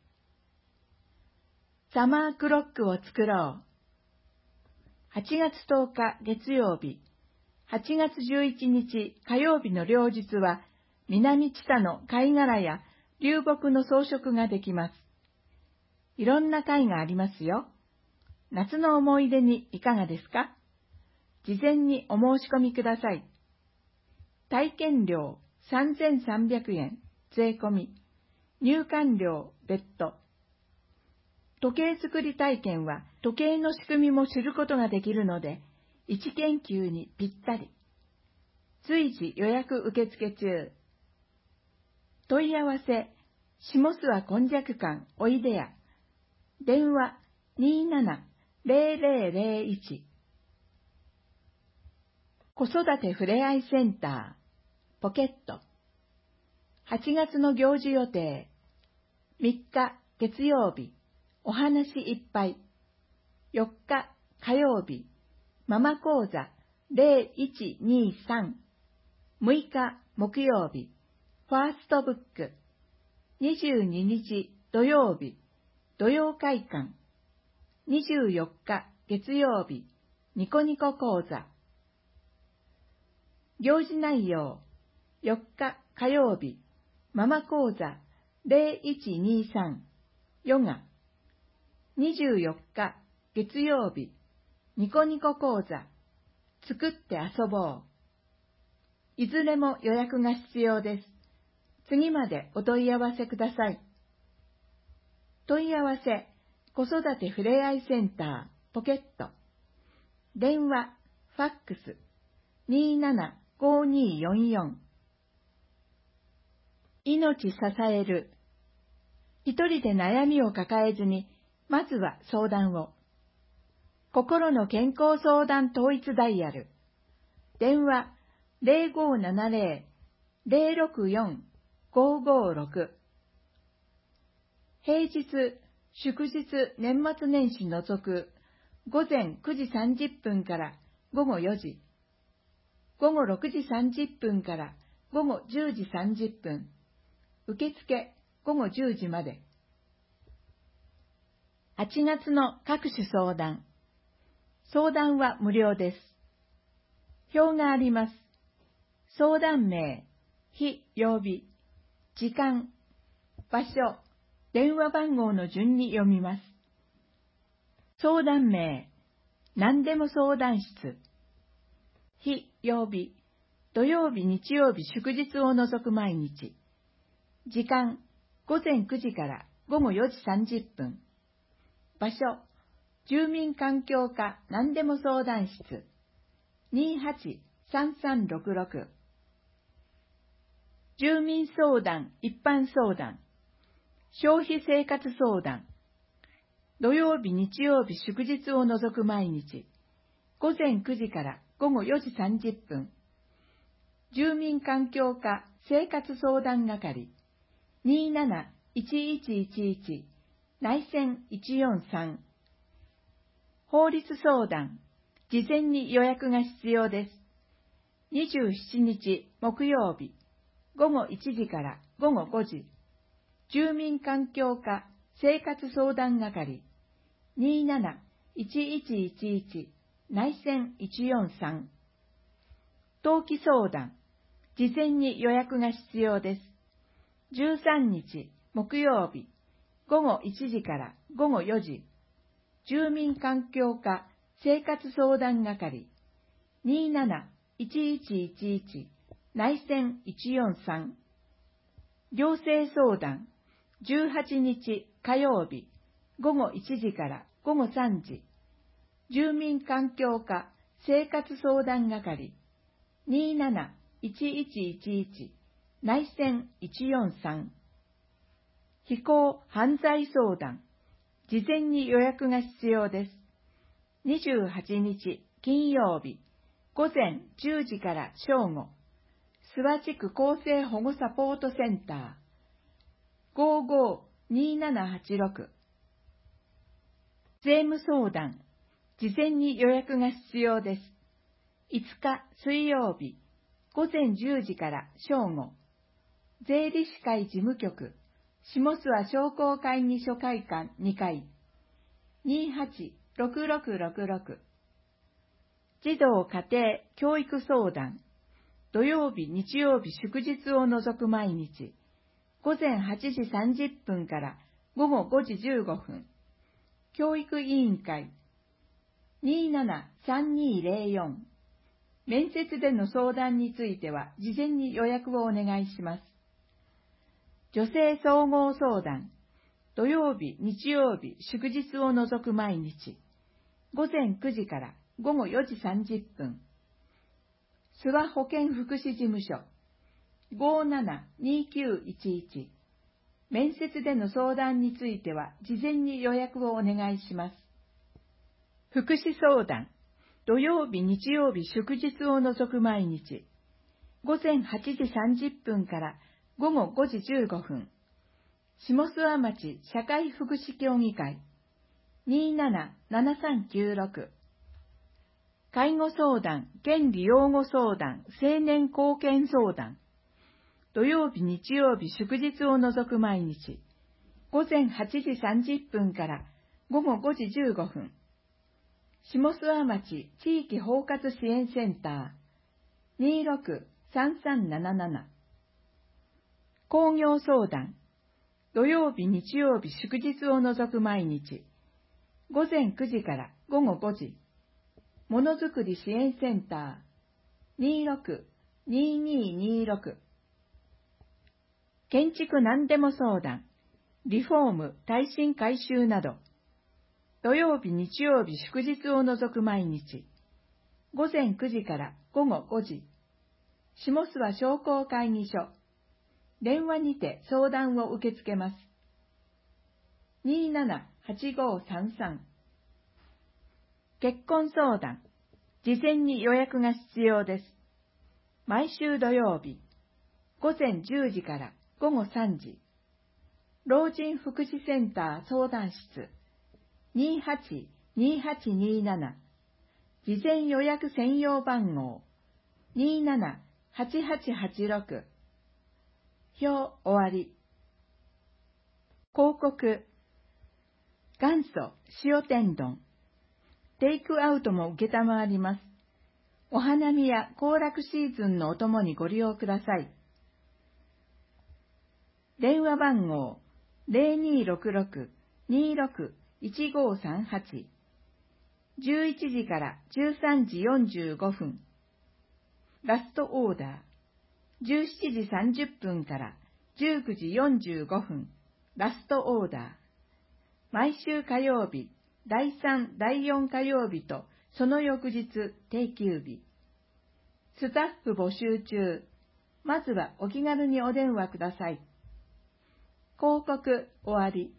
サマークロックを作ろう。はちがつとおか月曜日、はちがつじゅういちにち火曜日の両日は、南知多の貝殻や流木の装飾ができます。いろんな貝がありますよ。夏の思い出にいかがですか？事前にお申し込みください。体験料さんぜんさんびゃくえん税込み、入館料別途。時計作り体験は時計の仕組みも知ることができるので、一研究にぴったり。随時予約受付中。問い合わせ、下諏訪今昔館おいでや。電話にーなな ゼロゼロゼロいち。子育てふれあいセンター、ポケット。はちがつの行事予定。みっか月曜日、お話いっぱい。よっか火曜日、ママ講座ゼロいちにさん。むいか木曜日、ファーストブック。にじゅうににち土曜日、土曜会館。にじゅうよっか月曜日、ニコニコ講座。行事内容、よっか火曜日、ママ講座ゼロいちにさん、ヨガ。にじゅうよっか月曜日、ニコニコ講座、作って遊ぼう。いずれも予約が必要です。次までお問い合わせください。問い合わせ、子育てふれあいセンター、ポケット。電話、ファックス、にーなな ごーにーよんよん。命支える。一人で悩みを抱えずに、まずは相談を。心の健康相談統一ダイヤル。電話、ゼロごーななゼロ ゼロろくよん ごーごーろく。平日、祝日、年末年始除く、午前くじさんじゅっぷんから午後よじ。午後ろくじさんじゅっぷんから午後じゅうじさんじゅっぷん。受付午後じゅうじまで。はちがつの各種相談。相談は無料です。表があります。相談名、日曜日、時間、場所、電話番号の順に読みます。相談名、何でも相談室。日曜日、土曜日、日曜日、祝日を除く毎日。時間、午前くじから午後よじさんじゅっぷん。場所、住民環境課何でも相談室。にーはち さんさんろくろく。住民相談、一般相談。消費生活相談。土曜日、日曜日、祝日を除く毎日。午前くじから午後よじさんじゅっぷん。住民環境課生活相談係。にーなな いちいちいちいち 内線いちよんさん。法律相談。事前に予約が必要です。にじゅうしちにち木曜日、午後いちじから午後ごじ。住民環境課生活相談係。にーなな いちいちいちいち 内線いちよんさん。登記相談。事前に予約が必要です。じゅうさんにち木曜日、午後いちじから午後よじ。住民環境課生活相談係。にーなな いちいちいちいち 内線いちよんさん。行政相談。じゅうはちにち火曜日、午後いちじから午後さんじ。住民環境課生活相談係。にーなな いちいちいちいち 内内線いちよんさん。非行犯罪相談。事前に予約が必要です。にじゅうはちにち金曜日、午前じゅうじから正午、諏訪地区厚生保護サポートセンター、ごーごーにーななはちろく。税務相談。事前に予約が必要です。いつか水曜日、午前じゅうじから正午、税理士会事務局、下諏訪商工会議所会館にかい、にーはちろくろくろくろく。児童家庭教育相談。土曜日、日曜日、祝日を除く毎日、午前はちじさんじゅっぷんから午後ごじじゅうごふん。教育委員会 にーななさんにーぜろよん。面接での相談については事前に予約をお願いします。女性総合相談。土曜日、日曜日、祝日を除く毎日、午前くじから午後よじさんじゅっぷん。諏訪保健福祉事務所 ごーななにーきゅういちいち。面接での相談については事前に予約をお願いします。福祉相談。土曜日、日曜日、祝日を除く毎日、午前はちじさんじゅっぷんから午後ごじじゅうごふん。下諏訪町社会福祉協議会 にーななななさんきゅうろく。介護相談、権利擁護相談、青年貢献相談。土曜日、日曜日、祝日を除く毎日、午前はちじさんじゅっぷんから午後ごじじゅうごふん。下諏訪町地域包括支援センター にーろくさんさんなななな。工業相談。土曜日、日曜日、祝日を除く毎日、午前くじから午後ごじ。ものづくり支援センター にーろくにーにーにーろく。建築何でも相談、リフォーム、耐震改修など、土曜日、日曜日、祝日を除く毎日、午前くじから午後ごじ。下諏訪商工会議所。電話にて相談を受け付けます。にーななはちごーさんさん。結婚相談。事前に予約が必要です。毎週土曜日、午前じゅうじから午後さんじ。老人福祉センター相談室 にーはちにーはちにーなな。事前予約専用番号 にーななはちはちはちろく。表終わり。広告。元祖塩天丼。テイクアウトも受けたまわります。お花見や行楽シーズンのお供にご利用ください。電話番号 ゼロにーろくろくにーろくいちごーさんはち。じゅういちじからじゅうさんじよんじゅうごふん。ラストオーダー。じゅうしちじさんじゅっぷんからじゅうくじよんじゅうごふん。ラストオーダー。毎週火曜日、だいさん、だいよん火曜日と、その翌日定休日。スタッフ募集中。まずはお気軽にお電話ください。広告終わり。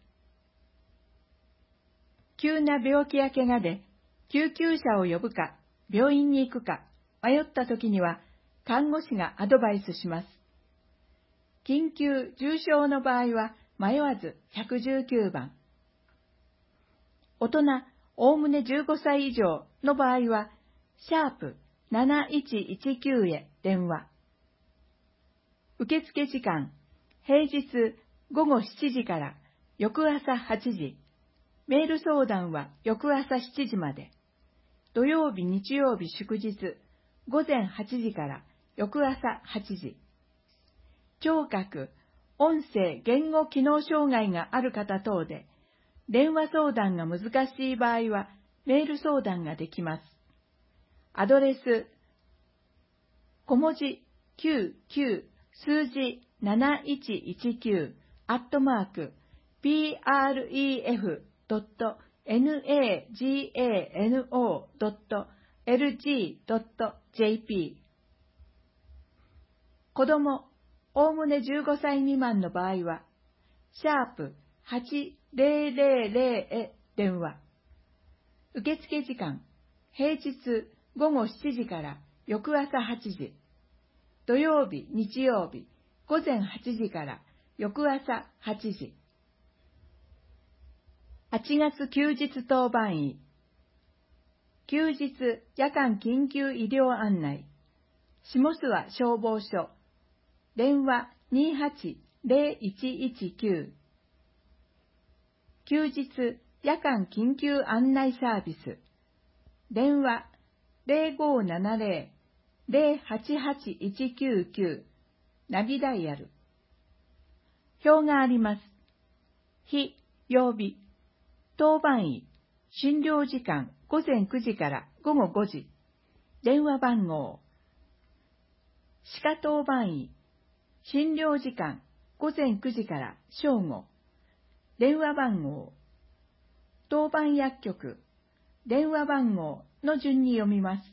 急な病気や怪我で救急車を呼ぶか病院に行くか迷った時には看護師がアドバイスします。緊急重症の場合は迷わずいちいちきゅうばん。大人おおむねじゅうごさい以上の場合はシャープなないちいちきゅうへ電話。受付時間平日ごごしちじから翌朝はちじ。メール相談は翌朝しちじまで。土曜日、日曜日、祝日、午前はちじから翌朝はちじ。聴覚、音声、言語機能障害がある方等で、電話相談が難しい場合はメール相談ができます。アドレス、小文字きゅうきゅう数字なないちいちきゅうアットマーク プレフ ドット ナガノ ドット エルジー ドット ジェーピー 子供、 おおむねじゅうごさい未満の場合は、シャープはちぜろぜろぜろへ電話。受付時間、平日午後しちじから翌朝はちじ。土曜日、日曜日、午前はちじから翌朝はちじ。はちがつ休日当番医。休日夜間緊急医療案内。下諏訪消防署。電話にはちぜろいちいちきゅう。休日夜間緊急案内サービス。電話ぜろごななぜろぜろはちはちいちきゅうきゅう。ナビダイヤル。表があります。日、曜日。当番医。診療時間午前くじから午後ごじ。電話番号。歯科当番医。診療時間午前くじから正午。電話番号。当番薬局。電話番号の順に読みます。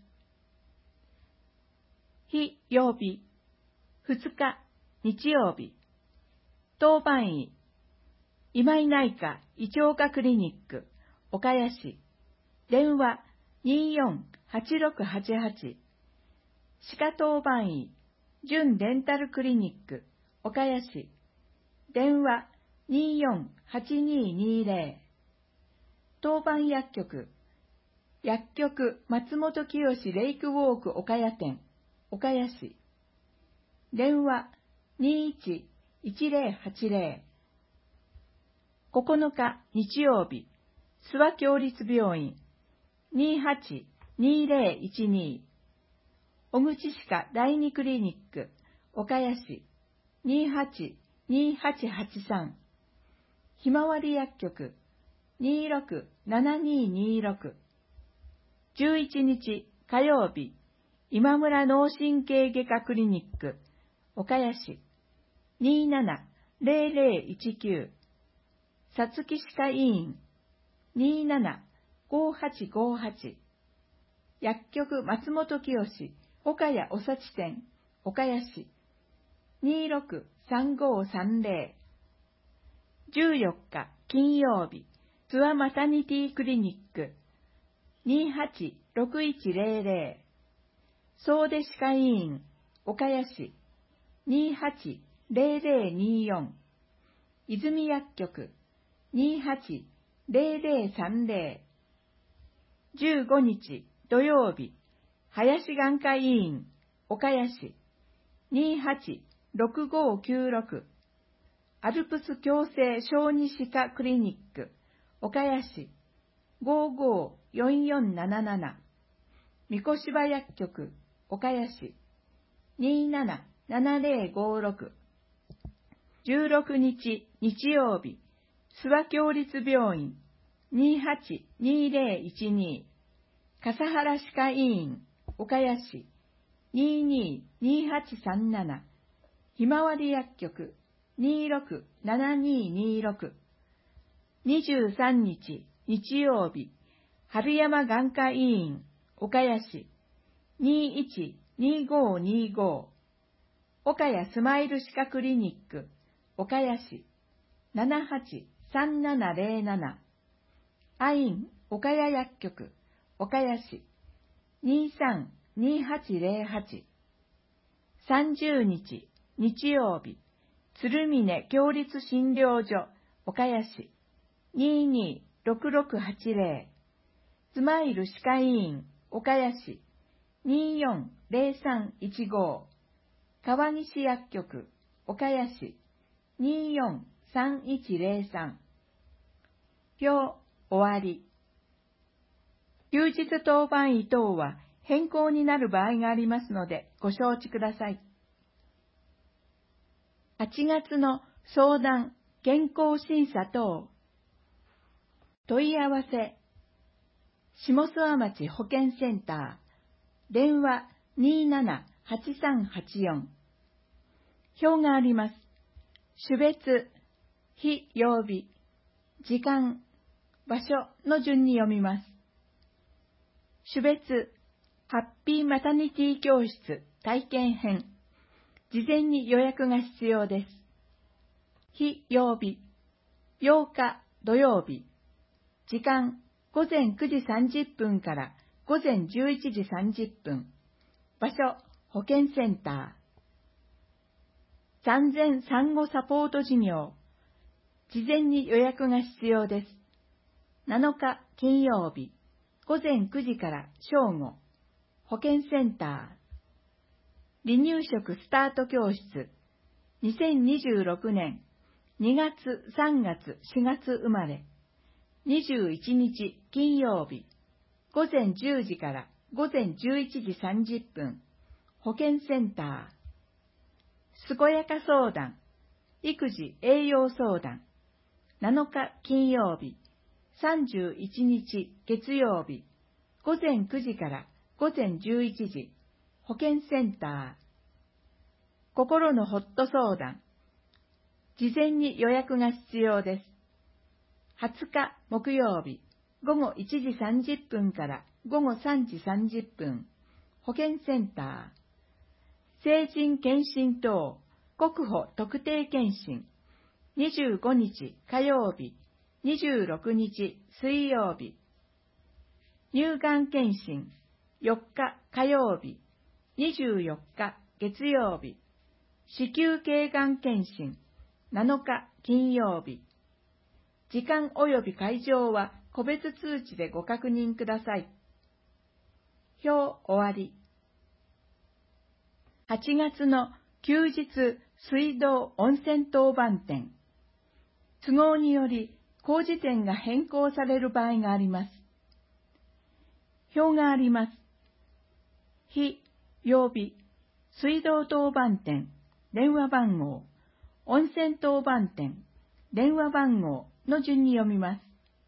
日、曜日。ふつか、日曜日。当番医。今井内科胃腸科クリニック、岡谷市。電話によんはちろくはちはち。歯科当番医。準デンタルクリニック、岡谷市。電話によんはちににぜろ。当番薬局。薬局松本清レイクウォーク岡谷店、岡谷市。電話にいちいちぜろはちぜろ。ここのか日曜日、諏訪協立病院にはちにぜろいちに。小口歯科だいにクリニック、岡谷市にはちにはちはちさん。ひまわり薬局にろくななににろく。じゅういちにち火曜日、今村脳神経外科クリニック、岡谷市にななぜろぜろいちきゅう。さつき歯科医院にななごはちごはち。薬局松本清岡谷おさち店、岡谷市にろくさんごさんぜろ。じゅうよっか金曜日、諏訪マタニティクリニックにはちろくいちぜろぜろ。総出歯科医院、岡谷市にはちぜろぜろによん。泉薬局にはちぜろぜろさんぜろ。じゅうごにち土曜日、林眼科医院、岡谷市にはちろくごきゅうろく。アルプス矯正小児歯科クリニック、岡谷市ごごよんよんなななな。三越芝薬局、岡谷市にななななぜろごろく。じゅうろくにち日曜日、諏訪協立病院にはちにぜろいちに。笠原歯科医院、岡谷市にににはちさんなな。ひまわり薬局にろくななににろく。にじゅうさんにち日曜日、春山眼科医院、岡谷市にいちにごにご。岡谷スマイル歯科クリニック、岡谷市ななはちさんななぜろなな。アイン岡谷薬局、岡谷市にさんにはちぜろはち。さんじゅうにち日曜日、鶴峰協立診療所、岡谷市ににろくろくはちぜろ。スマイル歯科医院、岡谷市によんぜろさんいちご。川西薬局、岡谷市によんさんいちぜろさん。表終わり。休日当番医等は変更になる場合がありますのでご承知ください。はちがつの相談、健康審査等。問い合わせ。下諏訪町保健センター。電話にななはちさんはちよん。表があります。種別、日曜日、時間、場所の順に読みます。種別、ハッピーマタニティ教室体験編。 事前に予約が必要です。非曜日、ようか土曜日、時間ごぜんくじさんじゅっぷんからごぜんじゅういちじさんじゅっぷん、場所保健センター。産前産後サポート事業、事前に予約が必要です。なのか金曜日、ごぜんくじから正午、保健センター。離乳食スタート教室、にせんにじゅうろくねんにがつ、さんがつ、しがつ生まれ、にじゅういちにち金曜日、ごぜんじゅうじからごぜんじゅういちじさんじゅっぷん、保健センター。健やか相談、育児栄養相談、なのか金曜日、さんじゅういちにち月曜日、ごぜんくじからごぜんじゅういちじ、保健センター。心のホット相談、事前に予約が必要です。はつか木曜日、ごごいちじさんじゅっぷんからごごさんじさんじゅっぷん、保健センター。成人検診等、国保特定検診、にじゅうごにち火曜日、にじゅうろくにち水曜日。乳がん検診、よっか火曜日、にじゅうよっか月曜日。子宮頸がん検診、なのか金曜日。時間及び会場は個別通知でご確認ください。表終わり。はちがつの休日水道温泉当番店。都合により工事店が変更される場合があります。表があります。非曜日水道当番店電話番号、温泉当番店電話番号の順に読みます。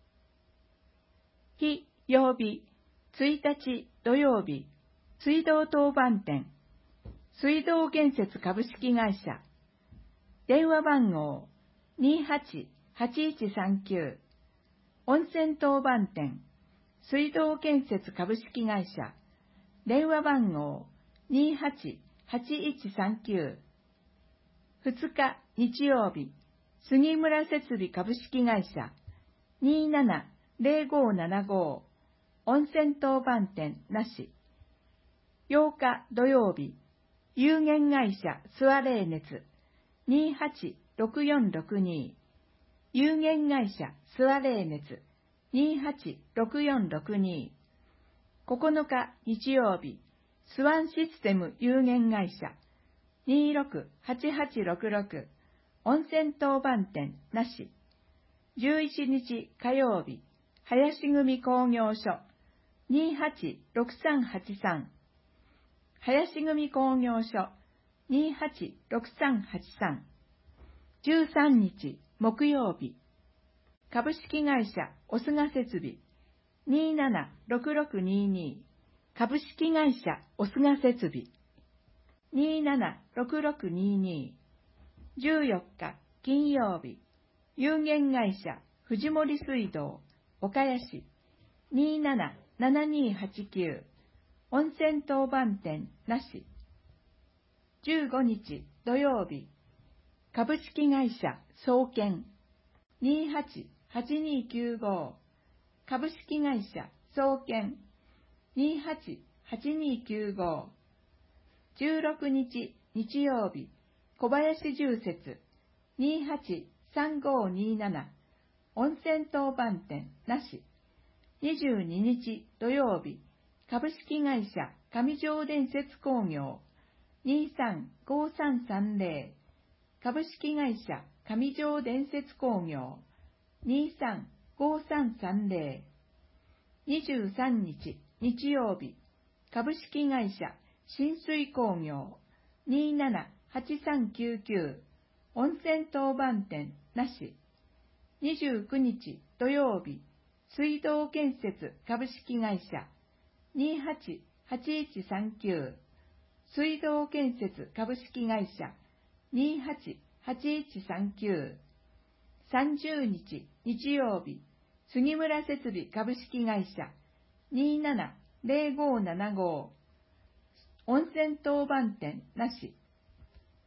非曜日ついたち土曜日水道当番店水道建設株式会社電話番号 にはちはちいちさんきゅう 温泉当番店水道建設株式会社電話番号 にはちはちいちさんきゅう。ふつか日曜日杉村設備株式会社にーななぜろごななご温泉当番店なし。ようか土曜日有限会社スワレー熱にはちろくよんろくに有限会社スワレー熱にはちろくよんろくに。ここのか日曜日スワンシステム有限会社にーろくはちはちろくろく温泉当番店なし。じゅういちにち火曜日林組工業所にはちろくさんはちさん林組工業所にはちろくさんはちさん。じゅうさんにち木曜日株式会社オスガ設備にーななろくろくにーに株式会社オスガ設備にーななろくろくにーに。じゅうよっか金曜日有限会社藤森水道岡谷市にーななななにーはちきゅう温泉当番店なし。じゅうごにち土曜日株式会社総研にーはちはちにーきゅうご株式会社総研にーはちはちにーきゅうご。じゅうろくにち日曜日小林住設にーはちさんごにーなな温泉当番店なし。にじゅうににち土曜日株式会社上条電設工業にーさんごさんさんぜろ株式会社上条電設工業にーさんごさんさんぜろ。にじゅうさんにち日曜日株式会社浸水工業にーななはちさんきゅうきゅう温泉当番店なし。にじゅうくにち土曜日水道建設株式会社にーはちはちいちさんきゅう水道建設株式会社にーはちはちいちさんきゅう。さんじゅうにち日曜日杉村設備株式会社にーななぜろごななご温泉当番店なし。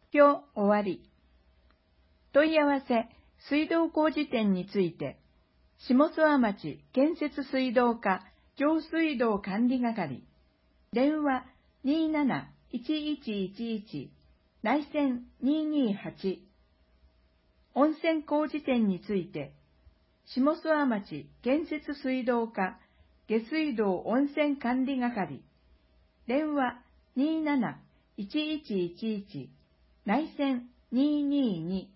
表終わり。問い合わせ、水道工事店について、下諏訪町建設水道課上水道管理係、電話 にーなないちいちいちいち、内線にーにーはち。温泉工事店について、下諏訪町建設水道課下水道温泉管理係、電話 にーなないちいちいちいち、内線にーにーに。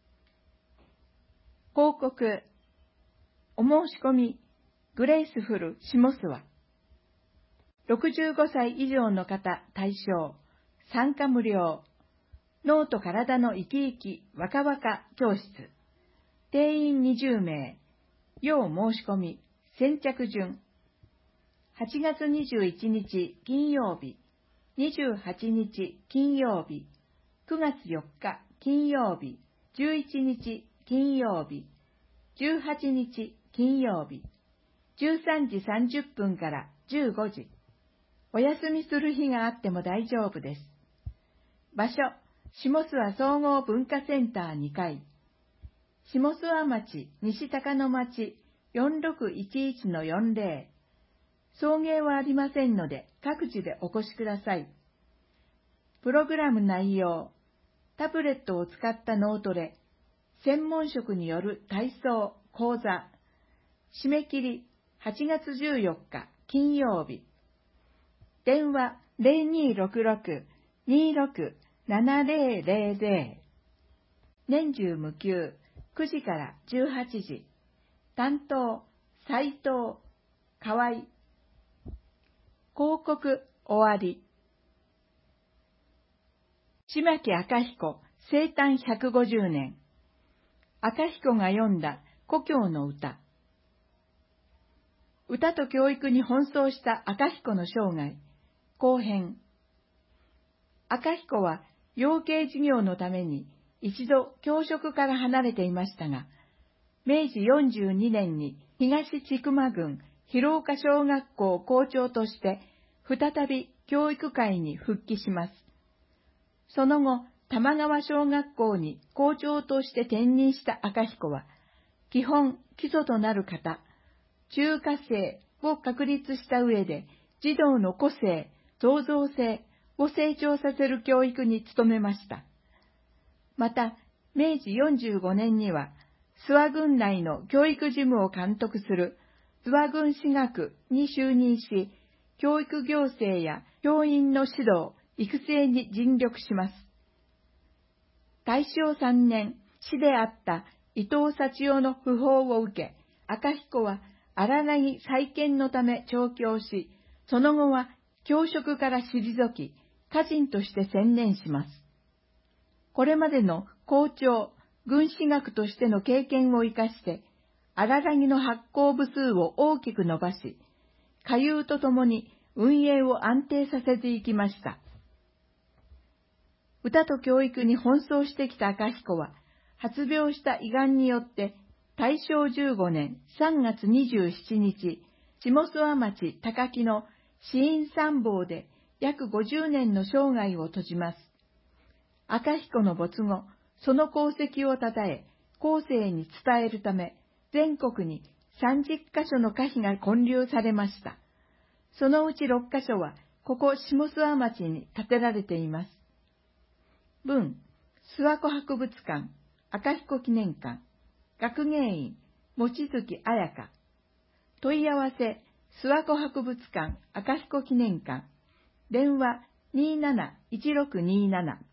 広告、お申し込み、グレイスフル下諏訪。ろくじゅうごさい以上の方対象、参加無料。脳と体の生き生き若々教室。定員にじゅうめい。要申し込み、先着順。はちがつにじゅういちにち金曜日、にじゅうはちにち金曜日、くがつよっか金曜日、じゅういちにち金曜日、じゅうはちにち金曜日、じゅうさんじさんじゅっぷんからじゅうごじ。お休みする日があっても大丈夫です。場所、下諏訪総合文化センターにかい。下諏訪町西高野町 よんろくいちいちのよんぜろ。送迎はありませんので各自でお越しください。プログラム内容、タブレットを使った脳トレ、専門職による体操、講座。締め切りはちがつじゅうよっか金曜日。電話 ゼロにーろくろく にーろく ななゼロゼロゼロ。年中無休、くじからじゅうはちじ。担当、斉藤、河合。広告終わり。島木赤彦生誕ひゃくごじゅうねん。赤彦が読んだ故郷の歌。歌と教育に奔走した赤彦の生涯。後編。赤彦は養鶏事業のために一度教職から離れていましたが、めいじよんじゅうにねんに東千曲郡広岡小学校校長として再び教育界に復帰します。その後、玉川小学校に校長として転任した赤彦は、基本基礎となる型、中華性を確立した上で、児童の個性、創造性を成長させる教育に努めました。また、めいじよんじゅうごねんには、諏訪郡内の教育事務を監督する諏訪郡市学に就任し、教育行政や教員の指導、育成に尽力します。大正さんねん、市であった伊藤幸男の訃報を受け、赤彦は荒柳再建のため調教し、その後は教職から退き、歌人として専念します。これまでの校長、軍師学としての経験を生かして、荒柳の発行部数を大きく伸ばし、下遊とともに運営を安定させていきました。歌と教育に奔走してきた赤彦は、発病した胃がんによって、大正じゅうごねんさんがつにじゅうしちにち、下諏訪町高木の死因参謀で約ごじゅうねんの生涯を閉じます。赤彦の没後、その功績をたたえ、後世に伝えるため、全国にさんじゅっかしょの歌碑が建立されました。そのうちろっかしょは、ここ下諏訪町に建てられています。文、諏訪湖博物館、赤彦記念館、学芸員、望月彩香。問い合わせ、諏訪湖博物館、赤彦記念館、電話 にーなないちろくにーなな。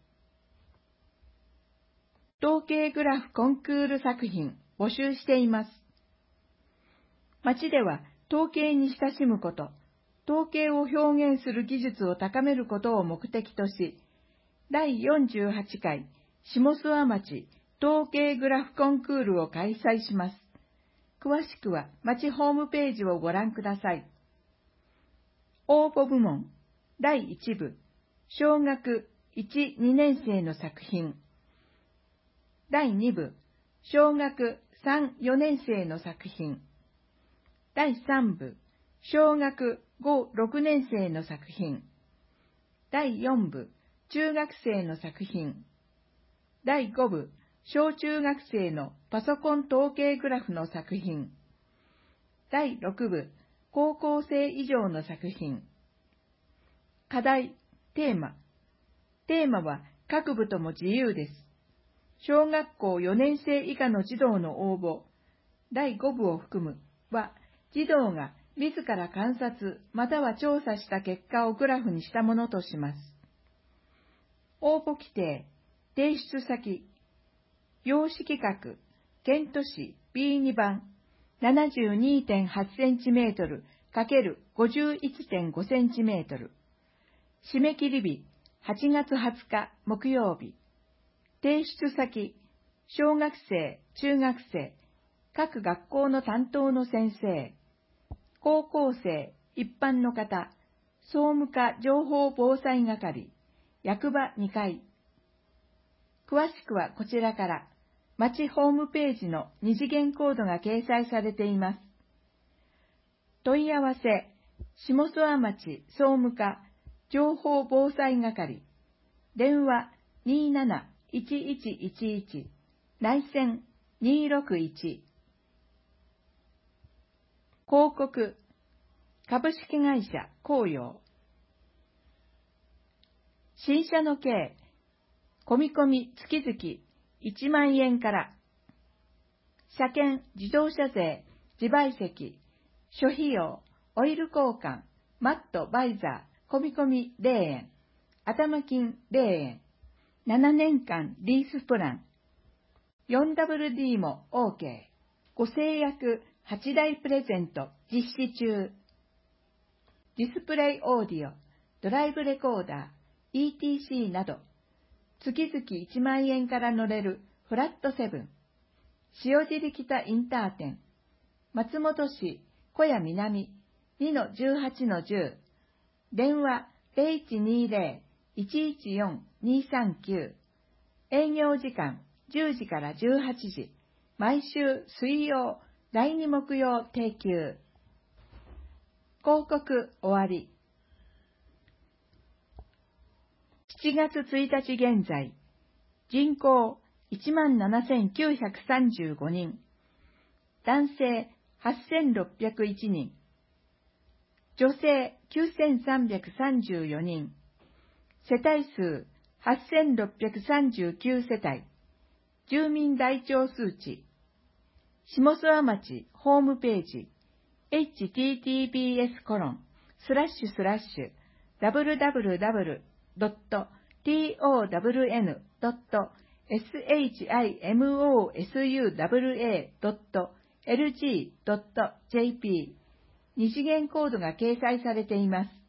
統計グラフコンクール作品募集しています。町では統計に親しむこと、統計を表現する技術を高めることを目的とし、だいよんじゅうはちかい下諏訪町統計グラフコンクールを開催します。詳しくは町ホームページをご覧ください。応募部門だいいちぶ、小学いち、にねんせいの作品。だいにぶ、小学さん、よねんせいの作品。だいさんぶ、小学ご、ろくねんせいの作品。だいよんぶ、中学生の作品。 だいご部、小中学生のパソコン統計グラフの作品。だいろく部、高校生以上の作品。課題、テーマ。テーマは各部とも自由です。小学校よねん生以下の児童の応募、だいご部を含むは、児童が自ら観察または調査した結果をグラフにしたものとします。応募規定、提出先、用紙規格、県都市 ビーに 番、ななじゅうにてんはちセンチメートル ×ごじゅういちてんごセンチメートル。締め切り日、はちがつはつか木曜日。提出先、小学生、中学生、各学校の担当の先生、高校生、一般の方、総務課情報防災係、役場にかい。詳しくはこちらから、町ホームページの二次元コードが掲載されています。問い合わせ、下諏訪町総務課情報防災係、電話にーなないちいちいちいち、内線にーろくいち。広告、株式会社紅葉。新車の軽、込み込み月々いちまんえんから。車検、自動車税、自賠責、諸費用、オイル交換、マット、バイザー、込み込みぜろえん、頭金ぜろえん、ななねんかんリースプラン、よんダブリューディー も OK、ご制約はちだいプレゼント実施中。ディスプレイオーディオ、ドライブレコーダー、イーティーシー など、月々いちまんえんから乗れるフラットセブン、塩尻北インター店、松本市小谷南 にのじゅうはちのじゅう、電話 ゼロいちにゼロ いちいちよん にさんきゅう、営業時間じゅうじからじゅうはちじ、毎週水曜、だいに木曜定休。広告終わり。しちがつついたち現在、人口いちまんななせんきゅうひゃくさんじゅうごにん、男性はっせんろっぴゃくいちにん、女性きゅうせんさんびゃくさんじゅうよにん、世帯数はっせんろっぴゃくさんじゅうきゅう世帯、住民台帳数値、下諏訪町ホームページ、エイチティーティーピーエスコロンスラッシュスラッシュダブリュダブリュダブリュドットトーエヌドットシモスドットエルジードットジェーピー 二次元コードが掲載されています。